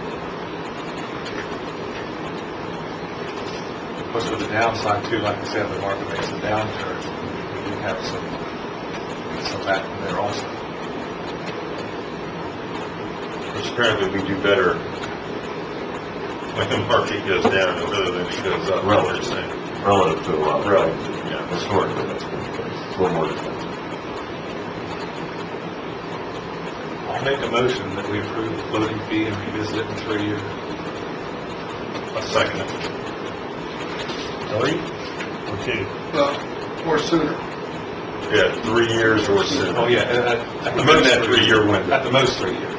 F: But with the downside too, like I said, the market makes a downturn, we do have some, some back there also.
K: Which apparently we do better when the market goes down other than it goes up, what they're saying.
H: Relative to a lot of.
K: Relative, yeah.
H: Historically, that's been the case. It's a little more defensive.
F: I'll make a motion that we approve the floating fee and revisit it in three years.
K: A second it.
C: Three or two?
E: Well, or sooner.
K: Yeah, three years or sooner.
F: Oh, yeah, at, at the
K: Amend
F: most
K: that three-year window.
F: At the most three years.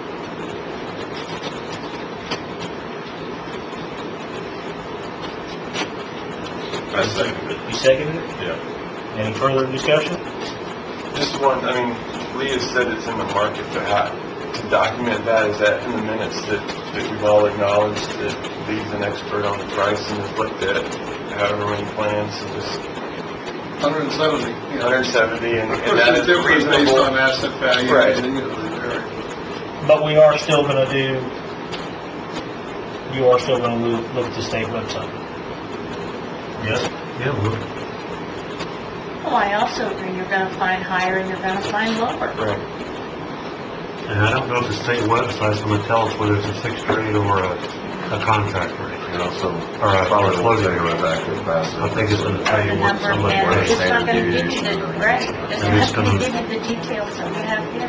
K: I second it,
G: You seconded it?
K: yeah.
G: Any further discussion?
J: Just one, I mean, Leah said it's in the market, but how, to document that, is that in the minutes that, that we've all acknowledged that Lee's an expert on the price and has looked at however many plans, and just
E: one hundred seventy,
J: one
E: yeah.
J: hundred seventy, and,
E: Of
J: and
E: course,
J: that
E: it's
J: is
E: different based
J: reasonable.
E: on asset value.
J: Right.
E: and, you know, they vary.
B: But we are still gonna do, you are still gonna look, look at the state website. Yes?
C: Yeah, well,
I: Well, I also agree, you're gonna find higher and you're gonna find lower.
J: Right.
C: and I don't know if the state website's gonna tell us whether it's a fixed rate or a, a contract rate.
H: You know, so,
C: All right.
H: probably won't tell you exactly fast.
C: I think it's gonna tell
I: The
C: you what
I: number,
C: somebody
I: yeah,
C: pays.
I: it's not gonna give you
H: deviation
I: the,
H: or-
I: right, it's
C: And
I: not
C: it's
I: gonna
C: gonna-
I: give you the details that we have here.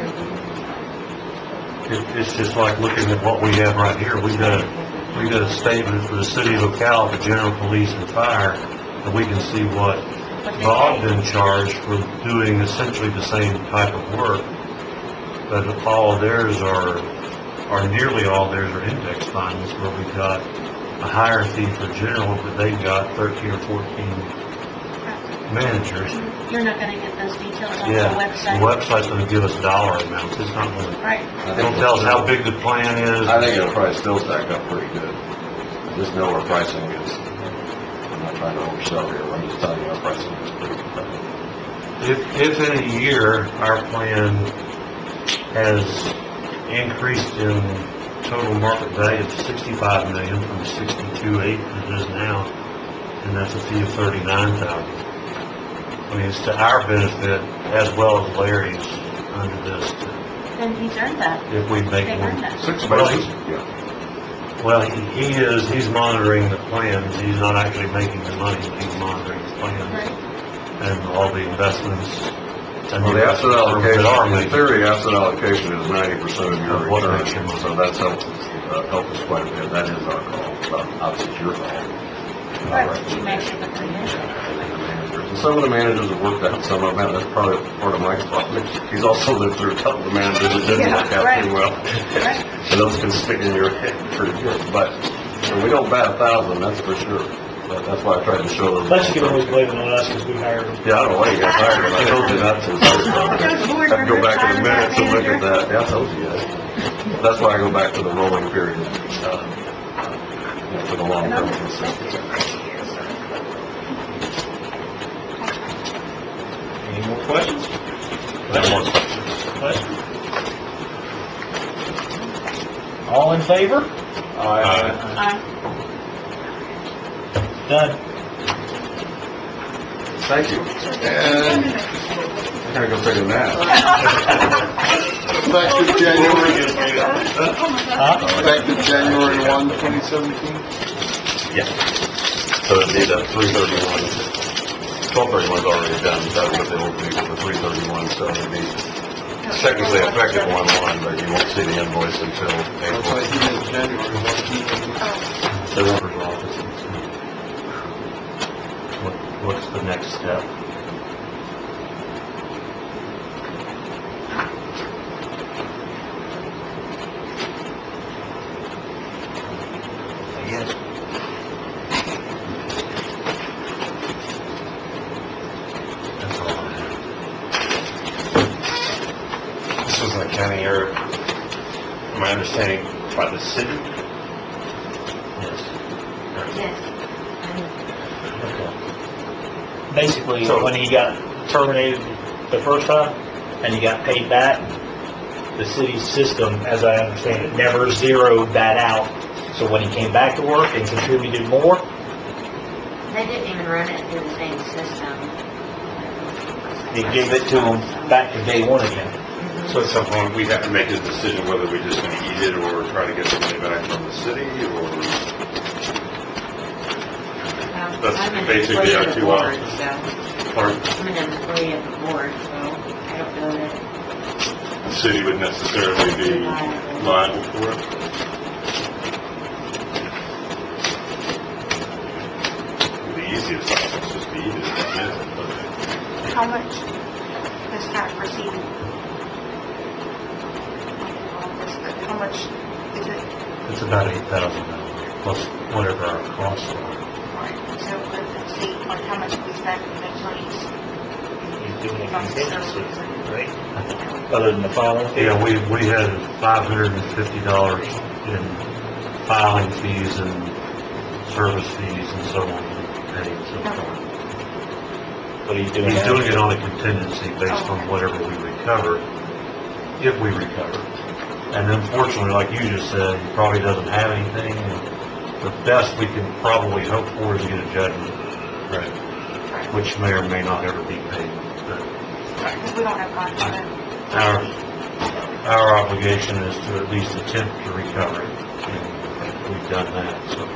C: It, it's just like looking at what we have right here. We've got a, we've got a statement for the city of Ocala, the general police and fire, and we can see what Bob been charged for doing essentially the same type of work. But all of theirs are, or nearly all theirs are index funds, where we've got a higher fee for general, but they've got thirteen or fourteen managers.
I: You're not gonna get those details on the
C: Yeah, the
I: website.
C: website's gonna give us dollar amounts. It's not gonna,
I: Right.
C: they don't tell us how big the plan is.
H: I think it'll probably still stack up pretty good. I just know our pricing is, I'm not trying to oversell here, I'm just telling you our pricing is pretty competitive.
C: If, if in a year, our plan has increased in total market value to sixty-five million from the sixty-two eight that it is now, and that's a fee of thirty-nine thousand. I mean, it's to our benefit as well as Larry's under this,
I: Then he's earned that.
C: if we make
I: They've
C: more.
I: earned that.
H: Six
C: Well,
H: basis,
C: he-
H: yeah.
C: Well, he, he is, he's monitoring the plans, he's not actually making the money, but he's monitoring the plans
I: Right.
C: and all the investments. and
H: Well, the asset
C: that are
H: allocation, in
C: making.
H: theory, asset allocation is ninety percent of your
C: Of what makes your
H: return,
C: money.
H: so that's helped, uh, helped us quite a bit, that is our call, but obviously it's your call.
I: Right, but you make sure that they're in.
H: And some of the managers have worked out, some of them, that's probably part of Mike's problem. He's also lived through a couple of managers that didn't work out
I: Yeah,
H: too well.
I: Right.
H: And those can stick in your head pretty good, but, so we don't bat a thousand, that's for sure. But that's why I tried to show them.
B: But you can always blame it on us because we hired them.
H: Yeah, I don't know why you got hired, but I told you not to. I have to go back in the minutes and look at that, yeah, I told you guys. That's why I go back to the rolling period, uh, you know, for the long-term consistency.
G: Any more questions?
C: No more questions.
G: Questions? All in favor?
I: Uh,
B: Done.
H: Thank you. And I'm gonna go take a nap.
E: Effective January,
B: Huh?
E: effective January one, twenty seventeen.
A: Yeah.
H: So it'd be the three thirty-one, twelve thirty-one's already done, so that's what they will be for three thirty-one, so it'd be technically effective one one, but you won't see the invoice until
E: That's
H: April.
E: why he did January one.
C: The workers' office. What, what's the next step?
G: I guess.
C: That's all I have.
K: This was an accounting error, my understanding, by the city.
C: Yes.
I: Yes.
C: Okay.
B: Basically,
K: So-
B: when he got terminated the first time, and he got paid back, the city's system, as I understand it, never zeroed that out. So when he came back to work and contributed more,
I: They didn't even run it through the same system.
B: they gave it to him back to day one again.
K: So at some point, we have to make a decision whether we're just gonna eat it or try to get the money back from the city, or,
I: Well,
K: That's
I: I'm an
K: basically
I: employee
K: our
I: of the
K: two
I: board,
K: options.
I: so,
K: or
I: I'm an employee of the board, so I don't know that
K: the city would necessarily be liable for it. The easiest option is just to eat it, yeah, but
D: How much has Pat received? How much is it?
C: It's about eight thousand dollars, plus whatever our costs are.
D: So let's see, like how much we spent eventually.
B: He's doing a contingency, right? Other than the filing fee.
C: Yeah, we, we had five hundred and fifty dollars in filing fees and service fees and so on paid so far.
B: But he's doing
C: He's
B: that.
C: doing it on a contingency based on whatever we recover, if we recover. And unfortunately, like you just said, he probably doesn't have anything, and the best we can probably hope for is to get a judgment,
K: Right.
C: which may or may not ever be paid. But
D: Because we don't have funds on it.
C: our, our obligation is to at least attempt to recover it, and we've done that, so.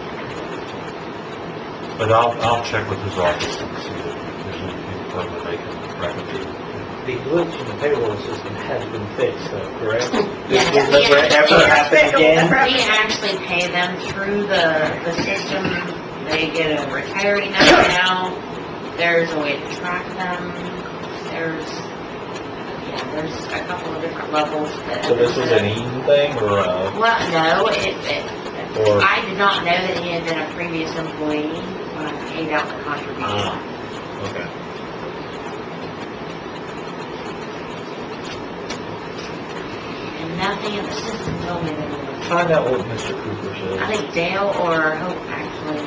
C: But I'll, I'll check with his office and see if there's anything further they can recommend.
B: The glitch in the payroll system has been fixed, though, correct?
I: Yeah,
B: This will
I: we
B: never
I: actually-
B: ever happen again?
I: we actually pay them through the, the system. They get a retiree number now. There's a way to track them. There's, yeah, there's a couple of different levels that.
B: So this is an Eden thing, or, uh,
I: Well, no, it, it,
B: Or-
I: I did not know that he had been a previous employee when I paid out the contribution.
B: Ah. okay.
I: And nothing in the system told me that it was.
B: Find out what Mister Cooper
I: I
B: says.
I: think Dale or Hope actually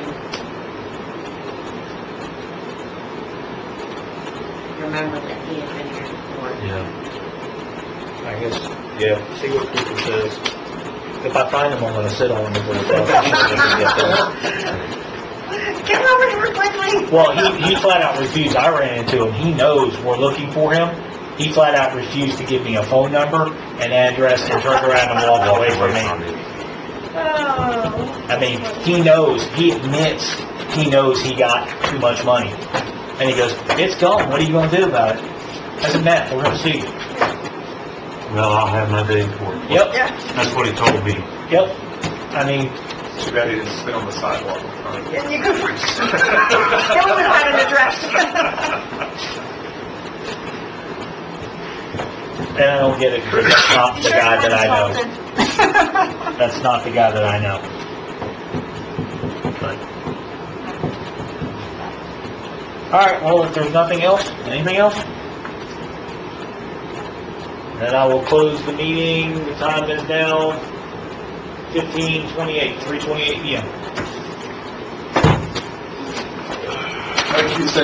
I: remember that he had been here before.
C: Yeah.
B: I guess, yeah, see what Cooper says. If I find him, I'm gonna sit on him for a second.
D: Get him over here quickly.
B: Well, he, he flat out refused. I ran into him. He knows we're looking for him. He flat out refused to give me a phone number, an address, and turned around and walked away from me.
D: Oh.
B: I mean, he knows, he admits, he knows he got too much money. And he goes, it's gone, what are you gonna do about it? I said, Matt, we're gonna see you.
C: Well, I'll have my day in court.
B: Yep,
C: That's what he told me.
B: yep. I mean,
F: too bad he didn't spit on the sidewalk in front of you.
D: And you could, then we would have had an address.
B: and I don't get it, because that's not the guy that I know. That's not the guy that I know. But. Alright, well, if there's nothing else, anything else? Then I will close the meeting. The time is now fifteen twenty-eight, three twenty-eight P M
E: Like you said,